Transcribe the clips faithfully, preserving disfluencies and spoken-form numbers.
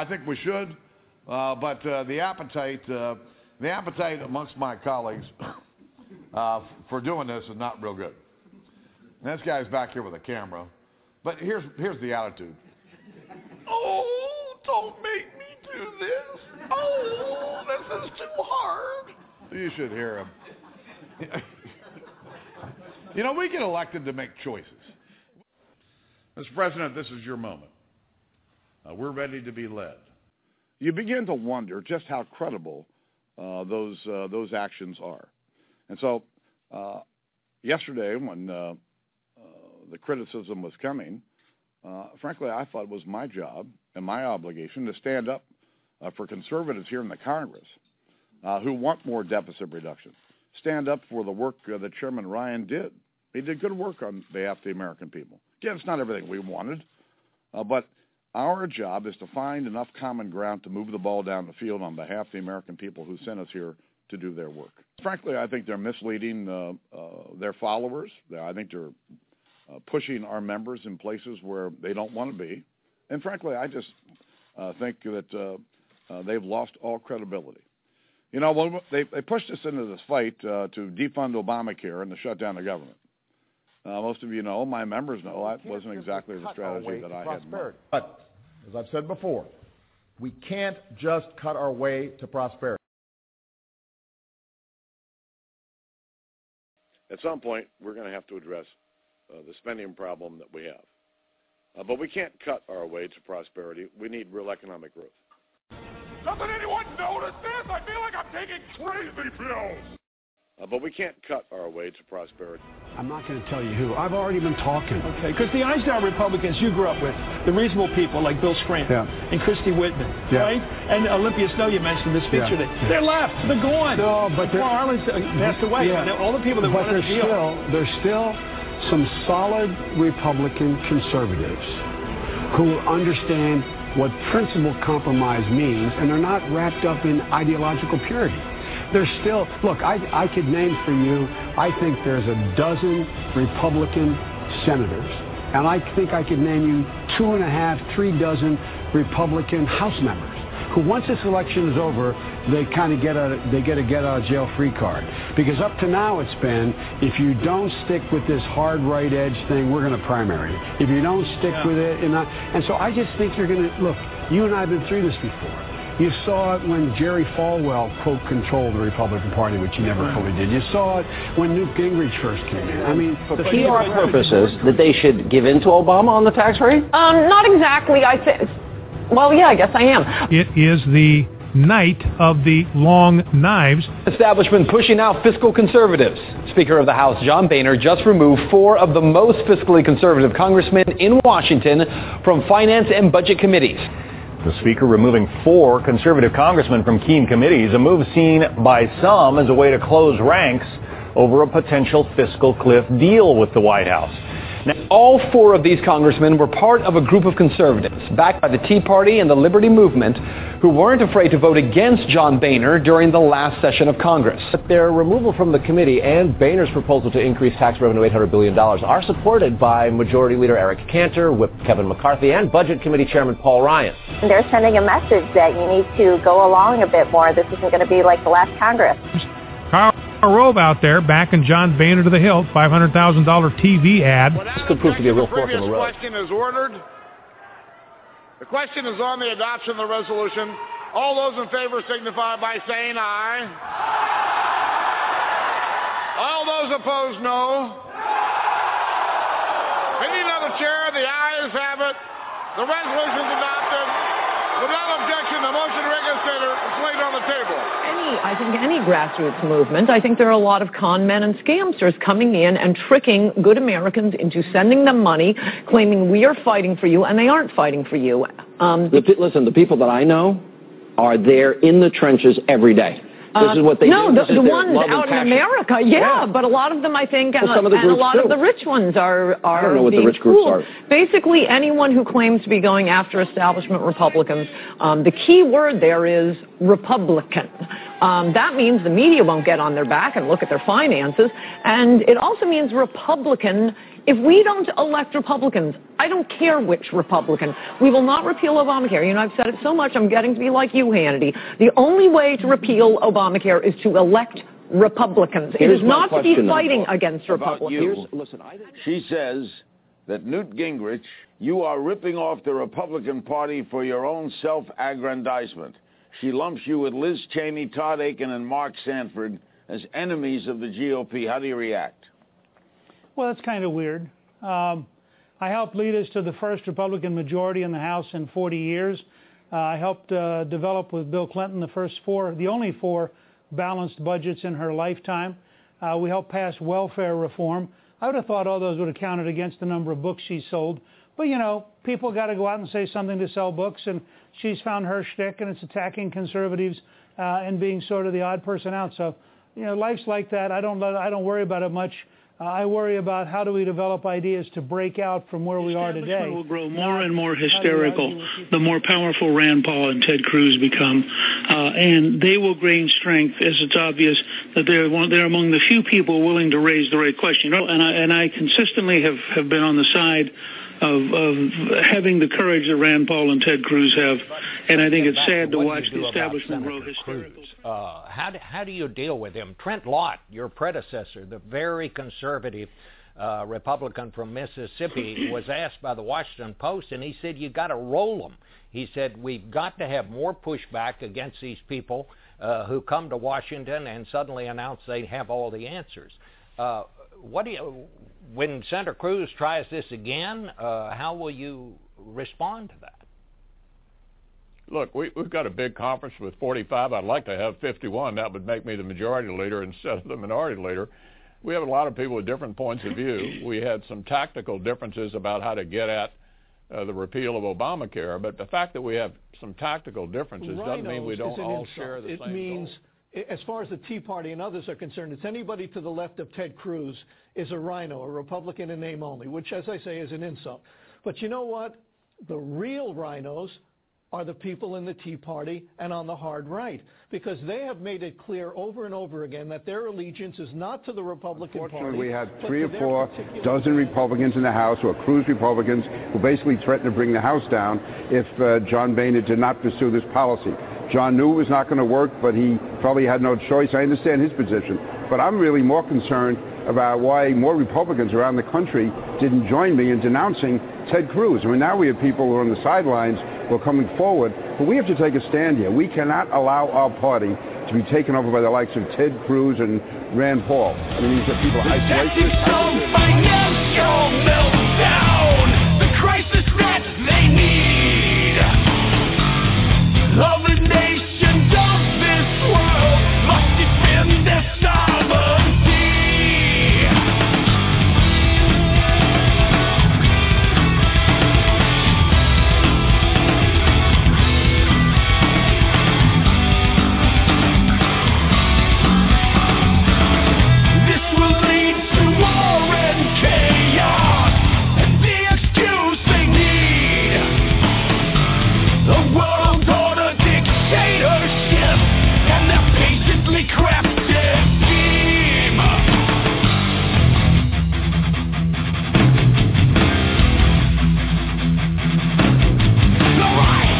I think we should, uh, but uh, the appetite, uh, the appetite amongst my colleagues uh, for doing this is not real good. And this guy's back here with a camera, but here's here's the attitude. Oh, don't make me do this. Oh, this is too hard. You should hear him. You know, we get elected to make choices. Mister President, this is your moment. Uh, we're ready to be led. You begin to wonder just how credible uh, those uh, those actions are. And so uh, yesterday when uh, uh, the criticism was coming, uh, frankly, I thought it was my job and my obligation to stand up uh, for conservatives here in the Congress uh, who want more deficit reduction. Stand up for the work uh, that Chairman Ryan did. He did good work on behalf of the American people. Again, it's not everything we wanted, uh, but our job is to find enough common ground to move the ball down the field on behalf of the American people who sent us here to do their work. Frankly, I think they're misleading uh, uh, their followers. I think they're uh, pushing our members in places where they don't want to be. And frankly, I just uh, think that uh, uh, they've lost all credibility. You know, well, they, they pushed us into this fight uh, to defund Obamacare and to shut down the government. Uh, most of you know, my members know, that wasn't exactly the strategy that I had in mind. But, as I've said before, we can't just cut our way to prosperity. At some point, we're going to have to address uh, the spending problem that we have. Uh, but we can't cut our way to prosperity. We need real economic growth. Doesn't anyone notice this? I feel like I'm taking crazy pills. Uh, but we can't cut our way to prosperity. I'm not going to tell you who. I've already been talking. Okay, because the Eisenhower Republicans you grew up with, the reasonable people like Bill Scranton yeah. and Christy Whitman, yeah. right? And Olympia Snow, you mentioned the speech yeah. today. Yeah. They're left. They're gone. No, but Paul Arlen's passed away. Yeah. All the people that but wanted there's to deal. Still, there's still some solid Republican conservatives who understand what principled compromise means, and are not wrapped up in ideological purity. There's still, look, I, I could name for you, I think there's a dozen Republican senators, and I think I could name you two and a half, three dozen Republican House members who, once this election is over, they kind of get a they get a get out of jail free card. Because up to now it's been, if you don't stick with this hard right edge thing, we're going to primary. If you don't stick yeah. with it, and, I, and so I just think you're going to, look, you and I have been through this before. You saw it when Jerry Falwell, quote, controlled the Republican Party, which he never fully did. You saw it when Newt Gingrich first came in. I mean, for P R purposes, that they should give in to Obama on the tax rate? Um, not exactly. I think. Well, yeah, I guess I am. It is the night of the long knives. Establishment pushing out fiscal conservatives. Speaker of the House John Boehner just removed four of the most fiscally conservative congressmen in Washington from finance and budget committees. The Speaker removing four conservative congressmen from key committees, a move seen by some as a way to close ranks over a potential fiscal cliff deal with the White House. Now, all four of these congressmen were part of a group of conservatives, backed by the Tea Party and the Liberty Movement, who weren't afraid to vote against John Boehner during the last session of Congress. But their removal from the committee and Boehner's proposal to increase tax revenue eight hundred billion dollars are supported by Majority Leader Eric Cantor, Whip Kevin McCarthy, and Budget Committee Chairman Paul Ryan. They're sending a message that you need to go along a bit more. This isn't going to be like the last Congress. Karl Rove out there backing John Boehner to the hilt, five hundred thousand dollars T V ad. This could prove to be a real fork in the road. The question is ordered. The question is on the adoption of the resolution. All those in favor signify by saying aye. All those opposed, no. Any other chair, the ayes have it. The resolution is adopted. Without objection, the motion to reconsider is laid on the table. Any, I think any grassroots movement, I think there are a lot of con men and scamsters coming in and tricking good Americans into sending them money, claiming we are fighting for you, and they aren't fighting for you. Um, the, listen, the people that I know are there in the trenches every day. This uh, is what they no, do. No, the, the ones out in America, yeah, yeah, but a lot of them, I think, and, well, some of the and a lot too. of the rich ones are, are I don't know what being the rich groups fooled. are. Basically, anyone who claims to be going after establishment Republicans, um, the key word there is Republican. Um, that means the media won't get on their back and look at their finances, and it also means Republican If we don't elect Republicans, I don't care which Republican, we will not repeal Obamacare. You know, I've said it so much, I'm getting to be like you, Hannity. The only way to repeal Obamacare is to elect Republicans. Here's it is not to be fighting about, against about Republicans. You. Listen, I she says that Newt Gingrich, you are ripping off the Republican Party for your own self-aggrandizement. She lumps you with Liz Cheney, Todd Aiken, and Mark Sanford as enemies of the G O P. How do you react? Well, it's kind of weird. Um, I helped lead us to the first Republican majority in the House in forty years. Uh, I helped uh, develop with Bill Clinton the first four, the only four balanced budgets in her lifetime. Uh, we helped pass welfare reform. I would have thought all those would have counted against the number of books she sold. But, you know, people got to go out and say something to sell books, and she's found her shtick, and it's attacking conservatives uh, and being sort of the odd person out. So, you know, life's like that. I don't let, I don't worry about it much. Uh, I worry about how do we develop ideas to break out from where we are today. Will grow more and more hysterical the more powerful Rand Paul and Ted Cruz become, uh, and they will gain strength as it's obvious that they're one, they're among the few people willing to raise the right question. You know, and I and I consistently have, have been on the side of, of having the courage that Rand Paul and Ted Cruz have, and I think it's sad to watch the establishment grow hysterical. Uh, how, do, how do you deal with him? Trent Lott, your predecessor, the very conservative uh, Republican from Mississippi, was asked by the Washington Post, and he said, you got to roll them. He said, we've got to have more pushback against these people uh, who come to Washington and suddenly announce they have all the answers. Uh, what do you, when Senator Cruz tries this again, uh, how will you respond to that? Look, we, we've got a big conference with forty-five. I'd like to have fifty-one. That would make me the majority leader instead of the minority leader. We have a lot of people with different points of view. We had some tactical differences about how to get at uh, the repeal of Obamacare, but the fact that we have some tactical differences Rhinos doesn't mean we don't all insult. share the it same It means, goal. as far as the Tea Party and others are concerned, it's anybody to the left of Ted Cruz is a rhino, a Republican in name only, which, as I say, is an insult. But you know what? The real rhinos are the people in the Tea Party and on the hard right, because they have made it clear over and over again that their allegiance is not to the Republican Party. We had three or four dozen Republicans in the House, or Cruz Republicans, who basically threatened to bring the House down if uh, John Boehner did not pursue this policy. John knew it was not going to work, but he probably had no choice. I understand his position. But I'm really more concerned about why more Republicans around the country didn't join me in denouncing Ted Cruz. I mean, now we have people who are on the sidelines who are coming forward, but we have to take a stand here. We cannot allow our party to be taken over by the likes of Ted Cruz and Rand Paul. I mean, these are people isolated. Financial meltdown, the crisis that they need. All the nations of this world must defend their sovereignty. This will lead to war and chaos, and the excuse they need. A world order dictatorship, and their patiently crafted scheme. Alright.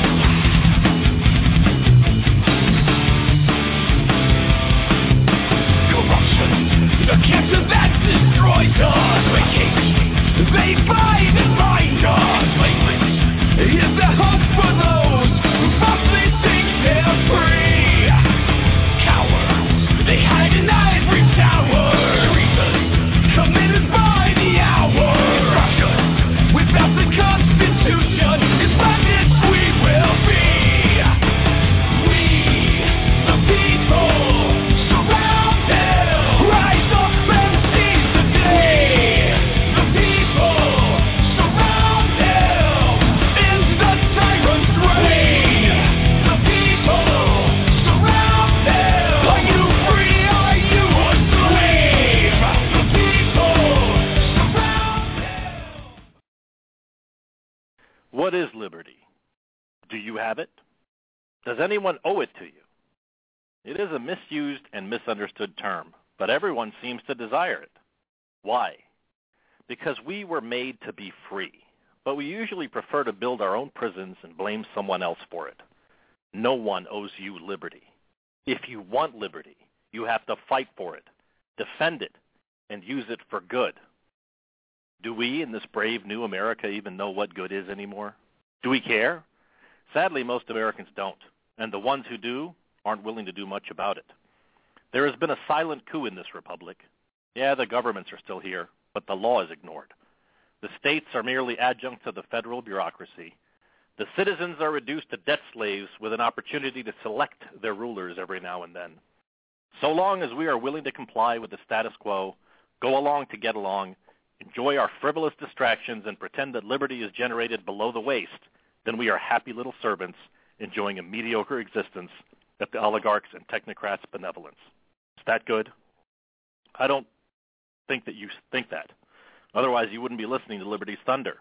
Corruption, the cancer that destroys us. They fight and bind us. Is there hope for those who falsely think they're free? Cowards, they hide in ivory towers. Treason, committed by the hour. Corruption, without the Constitution, is bandits we will be. We, the people, surround them. Rise up and seize the day. The people, surround them. End the tyrant's reign. The people, surround them. Are you free? Are you a slave? The people, surround them. What is liberty? Do you have it? Does anyone owe it to you? It is a misused and misunderstood term, but everyone seems to desire it. Why? because we were made to be free, but we usually prefer to build our own prisons and blame someone else for it. No one owes you liberty. If you want liberty, you have to fight for it, defend it, and use it for good. Do we in this brave new America even know what good is anymore? Do we care? Sadly, most Americans don't, and the ones who do aren't willing to do much about it. There has been a silent coup in this republic. Yeah, the governments are still here, but the law is ignored. The states are merely adjuncts of the federal bureaucracy. The citizens are reduced to debt slaves with an opportunity to select their rulers every now and then. So long as we are willing to comply with the status quo, go along to get along, enjoy our frivolous distractions, and pretend that liberty is generated below the waist, then we are happy little servants enjoying a mediocre existence at the oligarchs' and technocrats' benevolence. Is that good? I don't think that you think that. Otherwise, you wouldn't be listening to Liberty's thunder.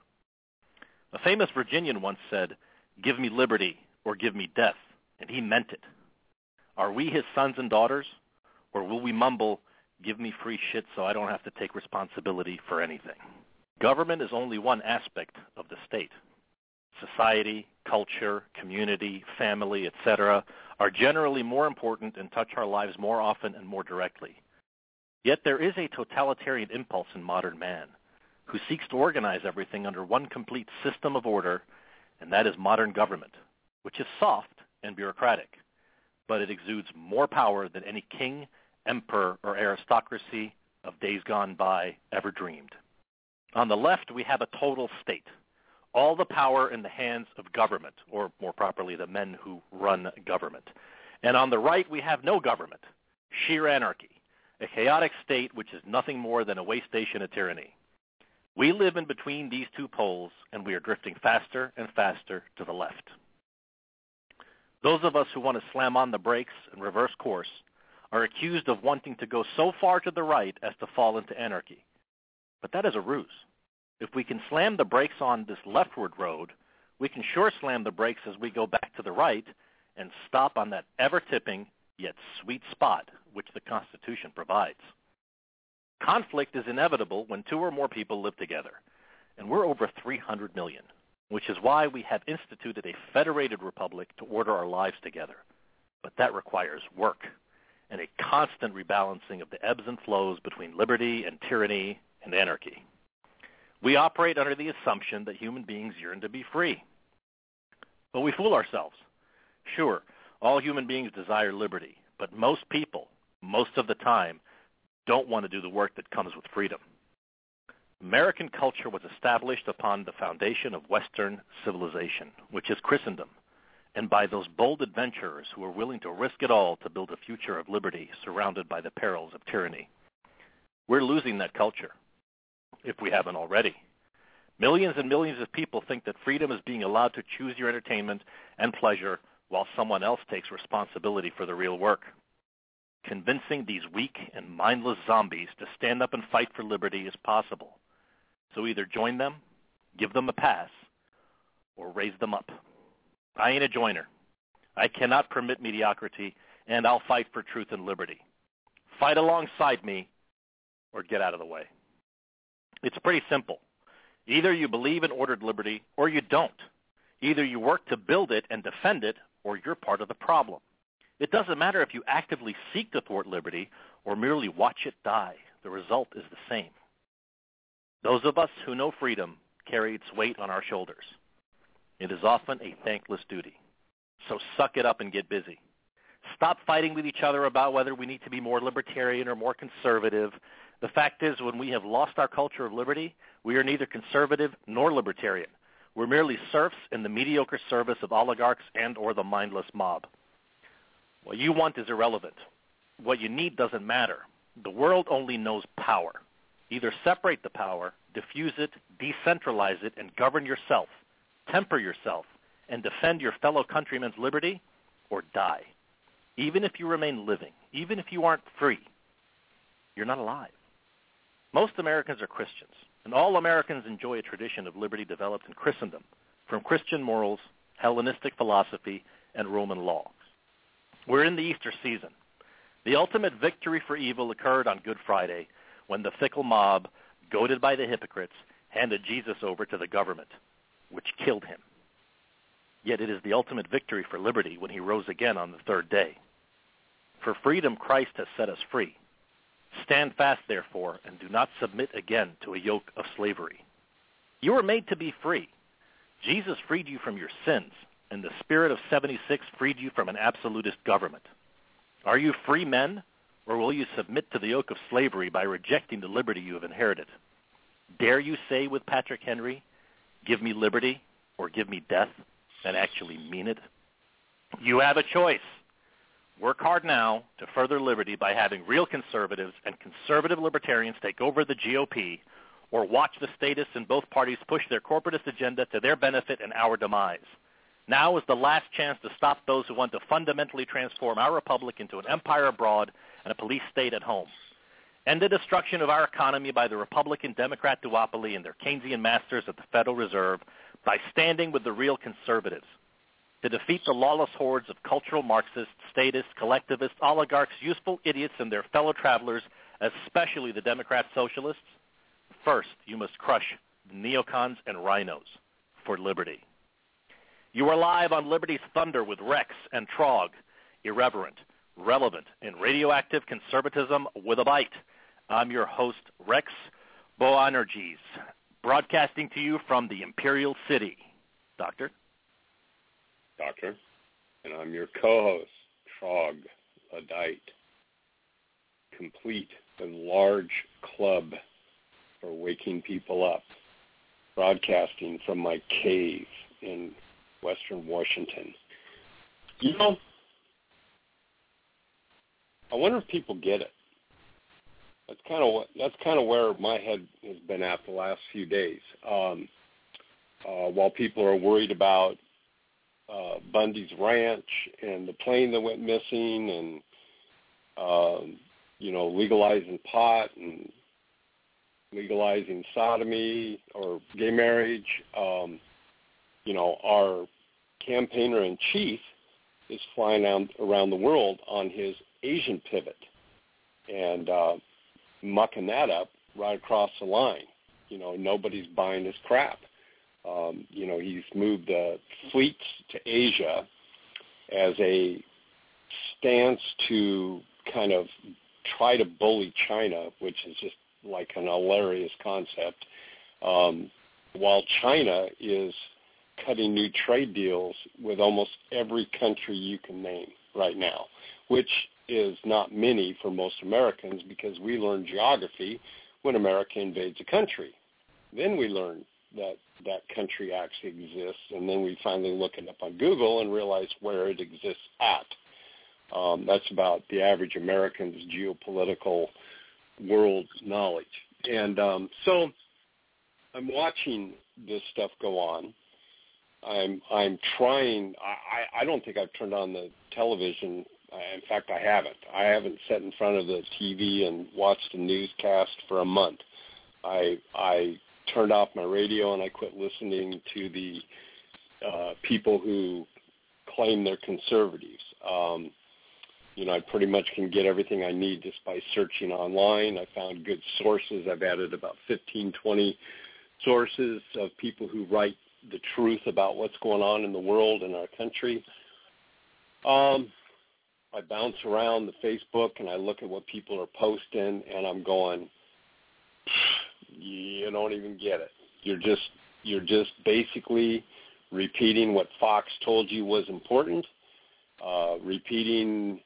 A famous Virginian once said, "Give me liberty or give me death," and he meant it. Are we his sons and daughters, or will we mumble, "Give me free shit so I don't have to take responsibility for anything"? Government is only one aspect of the state. Society, culture, community, family, et cetera are generally more important and touch our lives more often and more directly. Yet there is a totalitarian impulse in modern man who seeks to organize everything under one complete system of order, and that is modern government, which is soft and bureaucratic, but it exudes more power than any king, emperor, or aristocracy of days gone by ever dreamed. On the left, we have a total state, all the power in the hands of government, or more properly, the men who run government. And on the right, we have no government, sheer anarchy, a chaotic state which is nothing more than a way station of tyranny. We live in between these two poles, and we are drifting faster and faster to the left. Those of us who want to slam on the brakes and reverse course are accused of wanting to go so far to the right as to fall into anarchy. But that is a ruse. If we can slam the brakes on this leftward road, we can sure slam the brakes as we go back to the right and stop on that ever-tipping yet sweet spot which the Constitution provides. Conflict is inevitable when two or more people live together, and we're over three hundred million, which is why we have instituted a federated republic to order our lives together. But that requires work and a constant rebalancing of the ebbs and flows between liberty and tyranny and anarchy. We operate under the assumption that human beings yearn to be free. But we fool ourselves. Sure, all human beings desire liberty, but most people, most of the time, don't want to do the work that comes with freedom. American culture was established upon the foundation of Western civilization, which is Christendom, and by those bold adventurers who are willing to risk it all to build a future of liberty surrounded by the perils of tyranny. We're losing that culture, if we haven't already. Millions and millions of people think that freedom is being allowed to choose your entertainment and pleasure while someone else takes responsibility for the real work. Convincing these weak and mindless zombies to stand up and fight for liberty is possible. So either join them, give them a pass, or raise them up. I ain't a joiner. I cannot permit mediocrity, and I'll fight for truth and liberty. Fight alongside me, or get out of the way. It's pretty simple. Either you believe in ordered liberty, or you don't. Either you work to build it and defend it, or you're part of the problem. It doesn't matter if you actively seek to thwart liberty or merely watch it die. The result is the same. Those of us who know freedom carry its weight on our shoulders. It is often a thankless duty. So suck it up and get busy. Stop fighting with each other about whether we need to be more libertarian or more conservative. The fact is, when we have lost our culture of liberty, we are neither conservative nor libertarian. We're merely serfs in the mediocre service of oligarchs and or the mindless mob. What you want is irrelevant. What you need doesn't matter. The world only knows power. Either separate the power, diffuse it, decentralize it, and govern yourself, temper yourself, and defend your fellow countrymen's liberty, or die. Even if you remain living, even if you aren't free, you're not alive. Most Americans are Christians, and all Americans enjoy a tradition of liberty developed in Christendom, from Christian morals, Hellenistic philosophy, and Roman law. We're in the Easter season. The ultimate victory for evil occurred on Good Friday when the fickle mob goaded by the hypocrites, handed Jesus over to the government, which killed him. Yet it is the ultimate victory for liberty when he rose again on the third day. For freedom Christ has set us free. Stand fast, therefore, and do not submit again to a yoke of slavery. You were made to be free. Jesus freed you from your sins, and the Spirit of seventy-six freed you from an absolutist government. Are you free men, or will you submit to the yoke of slavery by rejecting the liberty you have inherited? Dare you say with Patrick Henry, "Give me liberty or give me death," and actually mean it? You have a choice. Work hard now to further liberty by having real conservatives and conservative libertarians take over the G O P, or watch the statists in both parties push their corporatist agenda to their benefit and our demise. Now is the last chance to stop those who want to fundamentally transform our republic into an empire abroad and a police state at home. End the destruction of our economy by the Republican-Democrat duopoly and their Keynesian masters at the Federal Reserve by standing with the real conservatives. To defeat the lawless hordes of cultural Marxists, statists, collectivists, oligarchs, useful idiots, and their fellow travelers, especially the Democrat socialists, first you must crush the neocons and rhinos for liberty. You are live on Liberty's Thunder with Rex and Trog, irreverent, relevant, and radioactive conservatism with a bite. I'm your host, Rex Boanerges, broadcasting to you from the Imperial City. Doctor? Doctor. And I'm your co-host, Trog Ludite, complete and large club for waking people up, broadcasting from my cave in Western Washington. You know, I wonder if people get it. That's kind of what. That's kind of where my head has been at the last few days. Um, uh, while people are worried about uh, Bundy's ranch and the plane that went missing, and um, you know, legalizing pot and legalizing sodomy or gay marriage, um, you know, our campaigner in chief is flying out around the world on his Asian pivot and uh, mucking that up right across the line. You know, nobody's buying his crap. Um, you know, he's moved uh, fleets to Asia as a stance to kind of try to bully China, which is just like an hilarious concept, um, while China is cutting new trade deals with almost every country you can name right now, which is not many for most Americans, because we learn geography when America invades a country. Then we learn that that country actually exists, and then we finally look it up on Google and realize where it exists at. Um, that's about the average American's geopolitical world knowledge. And um, so I'm watching this stuff go on. I'm I'm trying. I, I don't think I've turned on the television. In fact, I haven't. I haven't sat in front of the T V and watched a newscast for a month. I I turned off my radio and I quit listening to the uh, people who claim they're conservatives. Um, you know, I pretty much can get everything I need just by searching online. I found good sources. I've added about fifteen, twenty sources of people who write the truth about what's going on in the world and our country. Um, I bounce around the Facebook and I look at what people are posting, and I'm going, you don't even get it. You're just you're just basically repeating what Fox told you was important, uh, repeating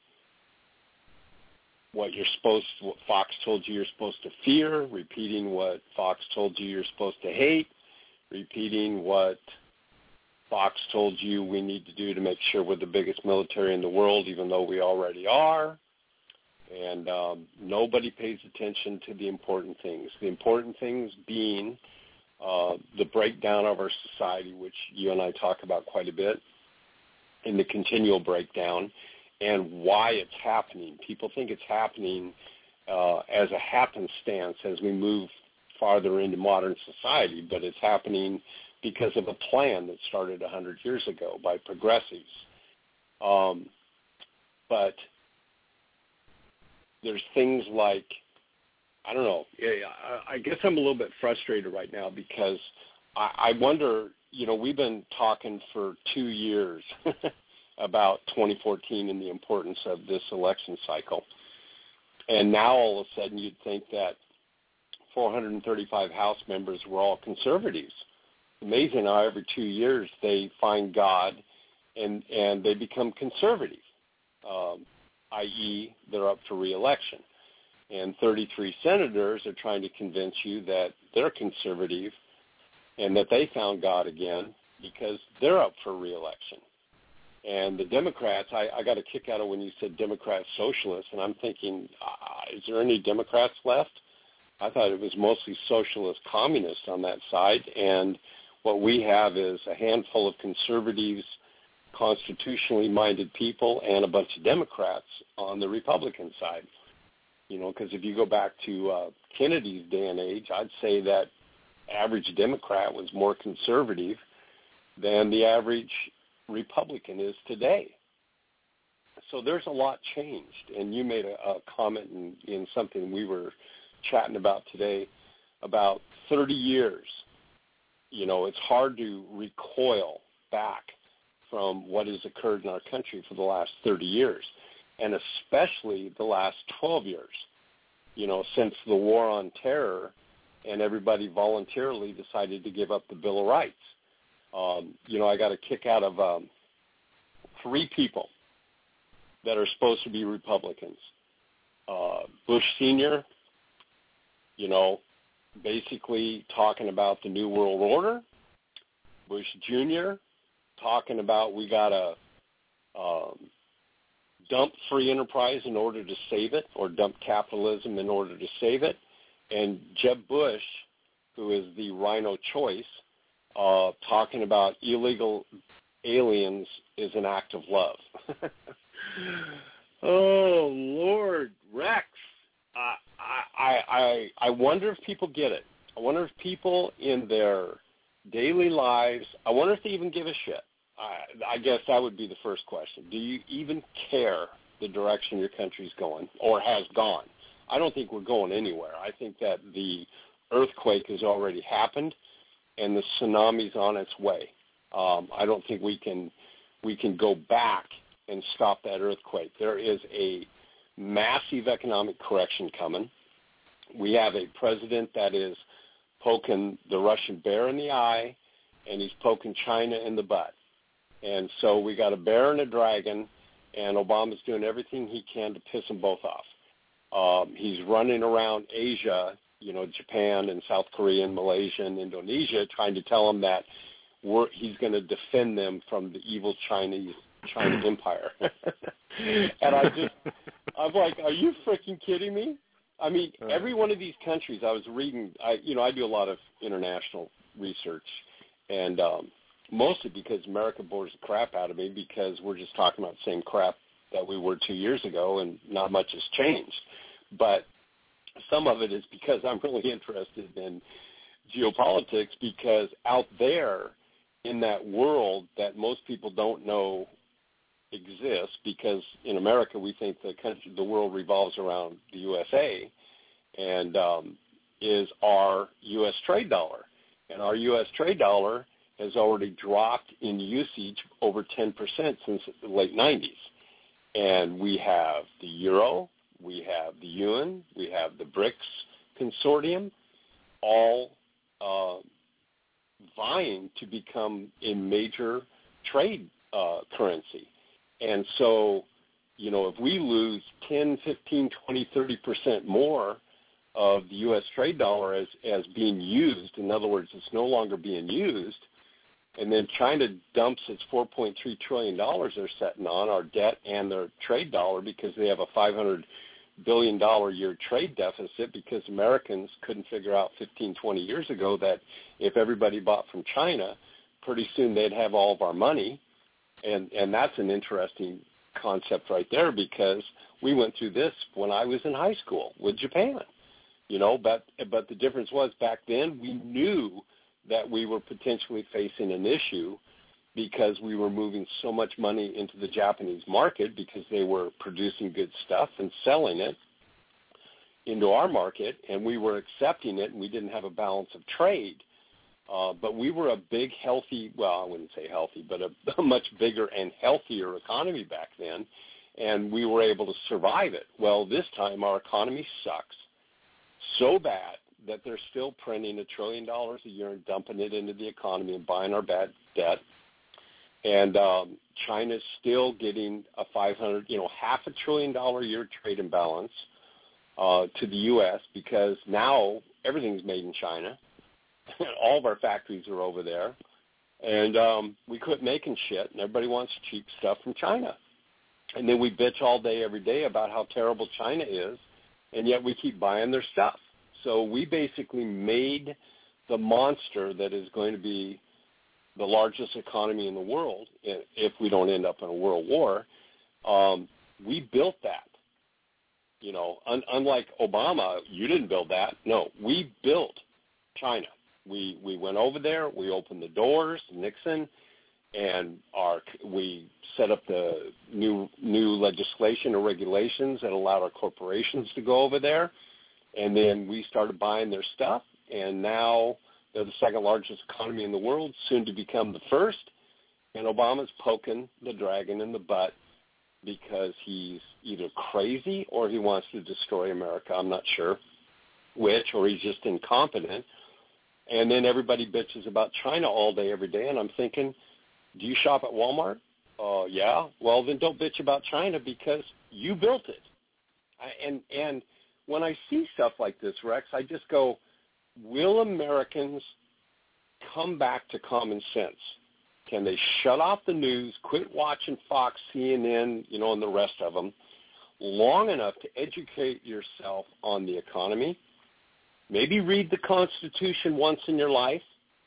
what you're supposed to, what Fox told you you're supposed to fear, repeating what Fox told you you're supposed to hate, repeating what Fox told you we need to do to make sure we're the biggest military in the world, even though we already are. And um, nobody pays attention to the important things. The important things being uh, the breakdown of our society, which you and I talk about quite a bit, and the continual breakdown, and why it's happening. People think it's happening uh, as a happenstance as we move farther into modern society, but it's happening because of a plan that started one hundred years ago by progressives. Um, but there's things like I don't know. I, I guess I'm a little bit frustrated right now because I, I wonder, you know, we've been talking for two years about twenty fourteen and the importance of this election cycle. And now all of a sudden you'd think that four hundred thirty-five House members were all conservatives. Amazing how every two years they find God and, and they become conservative, um, that is they're up for re-election. And thirty-three senators are trying to convince you that they're conservative and that they found God again because they're up for re-election. And the Democrats, I, I got a kick out of when you said Democrat socialists, and I'm thinking, uh, is there any Democrats left? I thought it was mostly socialist communists on that side, and what we have is a handful of conservatives, constitutionally minded people, and a bunch of Democrats on the Republican side. You know, because if you go back to uh, Kennedy's day and age, I'd say that average Democrat was more conservative than the average Republican is today. So there's a lot changed. And you made a, a comment in, in something we were chatting about today about thirty years. You know, it's hard to recoil back from what has occurred in our country for the last thirty years, and especially the last twelve years, you know, since the war on terror and everybody voluntarily decided to give up the Bill of Rights. Um, you know, I got a kick out of um, three people that are supposed to be Republicans. Uh, Bush Senior, you know, basically talking about the New World Order. Bush Junior talking about we got to um, dump free enterprise in order to save it, or dump capitalism in order to save it. And Jeb Bush, who is the rhino choice, uh, talking about illegal aliens is an act of love. Oh, Lord, Rex. I, I, I, I wonder if people get it. I wonder if people in their daily lives, I wonder if they even give a shit. I, I guess that would be the first question. Do you even care the direction your country's going or has gone? I don't think we're going anywhere. I think that the earthquake has already happened and the tsunami's on its way. Um, I don't think we can we can go back and stop that earthquake. There is a massive economic correction coming. We have a president that is poking the Russian bear in the eye, and he's poking China in the butt. And so we got a bear and a dragon, and Obama's doing everything he can to piss them both off. Um, he's running around Asia, you know, Japan and South Korea and Malaysia and Indonesia, trying to tell them that we're, he's going to defend them from the evil Chinese China empire. And I just, I'm like, are you freaking kidding me? I mean, every one of these countries, I was reading, I, you know, I do a lot of international research, and um, mostly because America bores the crap out of me because we're just talking about the same crap that we were two years ago, and not much has changed. But some of it is because I'm really interested in geopolitics, because out there in that world that most people don't know exists, because in America we think the country, the world revolves around the U S A, and um, is our U S trade dollar. And our U S trade dollar has already dropped in usage over ten percent since the late nineties. And we have the euro, we have the yuan, we have the BRICS consortium, all uh, vying to become a major trade uh, currency. And so, you know, if we lose ten, fifteen, twenty, thirty percent more of the U S trade dollar as, as being used, in other words, it's no longer being used, and then China dumps its four point three trillion dollars they're sitting on, our debt and their trade dollar, because they have a five hundred billion dollars a year trade deficit, because Americans couldn't figure out fifteen, twenty years ago that if everybody bought from China, pretty soon they'd have all of our money. And, and that's an interesting concept right there, because we went through this when I was in high school with Japan, you know, but, but the difference was back then we knew that we were potentially facing an issue because we were moving so much money into the Japanese market because they were producing good stuff and selling it. into our market, and we were accepting it, and we didn't have a balance of trade. Uh, but we were a big, healthy, well, I wouldn't say healthy, but a, a much bigger and healthier economy back then, and we were able to survive it. Well, this time our economy sucks so bad that they're still printing a trillion dollars a year and dumping it into the economy and buying our bad debt. And um, China's still getting a five hundred, you know, half a trillion dollar a year trade imbalance uh, to the U S because now everything's made in China. All of our factories are over there, and um, we quit making shit, and everybody wants cheap stuff from China. And then we bitch all day, every day about how terrible China is, and yet we keep buying their stuff. So we basically made the monster that is going to be the largest economy in the world if we don't end up in a world war. Um, we built that. You know, un- unlike Obama, you didn't build that. No, we built China. We we went over there. We opened the doors, Nixon, and our we set up the new new legislation or regulations that allowed our corporations to go over there, and then we started buying their stuff. And now they're the second largest economy in the world, soon to become the first. And Obama's poking the dragon in the butt because he's either crazy or he wants to destroy America. I'm not sure which, or he's just incompetent. And then everybody bitches about China all day, every day. And I'm thinking, do you shop at Walmart? Oh, uh, yeah. Well, then don't bitch about China because you built it. I, and and when I see stuff like this, Rex, I just go, will Americans come back to common sense? Can they shut off the news, quit watching Fox, C N N, you know, and the rest of them, long enough to educate yourself on the economy? Maybe read the Constitution once in your life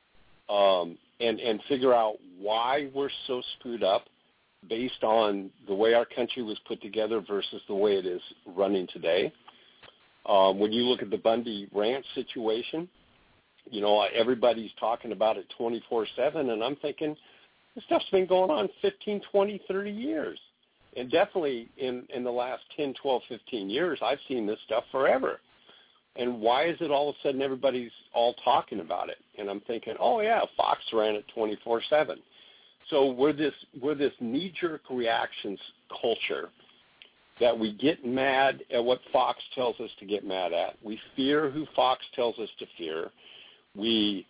um, and, and figure out why we're so screwed up based on the way our country was put together versus the way it is running today. Um, when you look at the Bundy Ranch situation, you know, everybody's talking about it twenty-four seven, and I'm thinking, this stuff's been going on fifteen, twenty, thirty years. And definitely in, in the last ten, twelve, fifteen years, I've seen this stuff forever. And why is it all of a sudden everybody's all talking about it? And I'm thinking, oh, yeah, Fox ran it twenty-four seven. So we're this, we're this knee-jerk reactions culture that we get mad at what Fox tells us to get mad at. We fear who Fox tells us to fear. We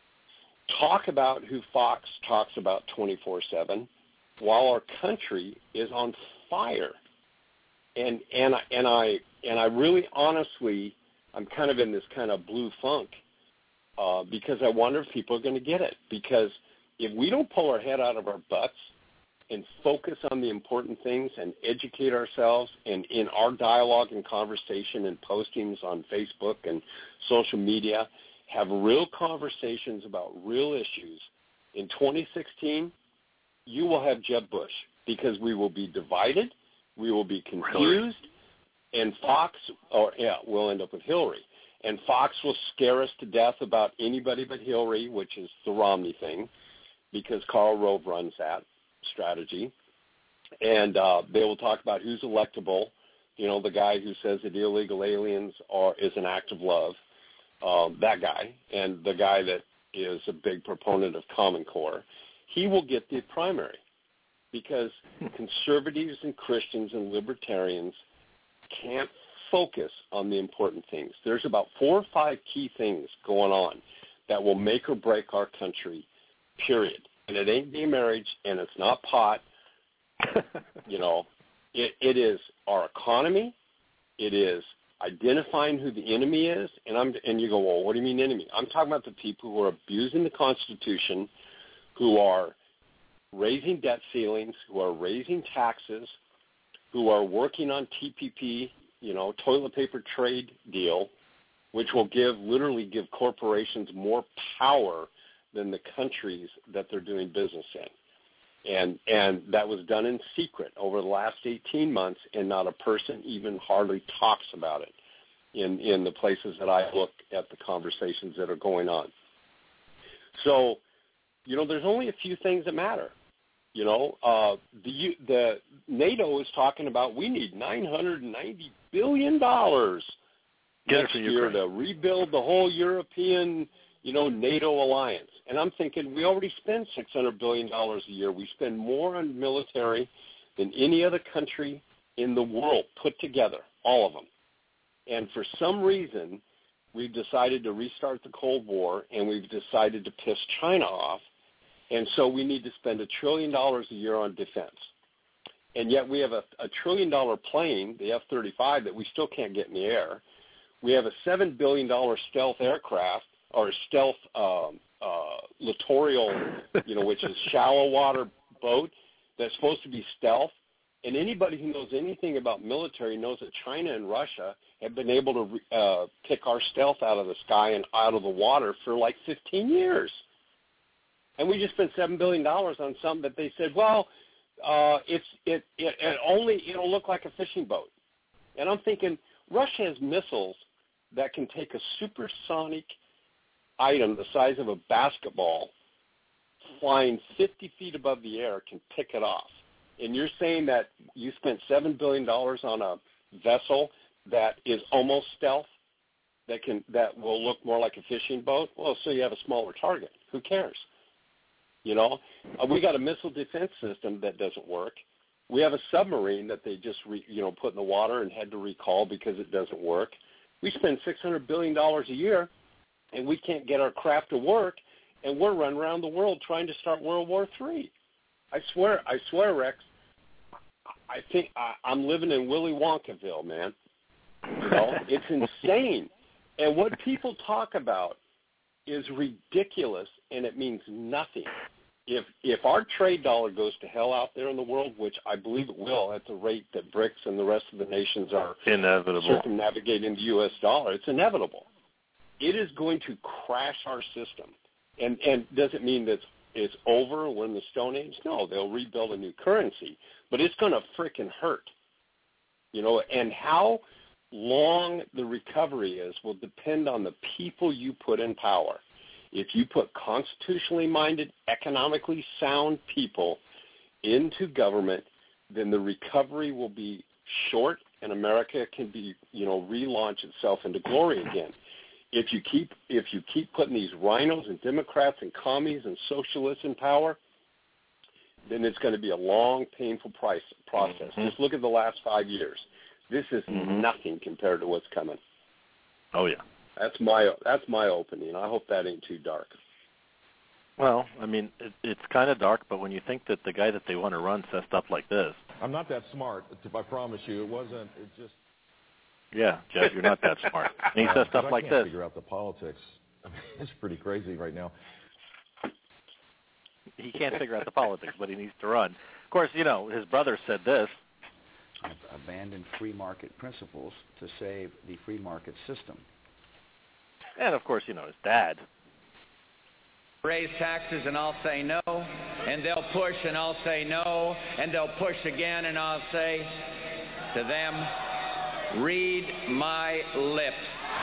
talk about who Fox talks about twenty-four seven while our country is on fire. And and and I and I really honestly, I'm kind of in this kind of blue funk uh, because I wonder if people are going to get it. Because if we don't pull our head out of our butts and focus on the important things and educate ourselves, and in our dialogue and conversation and postings on Facebook and social media, have real conversations about real issues, in twenty sixteen, you will have Jeb Bush because we will be divided, we will be confused, and Fox, or yeah, we'll end up with Hillary. And Fox will scare us to death about anybody but Hillary, which is the Romney thing, because Karl Rove runs that strategy. And uh, they will talk about who's electable, you know, the guy who says that illegal aliens are is an act of love, um, that guy, and the guy that is a big proponent of Common Core. He will get the primary because conservatives and Christians and libertarians can't focus on the important things. There's about four or five key things going on that will make or break our country, period. And it ain't gay marriage, and it's not pot. You know, it, it is our economy. It is identifying who the enemy is. And I'm and you go, well, what do you mean enemy? I'm talking about the people who are abusing the Constitution, who are raising debt ceilings, who are raising taxes, who are working on T P P, you know, toilet paper trade deal, which will give literally give corporations more power than the countries that they're doing business in. And and that was done in secret over the last eighteen months, and not a person even hardly talks about it in, in the places that I look at the conversations that are going on. So, you know, there's only a few things that matter. You know, uh, the the NATO is talking about we need nine hundred ninety billion dollars next year to rebuild the whole European, you know, NATO alliance. And I'm thinking we already spend six hundred billion dollars a year. We spend more on military than any other country in the world put together, all of them. And for some reason, we've decided to restart the Cold War, and we've decided to piss China off. And so we need to spend a trillion dollars a year on defense. And yet we have a, a trillion-dollar plane, the F thirty-five, that we still can't get in the air. We have a seven billion dollars stealth aircraft, or stealth um, uh, littoral, you know, which is shallow water boat that's supposed to be stealth. And anybody who knows anything about military knows that China and Russia have been able to uh, pick our stealth out of the sky and out of the water for like fifteen years. And we just spent seven billion dollars on something that they said, well, uh, it's it, it, it only it'll look like a fishing boat. And I'm thinking, Russia has missiles that can take a supersonic item the size of a basketball, flying fifty feet above the air, can pick it off. And you're saying that you spent seven billion dollars on a vessel that is almost stealth, that can that will look more like a fishing boat? Well, so you have a smaller target. Who cares? You know, uh, we got a missile defense system that doesn't work. We have a submarine that they just re, you know put in the water and had to recall because it doesn't work. We spend six hundred billion dollars a year, and we can't get our crap to work, and we're running around the world trying to start World War Three. I swear, I swear, Rex. I think I, I'm living in Willy Wonkaville, man. You know, it's insane. And what people talk about is ridiculous, and it means nothing. If if our trade dollar goes to hell out there in the world, which I believe it will at the rate that BRICS and the rest of the nations are inevitable circumnavigating the U S dollar, it's inevitable. It is going to crash our system. And and does it mean that it's over? We're in the Stone Age? No, they'll rebuild a new currency. But it's going to frickin' hurt. You know, and how long the recovery is will depend on the people you put in power. If you put constitutionally minded, economically sound people into government, then the recovery will be short and America can be, you know, relaunch itself into glory again. If you keep if you keep putting these rhinos and Democrats and commies and socialists in power, then it's going to be a long, painful price, process. Mm-hmm. Just look at the last five years. This is mm-hmm. nothing compared to what's coming. Oh yeah. That's my that's my opinion. I hope that ain't too dark. Well, I mean, it, it's kind of dark, but when you think that the guy that they want to run says stuff like this. I'm not that smart, I promise you. It wasn't, it just... Yeah, Jeff, you're not that smart. And he says stuff I like can't this. figure out the politics. I mean, it's pretty crazy right now. He can't figure out the politics, but he needs to run. Of course, you know, his brother said this. Abandon free market principles to save the free market system. And, of course, you know, his dad. Raise taxes and I'll say no, and they'll push and I'll say no, and they'll push again and I'll say to them, read my lips.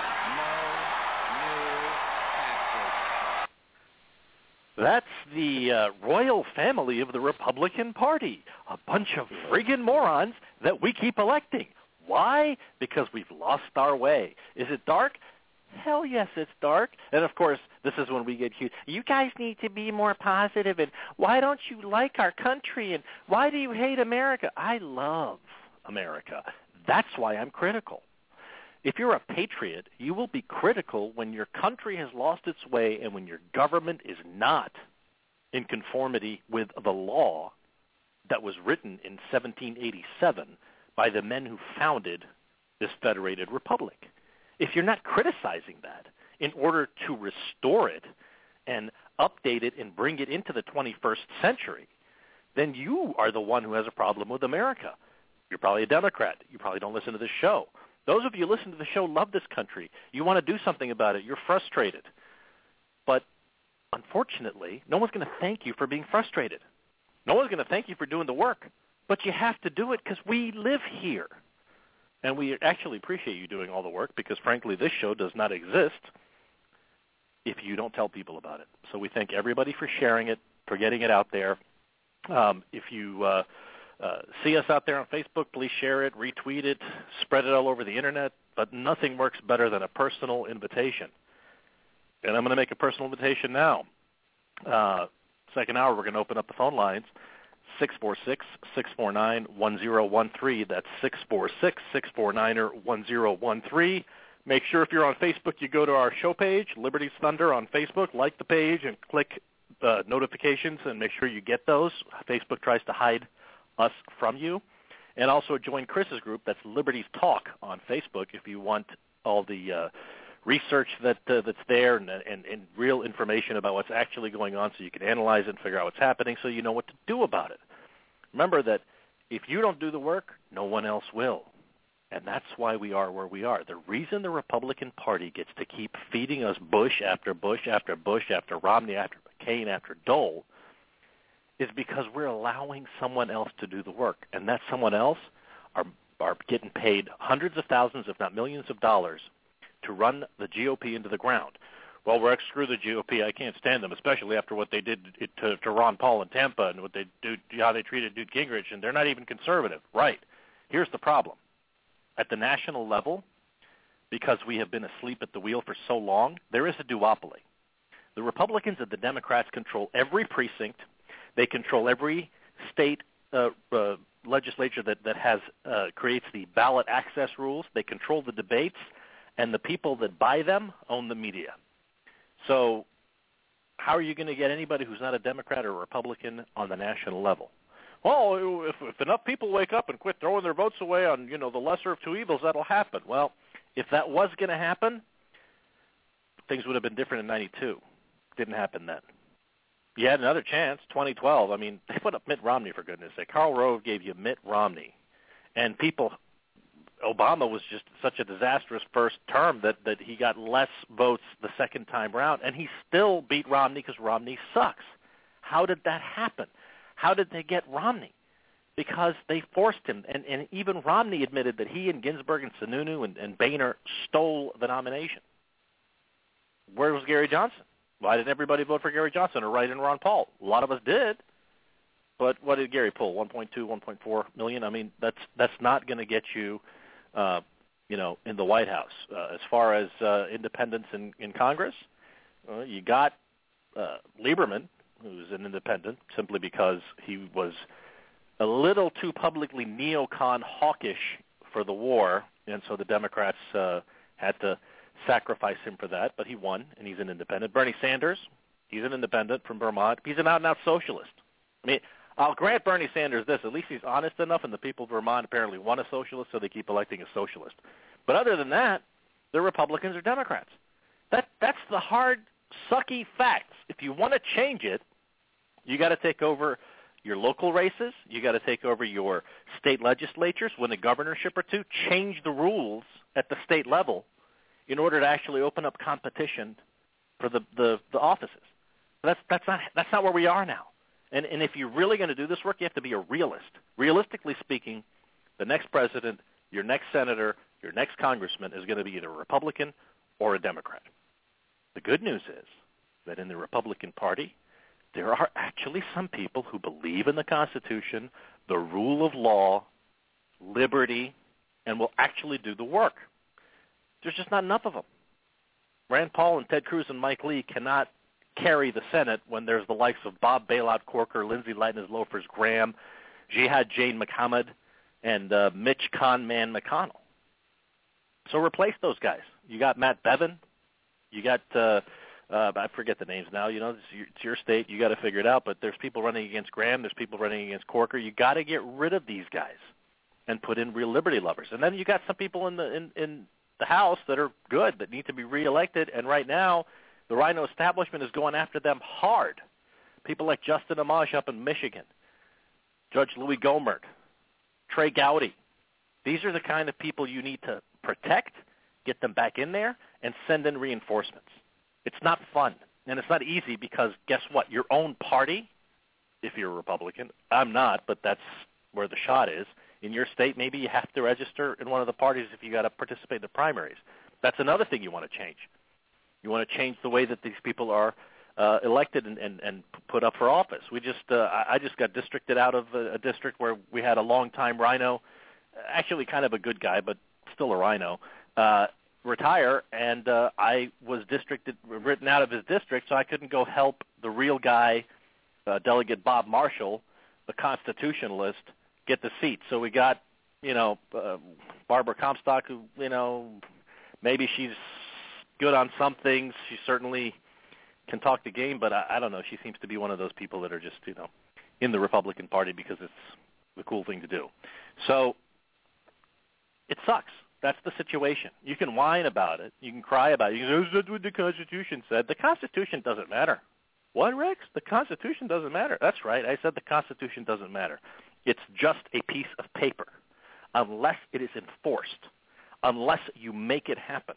That's the uh, royal family of the Republican Party, a bunch of friggin' morons that we keep electing. Why? Because we've lost our way. Is it dark? Hell yes, it's dark. And, of course, this is when we get accused. You guys need to be more positive, and why don't you like our country, and why do you hate America? I love America. That's why I'm critical. If you're a patriot, you will be critical when your country has lost its way and when your government is not in conformity with the law that was written in seventeen eighty-seven by the men who founded this federated republic. If you're not criticizing that in order to restore it and update it and bring it into the twenty-first century, then you are the one who has a problem with America. You're probably a Democrat. You probably don't listen to this show. Those of you who listen to the show love this country. You want to do something about it. You're frustrated. But unfortunately, no one's going to thank you for being frustrated. No one's going to thank you for doing the work. But you have to do it because we live here. And we actually appreciate you doing all the work because, frankly, this show does not exist if you don't tell people about it. So we thank everybody for sharing it, for getting it out there. Um, if you uh, uh, see us out there on Facebook, please share it, retweet it, spread it all over the Internet. but nothing works better than a personal invitation. And I'm going to make a personal invitation now. Uh, second hour, we're going to open up the phone lines, six four six, six four nine, one zero one three. That's six four six, six four nine, one zero one three. Make sure if you're on Facebook, you go to our show page, Liberty's Thunder on Facebook, like the page, and click uh, notifications, and make sure you get those. Facebook tries to hide us from you. And also join Chris's group, that's Liberty's Talk on Facebook, if you want all the uh, research that uh, that's there and, and, and real information about what's actually going on so you can analyze it and figure out what's happening so you know what to do about it. Remember that if you don't do the work, no one else will. And that's why we are where we are. The reason the Republican Party gets to keep feeding us Bush after Bush after Bush after Romney after McCain after Dole is because we're allowing someone else to do the work. And that someone else are are getting paid hundreds of thousands, if not millions of dollars to run the G O P into the ground. Well, we're screw the G O P. I can't stand them, especially after what they did to, to Ron Paul in Tampa and what they do, how they treated Newt Gingrich, and they're not even conservative. Right. Here's the problem. At the national level, because we have been asleep at the wheel for so long, there is a duopoly. The Republicans and the Democrats control every precinct. They control every state uh, uh, legislature that, that has uh, creates the ballot access rules. They control the debates, and the people that buy them own the media. So how are you going to get anybody who's not a Democrat or a Republican on the national level? Well, if, if enough people wake up and quit throwing their votes away on, you know, the lesser of two evils, that'll happen. Well, if that was going to happen, things would have been different in ninety-two. Didn't happen then. You had another chance, twenty twelve. I mean, they put up Mitt Romney, for goodness sake. Karl Rove gave you Mitt Romney. And people, Obama was just such a disastrous first term that, that he got less votes the second time round, and he still beat Romney because Romney sucks. How did that happen? How did they get Romney? Because they forced him, and, and even Romney admitted that he and Ginsburg and Sununu and, and Boehner stole the nomination. Where was Gary Johnson? Why didn't everybody vote for Gary Johnson or write in Ron Paul? A lot of us did. But what did Gary pull? one point two, one point four million? I mean, that's that's not going to get you, uh, you know, in the White House. Uh, as far as uh, independents in, in Congress, uh, you got uh, Lieberman, who's an independent, simply because he was a little too publicly neocon hawkish for the war, and so the Democrats uh, had to sacrifice him for that, but he won, and he's an independent. Bernie Sanders, he's an independent from Vermont. He's an out-and-out socialist. I mean, I'll grant Bernie Sanders this. At least he's honest enough, and the people of Vermont apparently want a socialist, so they keep electing a socialist. But other than that, they're Republicans or Democrats. That That's the hard, sucky facts. If you want to change it, you got to take over your local races. You got to take over your state legislatures, win a governorship or two, change the rules at the state level in order to actually open up competition for the, the, the offices. That's that's not that's not where we are now. And and if you're really going to do this work, you have to be a realist. Realistically speaking, the next president, your next senator, your next congressman is going to be either a Republican or a Democrat. The good news is that in the Republican Party, there are actually some people who believe in the Constitution, the rule of law, liberty, and will actually do the work. There's just not enough of them. Rand Paul and Ted Cruz and Mike Lee cannot carry the Senate when there's the likes of Bob Bailout Corker, Lindsey Lightner's Loafers Graham, Jihad Jane Muhammad, and uh, Mitch Conman McConnell. So replace those guys. You got Matt Bevin. You got, uh, uh, I forget the names now. You know, it's your, it's your state. You got to figure it out. But there's people running against Graham. There's people running against Corker. You got to get rid of these guys and put in real liberty lovers. And then you got some people in the in, in the House that are good, that need to be reelected. And right now, the Rhino establishment is going after them hard. People like Justin Amash up in Michigan, Judge Louis Gohmert, Trey Gowdy. These are the kind of people you need to protect, get them back in there, and send in reinforcements. It's not fun, and it's not easy because guess what? Your own party, if you're a Republican, I'm not, but that's where the shot is. In your state, maybe you have to register in one of the parties if you got to participate in the primaries. That's another thing you want to change. You want to change the way that these people are uh, elected and, and, and put up for office. We just, uh, I just got districted out of a, a district where we had a long-time Rhino, actually kind of a good guy, but still a Rhino, uh, retire, and uh, I was districted, written out of his district, so I couldn't go help the real guy, uh, Delegate Bob Marshall, the constitutionalist, get the seat. So we got, you know, uh, Barbara Comstock, who, you know, maybe she's good on some things. She certainly can talk the game, but I, I don't know. She seems to be one of those people that are just, you know, in the Republican Party because it's the cool thing to do. So it sucks. That's the situation. You can whine about it. You can cry about it. You can say, that's what the Constitution said. The Constitution doesn't matter. What, Rex? The Constitution doesn't matter. That's right. I said the Constitution doesn't matter. It's just a piece of paper unless it is enforced, unless you make it happen.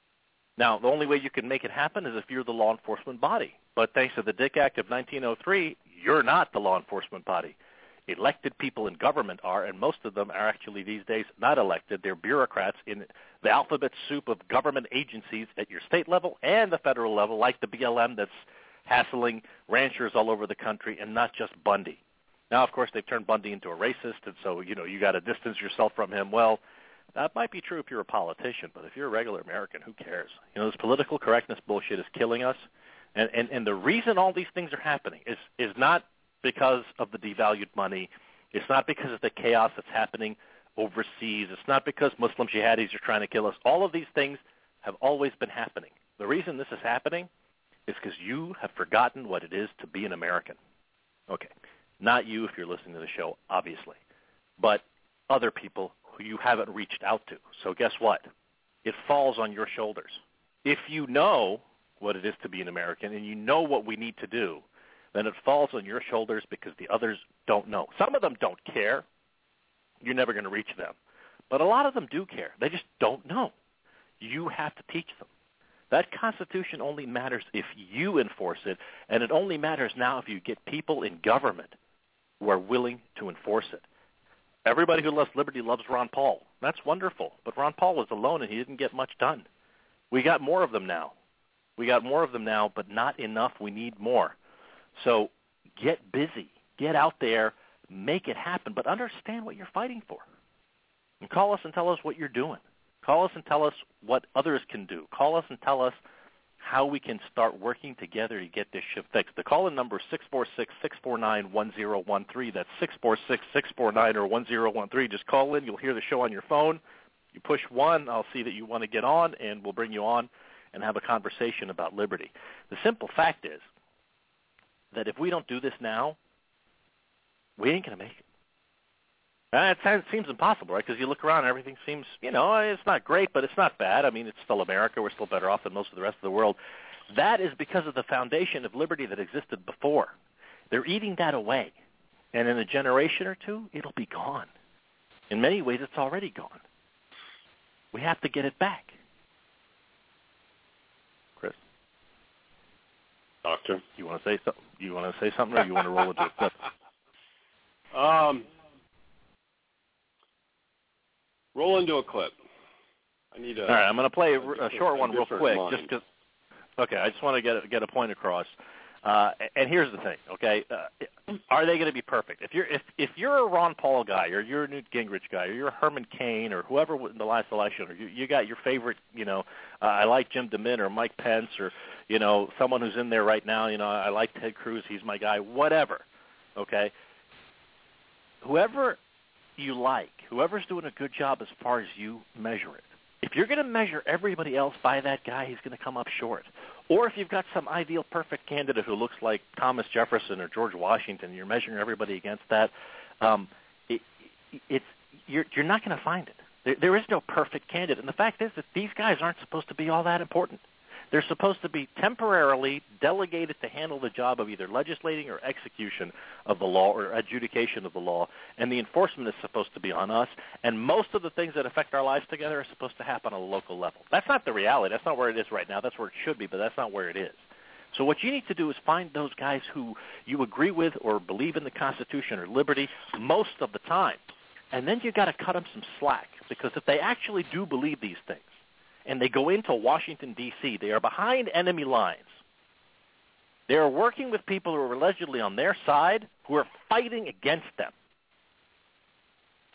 Now, the only way you can make it happen is if you're the law enforcement body. But thanks to the Dick Act of nineteen oh three, you're not the law enforcement body. Elected people in government are, and most of them are actually these days not elected. They're bureaucrats in the alphabet soup of government agencies at your state level and the federal level, like the B L M that's hassling ranchers all over the country, and not just Bundy. Now, of course, they've turned Bundy into a racist, and so, you know, you got to distance yourself from him. Well, that might be true if you're a politician, but if you're a regular American, who cares? You know, this political correctness bullshit is killing us, and, and, and the reason all these things are happening is, is not because of the devalued money. It's not because of the chaos that's happening overseas. It's not because Muslim jihadis are trying to kill us. All of these things have always been happening. The reason this is happening is because you have forgotten what it is to be an American. Okay, not you if you're listening to the show, obviously, but other people who you haven't reached out to. So guess what? It falls on your shoulders. If you know what it is to be an American and you know what we need to do, then it falls on your shoulders because the others don't know. Some of them don't care. You're never going to reach them. But a lot of them do care. They just don't know. You have to teach them. That Constitution only matters if you enforce it, and it only matters now if you get people in government who are willing to enforce it. Everybody who loves liberty loves Ron Paul. That's wonderful. But Ron Paul was alone, and he didn't get much done. We got more of them now. We got more of them now, but not enough. We need more. So get busy. Get out there. Make it happen. But understand what you're fighting for. And call us and tell us what you're doing. Call us and tell us what others can do. Call us and tell us how we can start working together to get this shit fixed. The call-in number is six four six, six four nine, one zero one three. That's six four six, six four nine or one zero one three. Just call in. You'll hear the show on your phone. You push one, I'll see that you want to get on, and we'll bring you on and have a conversation about liberty. The simple fact is that if we don't do this now, we ain't going to make it. Uh, it seems impossible, right? Because you look around and everything seems, you know, it's not great, but it's not bad. I mean, it's still America. We're still better off than most of the rest of the world. That is because of the foundation of liberty that existed before. They're eating that away. And in a generation or two, it'll be gone. In many ways, it's already gone. We have to get it back. Chris? Doctor? You want to say something? You want to say something, or you want to roll into a clip? Um... Roll into a clip. I need a. All right, I'm going to play a, a short one real quick, mind. just because. Okay, I just want to get a, get a point across. Uh, and here's the thing, okay? Uh, are they going to be perfect? If you're if if you're a Ron Paul guy, or you're a Newt Gingrich guy, or you're a Herman Cain, or whoever in the last election, or you, you got your favorite, you know, uh, I like Jim DeMint or Mike Pence, or you know, someone who's in there right now, you know, I like Ted Cruz, he's my guy, whatever, okay? Whoever you like, whoever's doing a good job as far as you measure it. If you're going to measure everybody else by that guy, he's going to come up short. Or if you've got some ideal perfect candidate who looks like Thomas Jefferson or George Washington, you're measuring everybody against that, um, it, it's, you're, you're not going to find it. There, there is no perfect candidate. And the fact is that these guys aren't supposed to be all that important. They're supposed to be temporarily delegated to handle the job of either legislating or execution of the law or adjudication of the law, and the enforcement is supposed to be on us, and most of the things that affect our lives together are supposed to happen on a local level. That's not the reality. That's not where it is right now. That's where it should be, but that's not where it is. So what you need to do is find those guys who you agree with or believe in the Constitution or liberty most of the time, and then you've got to cut them some slack, because if they actually do believe these things, and they go into Washington, D C, they are behind enemy lines. They are working with people who are allegedly on their side, who are fighting against them.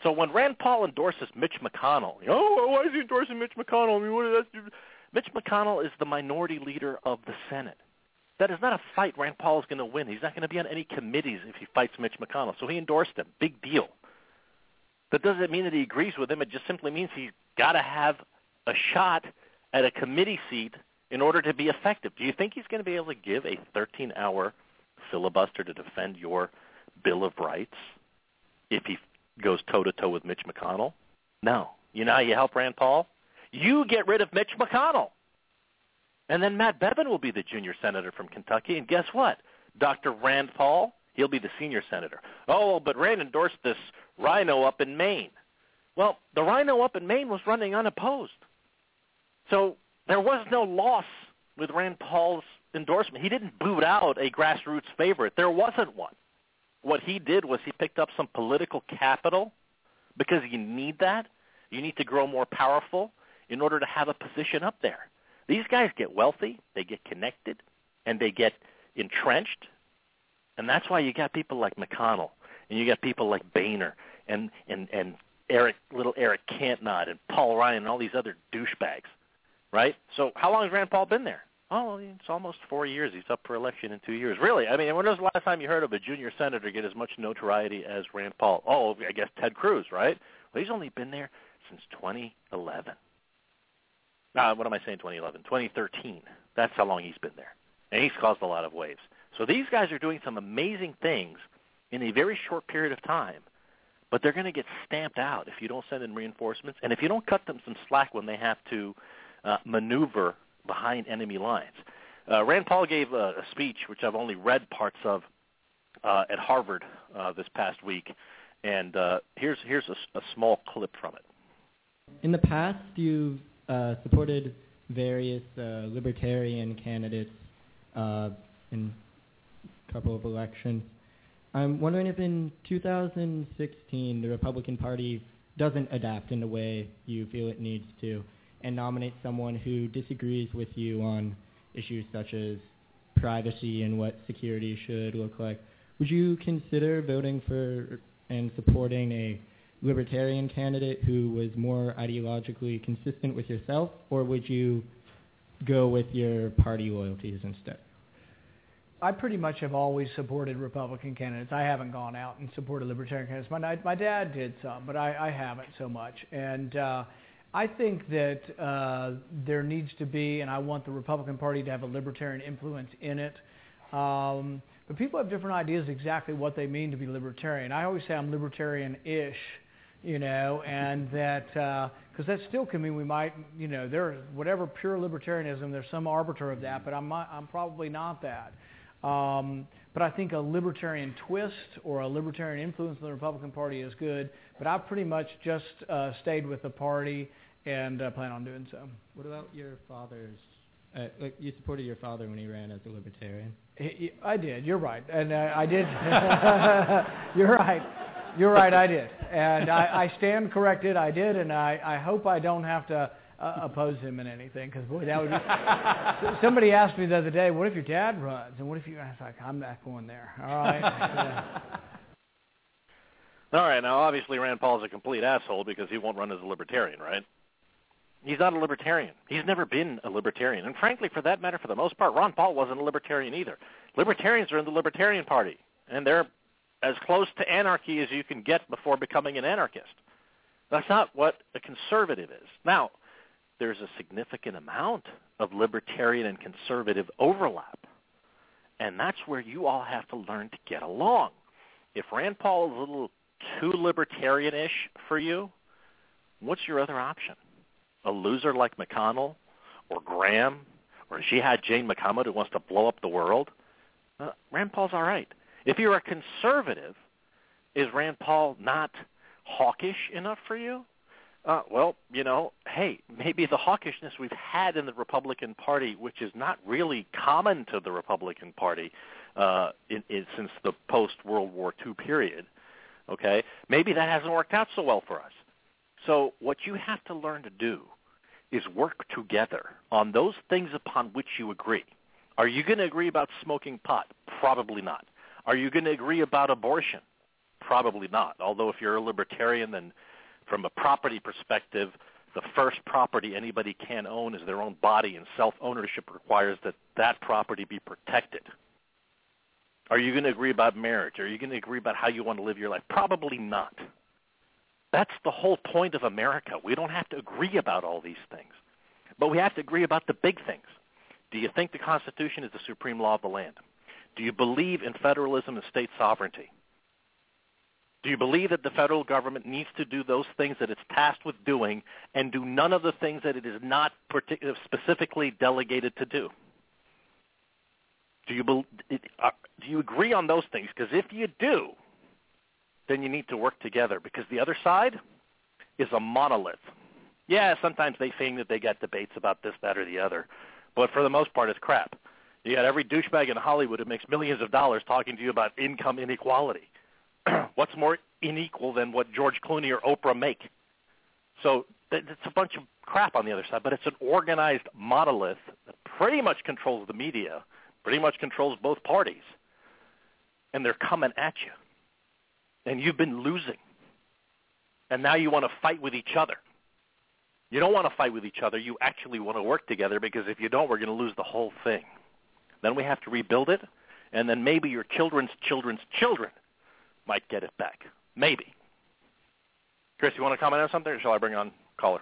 So when Rand Paul endorses Mitch McConnell, you know, oh, why is he endorsing Mitch McConnell? I mean, what does that do? Mitch McConnell is the minority leader of the Senate. That is not a fight Rand Paul is going to win. He's not going to be on any committees if he fights Mitch McConnell. So he endorsed him. Big deal. That doesn't mean that he agrees with him. It just simply means he's got to have a shot at a committee seat in order to be effective. Do you think he's going to be able to give a thirteen-hour filibuster to defend your Bill of Rights if he goes toe-to-toe with Mitch McConnell? No. You know how you help Rand Paul? You get rid of Mitch McConnell. And then Matt Bevin will be the junior senator from Kentucky. And guess what? Doctor Rand Paul, he'll be the senior senator. Oh, but Rand endorsed this rhino up in Maine. Well, the rhino up in Maine was running unopposed. So there was no loss with Rand Paul's endorsement. He didn't boot out a grassroots favorite. There wasn't one. What he did was he picked up some political capital because you need that. You need to grow more powerful in order to have a position up there. These guys get wealthy, they get connected, and they get entrenched. And that's why you got people like McConnell, and you got people like Boehner, and, and, and Eric, little Eric Cantona, and Paul Ryan, and all these other douchebags, right? So how long has Rand Paul been there? Oh, it's almost four years. He's up for election in two years. Really? I mean, when was the last time you heard of a junior senator get as much notoriety as Rand Paul? Oh, I guess Ted Cruz, right? Well, he's only been there since twenty eleven. Uh, what am I saying, twenty eleven? twenty thirteen. That's how long he's been there. And he's caused a lot of waves. So these guys are doing some amazing things in a very short period of time, but they're going to get stamped out if you don't send in reinforcements and if you don't cut them some slack when they have to uh, maneuver behind enemy lines. Uh, Rand Paul gave a, a speech, which I've only read parts of, uh, at Harvard uh, this past week, and uh, here's, here's a, a small clip from it. In the past, you've uh, supported various uh, libertarian candidates uh, in a couple of elections. I'm wondering if in two thousand sixteen the Republican Party doesn't adapt in the way you feel it needs to and nominate someone who disagrees with you on issues such as privacy and what security should look like. Would you consider voting for and supporting a libertarian candidate who was more ideologically consistent with yourself, or would you go with your party loyalties instead? I pretty much have always supported Republican candidates. I haven't gone out and supported Libertarian candidates. My, my dad did some, but I, I haven't so much. And uh, I think that uh, there needs to be, and I want the Republican Party to have a libertarian influence in it. Um, but people have different ideas exactly what they mean to be libertarian. I always say I'm libertarian-ish, you know, and that, because uh, that still can mean we might, you know, there, whatever pure libertarianism, there's some arbiter of that, but I'm, I'm probably not that. Um, but I think a libertarian twist or a libertarian influence in the Republican Party is good. But I've pretty much just uh, stayed with the party and uh, plan on doing so. What about your father's? Uh, like you supported your father when he ran as a libertarian. He, he, I did. You're right, and uh, I did. You're right. You're right. I did, and I, I stand corrected. I did, and I, I hope I don't have to Uh, oppose him in anything, because boy, that would be. Somebody asked me the other day, "What if your dad runs?" And what if you? I was like, "I'm not going there." All right. Yeah. All right. Now, obviously, Rand Paul is a complete asshole because he won't run as a libertarian, right? He's not a libertarian. He's never been a libertarian, and frankly, for that matter, for the most part, Ron Paul wasn't a libertarian either. Libertarians are in the Libertarian Party, and they're as close to anarchy as you can get before becoming an anarchist. That's not what a conservative is. Now, there's a significant amount of libertarian and conservative overlap. And that's where you all have to learn to get along. If Rand Paul is a little too libertarian-ish for you, what's your other option? A loser like McConnell or Graham or Jihad Jane Muhammad who wants to blow up the world? Uh, Rand Paul's all right. If you're a conservative, is Rand Paul not hawkish enough for you? Uh, well, you know, hey, maybe the hawkishness we've had in the Republican Party, which is not really common to the Republican Party uh, in, in, since the post-World War Two period, okay, maybe that hasn't worked out so well for us. So what you have to learn to do is work together on those things upon which you agree. Are you going to agree about smoking pot? Probably not. Are you going to agree about abortion? Probably not. Although if you're a libertarian, then from a property perspective, the first property anybody can own is their own body, and self-ownership requires that that property be protected. Are you going to agree about marriage? Are you going to agree about how you want to live your life? Probably not. That's the whole point of America. We don't have to agree about all these things, but we have to agree about the big things. Do you think the Constitution is the supreme law of the land? Do you believe in federalism and state sovereignty? Do you believe that the federal government needs to do those things that it's tasked with doing and do none of the things that it is not partic- specifically delegated to do? Do you, be- uh, do you agree on those things? Because if you do, then you need to work together, because the other side is a monolith. Yeah, sometimes they think that they got debates about this, that, or the other, but for the most part, it's crap. You got every douchebag in Hollywood who makes millions of dollars talking to you about income inequality. What's more unequal than what George Clooney or Oprah make? So it's a bunch of crap on the other side, but it's an organized monolith that pretty much controls the media, pretty much controls both parties, and they're coming at you. And you've been losing. And now you want to fight with each other. You don't want to fight with each other. You actually want to work together, because if you don't, we're going to lose the whole thing. Then we have to rebuild it, and then maybe your children's children's children might get it back. Maybe. Chris, you want to comment on something, or shall I bring on caller?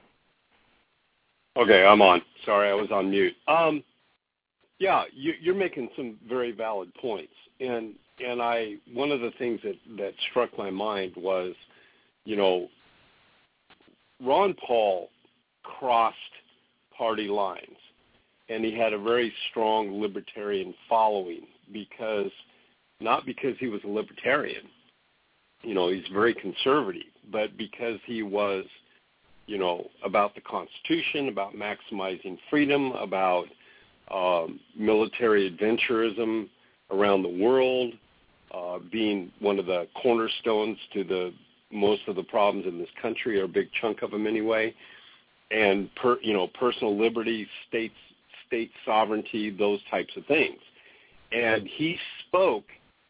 Okay, I'm on. Sorry, I was on mute. Um, yeah, you, you're making some very valid points, and and I one of the things that, that struck my mind was, you know, Ron Paul crossed party lines, and he had a very strong libertarian following, because not because he was a libertarian, you know, he's very conservative, but because he was, you know, about the Constitution, about maximizing freedom, about um, military adventurism around the world, uh, being one of the cornerstones to the most of the problems in this country, or a big chunk of them anyway, and per, you know, personal liberty, states, state sovereignty, those types of things. And he spoke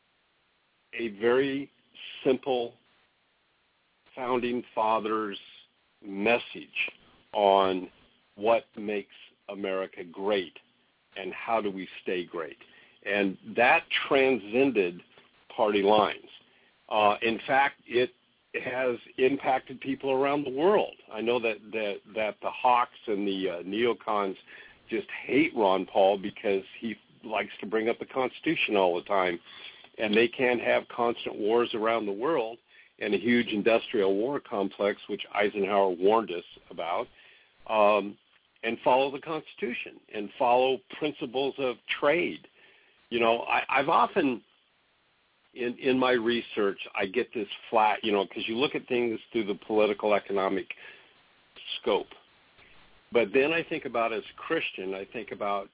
a very simple founding fathers message on what makes America great and how do we stay great. And that transcended party lines. Uh, in fact, it has impacted people around the world. I know that, that, that the hawks and the uh, neocons just hate Ron Paul because he likes to bring up the Constitution all the time, and they can't have constant wars around the world and a huge industrial war complex, which Eisenhower warned us about, um, and follow the Constitution and follow principles of trade. You know, I, I've often, in, in my research, I get this flat, you know, because you look at things through the political economic scope. But then I think about, as a Christian, I think about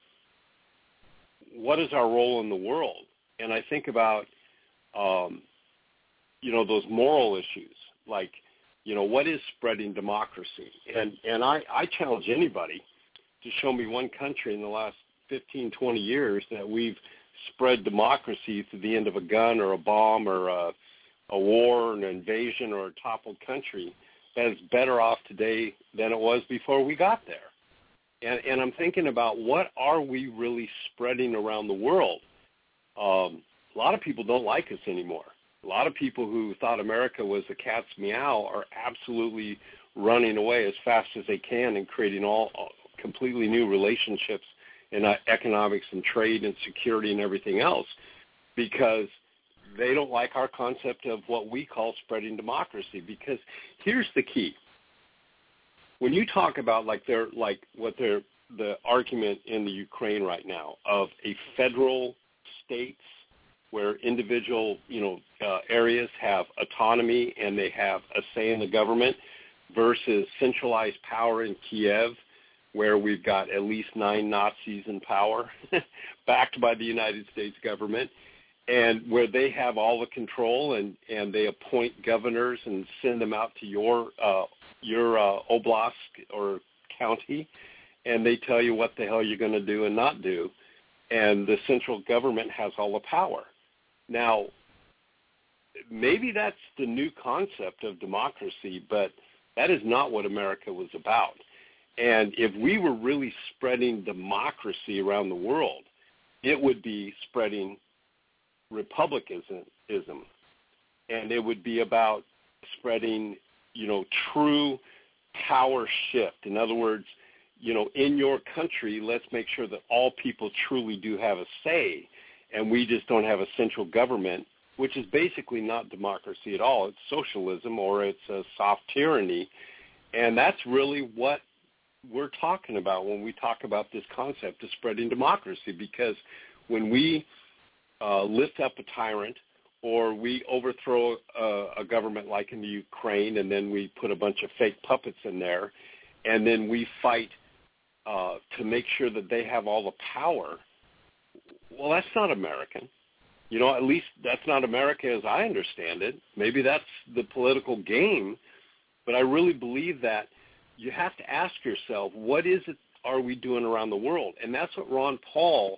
what is our role in the world? And I think about, um, you know, those moral issues, like, you know, what is spreading democracy? And and I, I challenge anybody to show me one country in the last fifteen, twenty years that we've spread democracy to the end of a gun or a bomb or a, a war, an invasion, or a toppled country that is better off today than it was before we got there. And, and I'm thinking about, what are we really spreading around the world? Um, a lot of people don't like us anymore. A lot of people who thought America was a cat's meow are absolutely running away as fast as they can and creating all, all completely new relationships in uh, economics and trade and security and everything else, because they don't like our concept of what we call spreading democracy. Because here's the key. When you talk about like they're like what they're the argument in the Ukraine right now of a federal states where individual, you know, uh, areas have autonomy and they have a say in the government, versus centralized power in Kiev, where we've got at least nine Nazis in power, backed by the United States government, and where they have all the control, and, and they appoint governors and send them out to your uh, your uh, oblast or county, and they tell you what the hell you're going to do and not do, and the central government has all the power. Now, maybe that's the new concept of democracy, but that is not what America was about. And if we were really spreading democracy around the world, it would be spreading republicanism, and it would be about spreading, you know, true power shift. In other words, you know, in your country, let's make sure that all people truly do have a say, and we just don't have a central government, which is basically not democracy at all. It's socialism, or it's a soft tyranny, and that's really what we're talking about when we talk about this concept of spreading democracy, because when we uh, lift up a tyrant, or we overthrow a, a government like in the Ukraine, and then we put a bunch of fake puppets in there, and then we fight uh, to make sure that they have all the power, well, that's not American. You know, at least that's not America as I understand it. Maybe that's the political game, but I really believe that you have to ask yourself, what is it are we doing around the world? And that's what Ron Paul,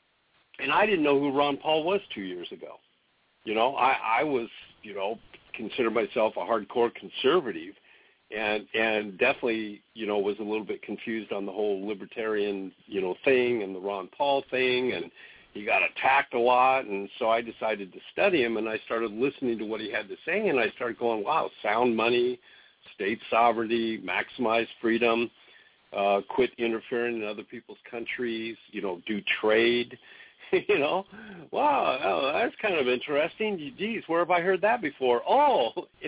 and I didn't know who Ron Paul was two years ago. You know, I, I was, you know, consider myself a hardcore conservative, and and definitely, you know, was a little bit confused on the whole libertarian, you know, thing and the Ron Paul thing, and he got attacked a lot, and so I decided to study him, and I started listening to what he had to say, and I started going, wow, sound money, state sovereignty, maximize freedom, uh, quit interfering in other people's countries, you know, do trade. You know, wow, oh, that's kind of interesting. Geez, where have I heard that before? Oh,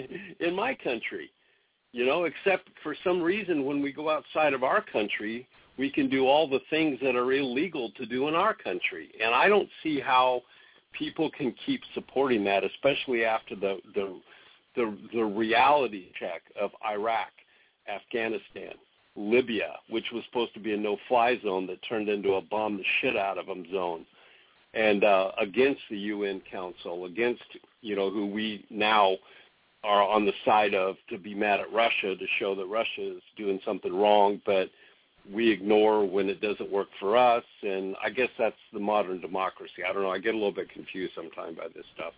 in my country. You know, except for some reason when we go outside of our country, we can do all the things that are illegal to do in our country. And I don't see how people can keep supporting that, especially after the the the, the reality check of Iraq, Afghanistan, Libya, which was supposed to be a no-fly zone that turned into a bomb the shit out of them zone. And uh, against the U N Council, against, you know, who we now are on the side of to be mad at Russia, to show that Russia is doing something wrong, but we ignore when it doesn't work for us. And I guess that's the modern democracy. I don't know. I get a little bit confused sometimes by this stuff.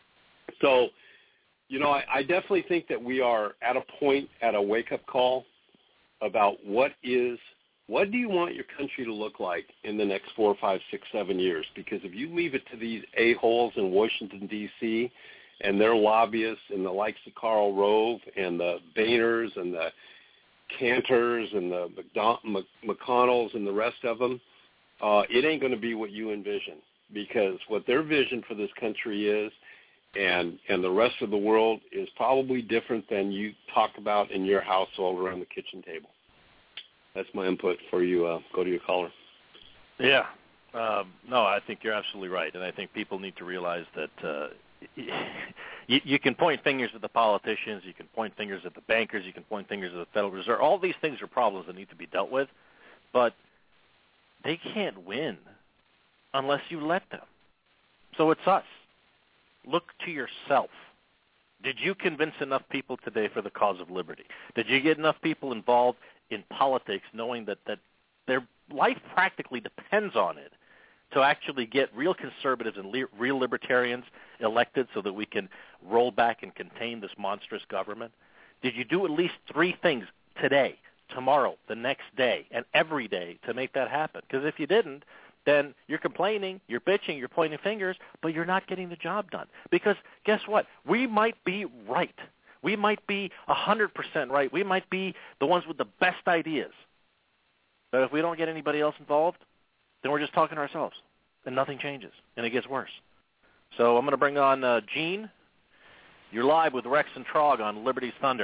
So, you know, I, I definitely think that we are at a point, at a wake-up call about what is What do you want your country to look like in the next four, five, six, seven years? Because if you leave it to these a-holes in Washington, D C, and their lobbyists and the likes of Karl Rove and the Boehners and the Cantors and the McDon- McConnells and the rest of them, uh, it ain't going to be what you envision, because what their vision for this country is and and the rest of the world is probably different than you talk about in your household around the kitchen table. That's my input for you. Uh, go to your caller. Yeah. Um, no, I think you're absolutely right. And I think people need to realize that uh, you, you can point fingers at the politicians, you can point fingers at the bankers, you can point fingers at the Federal Reserve. All these things are problems that need to be dealt with, but they can't win unless you let them. So it's us. Look to yourself. Did you convince enough people today for the cause of liberty? Did you get enough people involved in politics knowing that, that their life practically depends on it to actually get real conservatives and li- real libertarians elected so that we can roll back and contain this monstrous government? Did you do at least three things today, tomorrow, the next day, and every day to make that happen? Because if you didn't, then you're complaining, you're bitching, you're pointing fingers, but you're not getting the job done. Because guess what? We might be right. We might be one hundred percent right. We might be the ones with the best ideas. But if we don't get anybody else involved, then we're just talking to ourselves, and nothing changes, and it gets worse. So I'm going to bring on uh, Gene. You're live with Rex and Trog on Liberty's Thunder.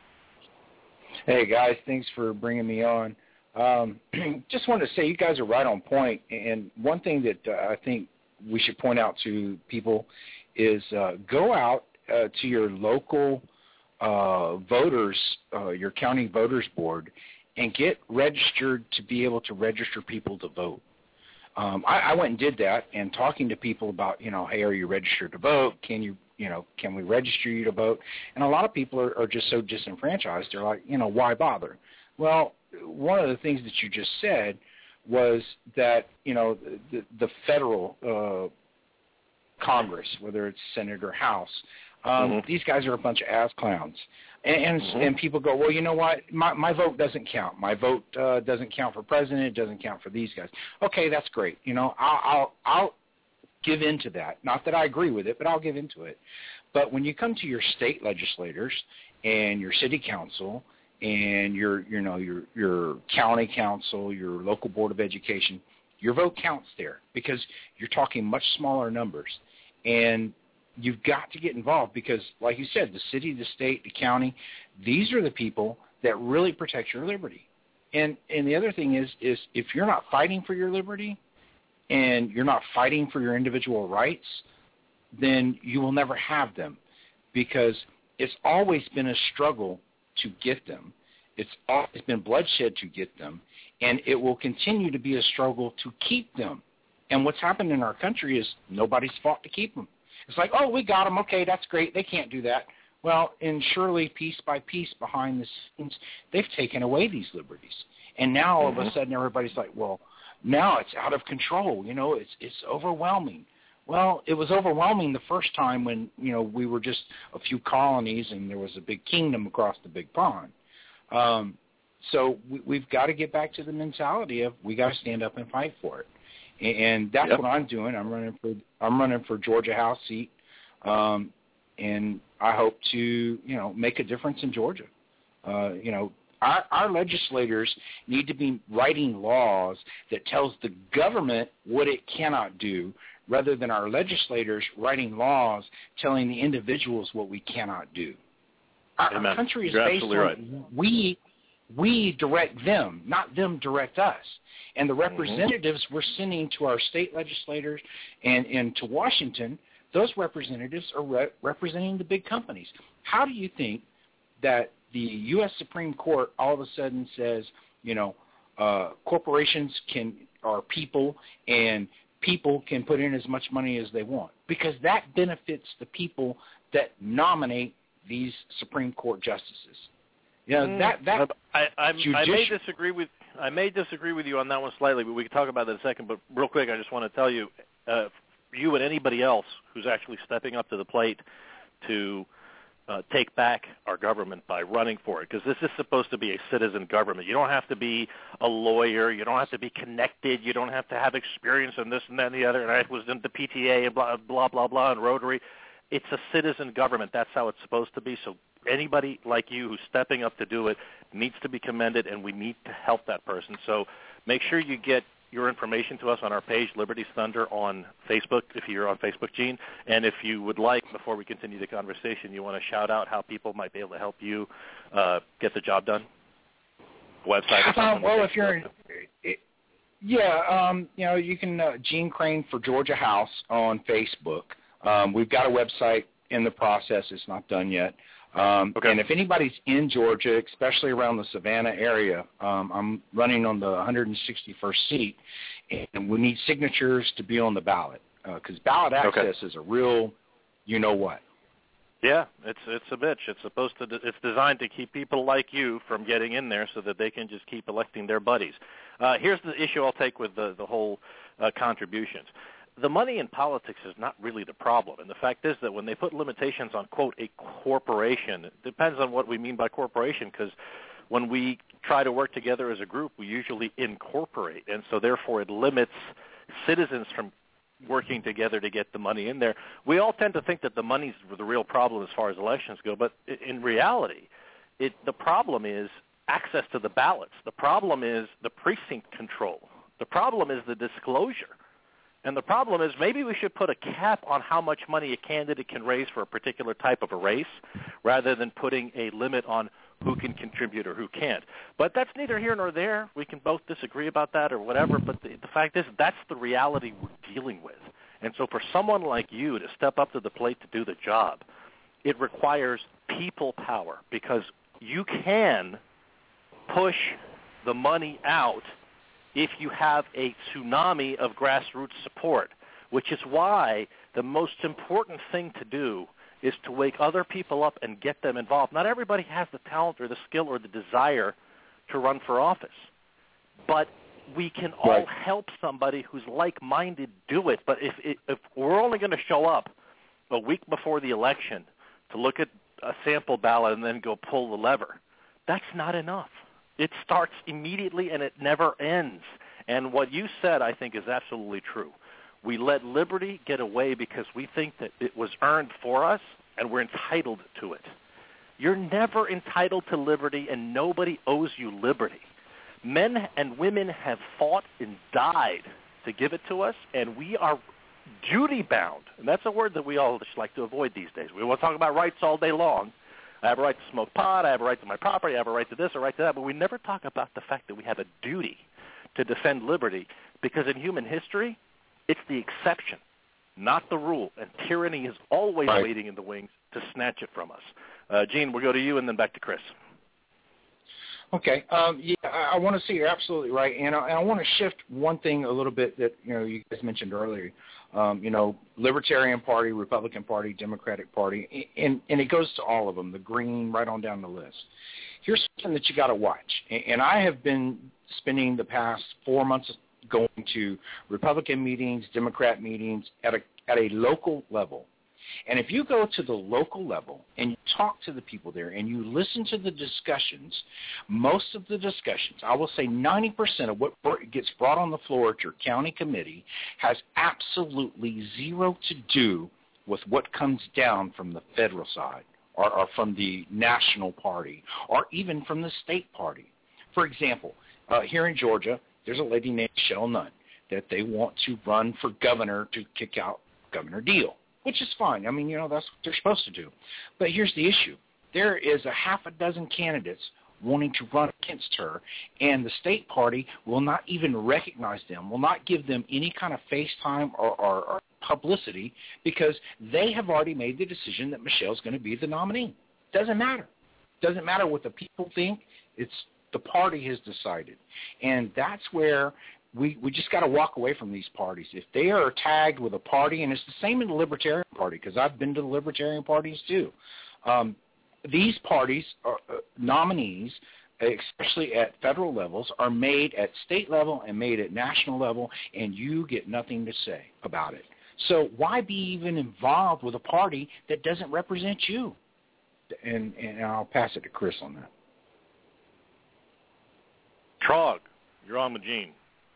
Hey, guys. Thanks for bringing me on. Um, just wanted to say you guys are right on point, and one thing that uh, I think we should point out to people is uh, go out uh, to your local uh, voters, uh, your county voters board, and get registered to be able to register people to vote. Um, I, I went and did that, and talking to people about, you know, hey, are you registered to vote? Can you, you know, can we register you to vote? And a lot of people are, are just so disenfranchised. They're like, you know, why bother? Well, one of the things that you just said was that, you know, the, the federal uh, Congress, whether it's Senate or House. Um, Mm-hmm. These guys are a bunch of ass clowns. And and, Mm-hmm. and people go, well, you know what? My, my vote doesn't count. My vote uh, doesn't count for president. It doesn't count for these guys. Okay, that's great. You know, I'll, I'll, I'll give into that. Not that I agree with it, but I'll give into it. But when you come to your state legislators and your city council and your, you know, your your county council, your local board of education, your vote counts there because you're talking much smaller numbers. And you've got to get involved because, like you said, the city, the state, the county, these are the people that really protect your liberty. And and the other thing is, is if you're not fighting for your liberty and you're not fighting for your individual rights, then you will never have them because it's always been a struggle to get them. It's always been bloodshed to get them, and it will continue to be a struggle to keep them. And what's happened in our country is nobody's fought to keep them. It's like, oh, we got them. Okay, that's great. They can't do that. Well, and surely piece by piece behind the scenes, they've taken away these liberties. And now all of a sudden everybody's like, well, now it's out of control. You know, it's it's overwhelming. Well, it was overwhelming the first time when, you know, we were just a few colonies and there was a big kingdom across the big pond. Um, so we, we've got to get back to the mentality of we got to stand up and fight for it. And that's Yep. what I'm doing. I'm running for I'm running for Georgia House seat, um, and I hope to you know make a difference in Georgia. Uh, you know, our, our legislators need to be writing laws that tells the government what it cannot do, rather than our legislators writing laws telling the individuals what we cannot do. Our, our country is You're based on absolutely right. we we direct them, not them direct us. And the representatives we're sending to our state legislators and, and to Washington, those representatives are re- representing the big companies. How do you think that the U S Supreme Court all of a sudden says, you know, uh, corporations can are people and people can put in as much money as they want? Because that benefits the people that nominate these Supreme Court justices. You know, that that I, I, I may judici- disagree with I may disagree with you on that one slightly, but we can talk about that in a second. But real quick, I just want to tell you, uh, you and anybody else who's actually stepping up to the plate to uh, take back our government by running for it, because this is supposed to be a citizen government. You don't have to be a lawyer. You don't have to be connected. You don't have to have experience in this and that and the other. And I was in the P T A and blah, blah, blah, blah, and Rotary. It's a citizen government. That's how it's supposed to be. So anybody like you who's stepping up to do it needs to be commended, and we need to help that person. So make sure you get your information to us on our page, Liberty's Thunder, on Facebook, if you're on Facebook, Gene. And if you would like, before we continue the conversation, you want to shout out how people might be able to help you uh, get the job done? Website or something? Um, well, if you're, it, yeah, um, you know, you can, uh, Gene Crane for Georgia House on Facebook. Um, we've got a website in the process. It's not done yet. Um, okay. And if anybody's in Georgia, especially around the Savannah area, um, I'm running on the one hundred sixty-first seat, and we need signatures to be on the ballot because uh, ballot access okay. is a real, you know what. Yeah, it's it's a bitch. It's supposed to. It's designed to keep people like you from getting in there, so that they can just keep electing their buddies. Uh, here's the issue I'll take with the the whole uh, contributions. The money in politics is not really the problem. And the fact is that when they put limitations on, quote, a corporation, it depends on what we mean by corporation, because when we try to work together as a group, we usually incorporate. And so therefore it limits citizens from working together to get the money in there. We all tend to think that the money's the real problem as far as elections go, but in reality, it, the problem is access to the ballots. The problem is the precinct control. The problem is the disclosure. And the problem is maybe we should put a cap on how much money a candidate can raise for a particular type of a race rather than putting a limit on who can contribute or who can't. But that's neither here nor there. We can both disagree about that or whatever, but the, the fact is that's the reality we're dealing with. And so for someone like you to step up to the plate to do the job, it requires people power because you can push the money out if you have a tsunami of grassroots support, which is why the most important thing to do is to wake other people up and get them involved. Not everybody has the talent or the skill or the desire to run for office, but we can all Right. help somebody who's like-minded do it. But if, if we're only going to show up a week before the election to look at a sample ballot and then go pull the lever, that's not enough. It starts immediately and it never ends. And what you said, I think, is absolutely true. We let liberty get away because we think that it was earned for us and we're entitled to it. You're never entitled to liberty, and nobody owes you liberty. Men and women have fought and died to give it to us, and we are duty-bound. And that's a word that we all just like to avoid these days. We want to talk about rights all day long. I have a right to smoke pot, I have a right to my property, I have a right to this, a right to that, but we never talk about the fact that we have a duty to defend liberty, because in human history, it's the exception, not the rule, and tyranny is always Right. waiting in the wings to snatch it from us. Uh, Gene, we'll go to you and then back to Chris. Okay. Um, yeah, I, I want to say you're absolutely right, and I, and I want to shift one thing a little bit that you know you guys mentioned earlier. Um, you know, Libertarian Party, Republican Party, Democratic Party, and and it goes to all of them, the green, right on down the list. Here's something that you got to watch, and, and I have been spending the past four months going to Republican meetings, Democrat meetings at a at a local level. And if you go to the local level and you talk to the people there and you listen to the discussions, most of the discussions, I will say ninety percent of what gets brought on the floor at your county committee has absolutely zero to do with what comes down from the federal side or, or from the national party or even from the state party. For example, uh, here in Georgia, there's a lady named Michelle Nunn that they want to run for governor to kick out Governor Deal, which is fine. I mean, you know, that's what they're supposed to do. But here's the issue. There is a half a dozen candidates wanting to run against her, and the state party will not even recognize them, will not give them any kind of face time or, or, or publicity because they have already made the decision that Michelle's going to be the nominee. Doesn't matter. Doesn't matter what the people think. It's the party has decided. And that's where we, we just got to walk away from these parties. If they are tagged with a party, and it's the same in the Libertarian Party, because I've been to the Libertarian parties too. Um, these parties, are, uh, nominees, especially at federal levels, are made at state level and made at national level, and you get nothing to say about it. So why be even involved with a party that doesn't represent you? And, and I'll pass it to Chris on that. Trog, you're on with Gene.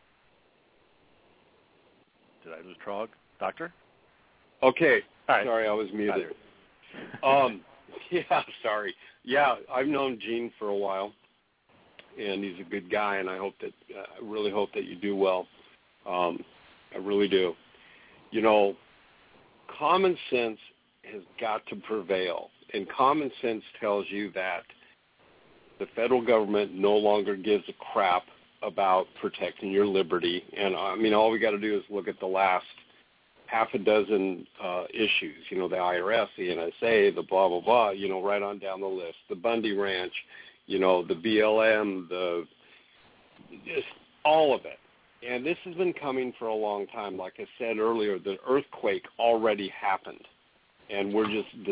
Did I lose Trog? Doctor? Okay. Right. Sorry, I was muted. Um, yeah, sorry. Yeah, I've known Gene for a while, and he's a good guy, and I hope that uh, I really hope that you do well. Um, I really do. You know, common sense has got to prevail, and common sense tells you that the federal government no longer gives a crap about protecting your liberty. And, I mean, all we got to do is look at the last half a dozen uh, issues, you know, the I R S, the N S A, the blah, blah, blah, you know, right on down the list, the Bundy Ranch, you know, the B L M, the just all of it. And this has been coming for a long time. Like I said earlier, the earthquake already happened, and we're just the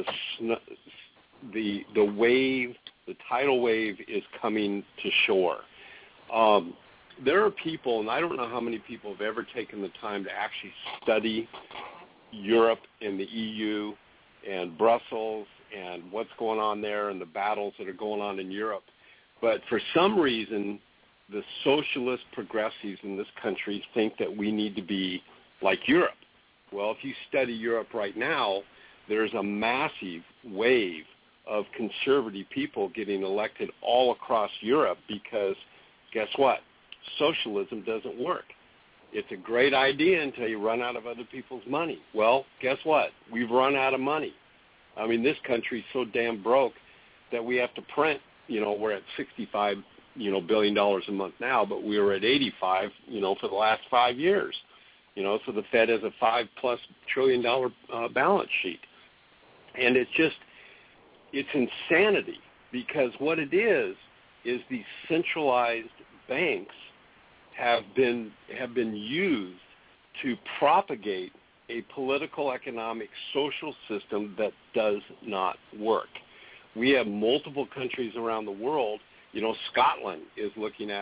the the wave, the tidal wave is coming to shore. Um, there are people, and I don't know how many people have ever taken the time to actually study Europe and the E U and Brussels and what's going on there and the battles that are going on in Europe. But for some reason, the socialist progressives in this country think that we need to be like Europe. Well, if you study Europe right now, there's a massive wave of conservative people getting elected all across Europe because guess what? Socialism doesn't work. It's a great idea until you run out of other people's money. Well, guess what? We've run out of money. I mean, this country's so damn broke that we have to print, you know, we're at sixty-five, you know, billion dollars a month now, but we were at eighty-five, you know, for the last five years. You know, so the Fed has a five plus trillion dollar uh, balance sheet. And it's just, it's insanity because what it is, is these centralized banks have been have been used to propagate a political, economic, social system that does not work. We have multiple countries around the world. You know, Scotland is looking at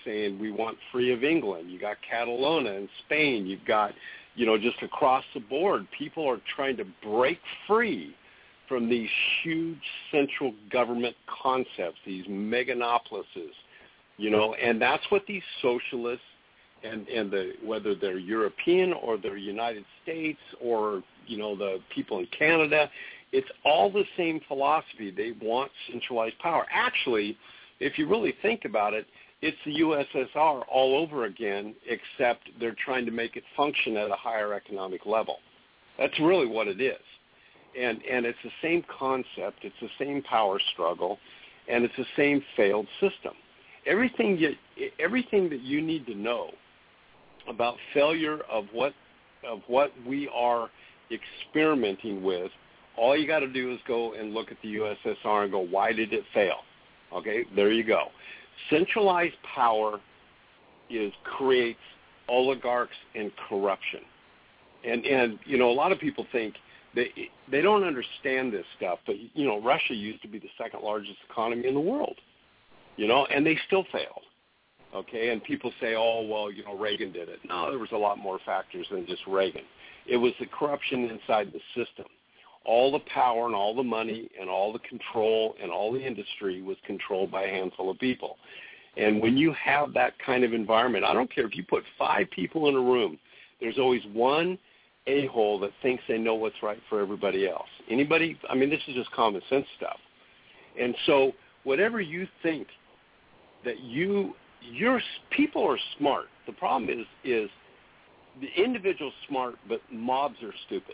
saying we want free of England. You got Catalonia in Spain. You've got, you know, just across the board, people are trying to break free from these huge central government concepts, these meganopolises, you know, and that's what these socialists and, and the, whether they're European or they're United States or, you know, the people in Canada, it's all the same philosophy. They want centralized power. Actually, if you really think about it, it's the U S S R all over again, except they're trying to make it function at a higher economic level. That's really what it is. And and it's the same concept, it's the same power struggle, and it's the same failed system. Everything you, everything that you need to know about failure of what of what we are experimenting with, all you got to do is go and look at the U S S R and go, why did it fail? Okay, there you go. Centralized power is creates oligarchs and corruption. And and you know, a lot of people think they they don't understand this stuff, but you know, Russia used to be the second largest economy in the world. You know, and they still failed. Okay, and people say, oh, well, you know, Reagan did it. No, there was a lot more factors than just Reagan. It was the corruption inside the system. All the power and all the money and all the control and all the industry was controlled by a handful of people. And when you have that kind of environment, I don't care if you put five people in a room, there's always one a-hole that thinks they know what's right for everybody else. Anybody? I mean, this is just common sense stuff. And so whatever you think that you, your people are smart. The problem is, is the individual's smart, but mobs are stupid.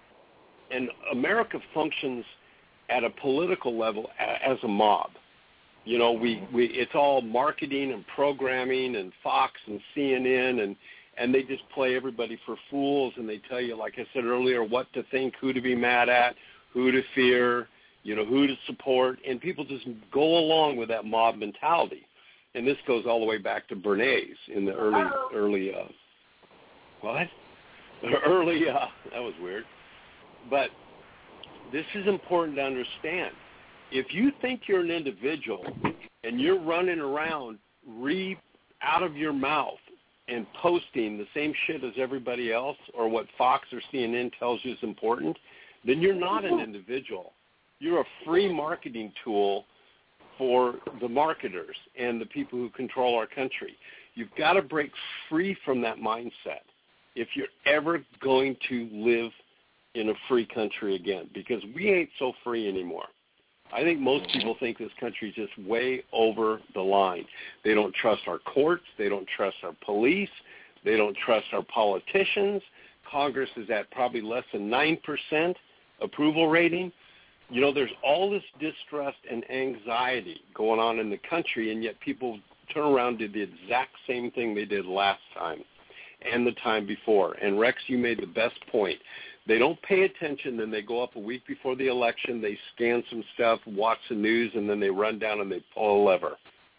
And America functions at a political level as a mob. You know, we, we it's all marketing and programming and Fox and C N N, and, and they just play everybody for fools, and they tell you, like I said earlier, what to think, who to be mad at, who to fear, you know, who to support, and people just go along with that mob mentality. And this goes all the way back to Bernays in the early, early, uh, what? Early, uh, that was weird. But this is important to understand. If you think you're an individual and you're running around re out of your mouth and posting the same shit as everybody else or what Fox or C N N tells you is important, then you're not an individual. You're a free marketing tool for the marketers and the people who control our country. You've got to break free from that mindset if you're ever going to live in a free country again, because we ain't so free anymore. I think most people think this country is just way over the line. They don't trust our courts. They don't trust our police. They don't trust our politicians. Congress is at probably less than nine percent approval rating. You know, there's all this distrust and anxiety going on in the country, and yet people turn around and do the exact same thing they did last time and the time before. And, Rex, you made the best point. They don't pay attention, then they go up a week before the election, they scan some stuff, watch the news, and then they run down and they pull a lever.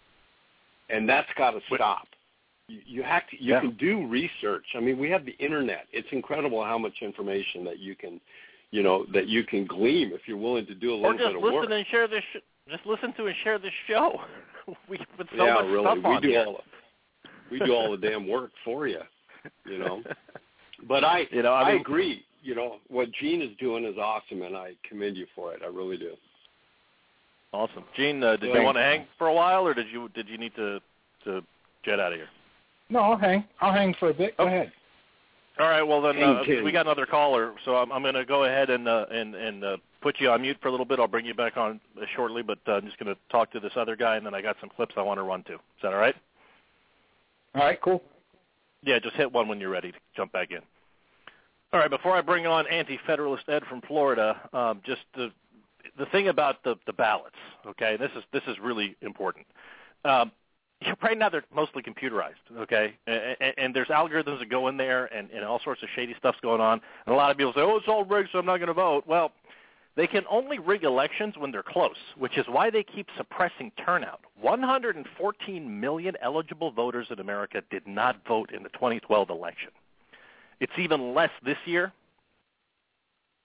And that's got to stop. You, you have to. You yeah. can do research. I mean, we have the internet. It's incredible how much information that you can, you know, that you can glean if you're willing to do a little or just bit of work. listen and share this. Sh- just listen to and share this show. we put so yeah, much really. stuff we on do here. all. We do all the damn work for you. You know. But I, you know, I, I mean, agree. You know, what Gene is doing is awesome, and I commend you for it. I really do. Awesome. Gene, uh, did Thanks. you want to hang for a while, or did you did you need to, to jet out of here? No, I'll hang. I'll hang for a bit. Go okay. ahead. All right. Well, then uh, Ken. we got another caller, so I'm, I'm going to go ahead and uh, and and uh, put you on mute for a little bit. I'll bring you back on uh, shortly, but uh, I'm just going to talk to this other guy, and then I got some clips I want to run to. Is that all right? All right. Cool. Yeah, just hit one when you're ready to jump back in. All right, before I bring on anti-federalist Ed from Florida, um, just the the thing about the, the ballots, okay, this is this is really important. Um, right now they're mostly computerized, okay, and, and, and there's algorithms that go in there and, and all sorts of shady stuff's going on. And a lot of people say, oh, it's all rigged, so I'm not going to vote. Well, they can only rig elections when they're close, which is why they keep suppressing turnout. one hundred fourteen million eligible voters in America did not vote in the twenty twelve election. It's even less this year,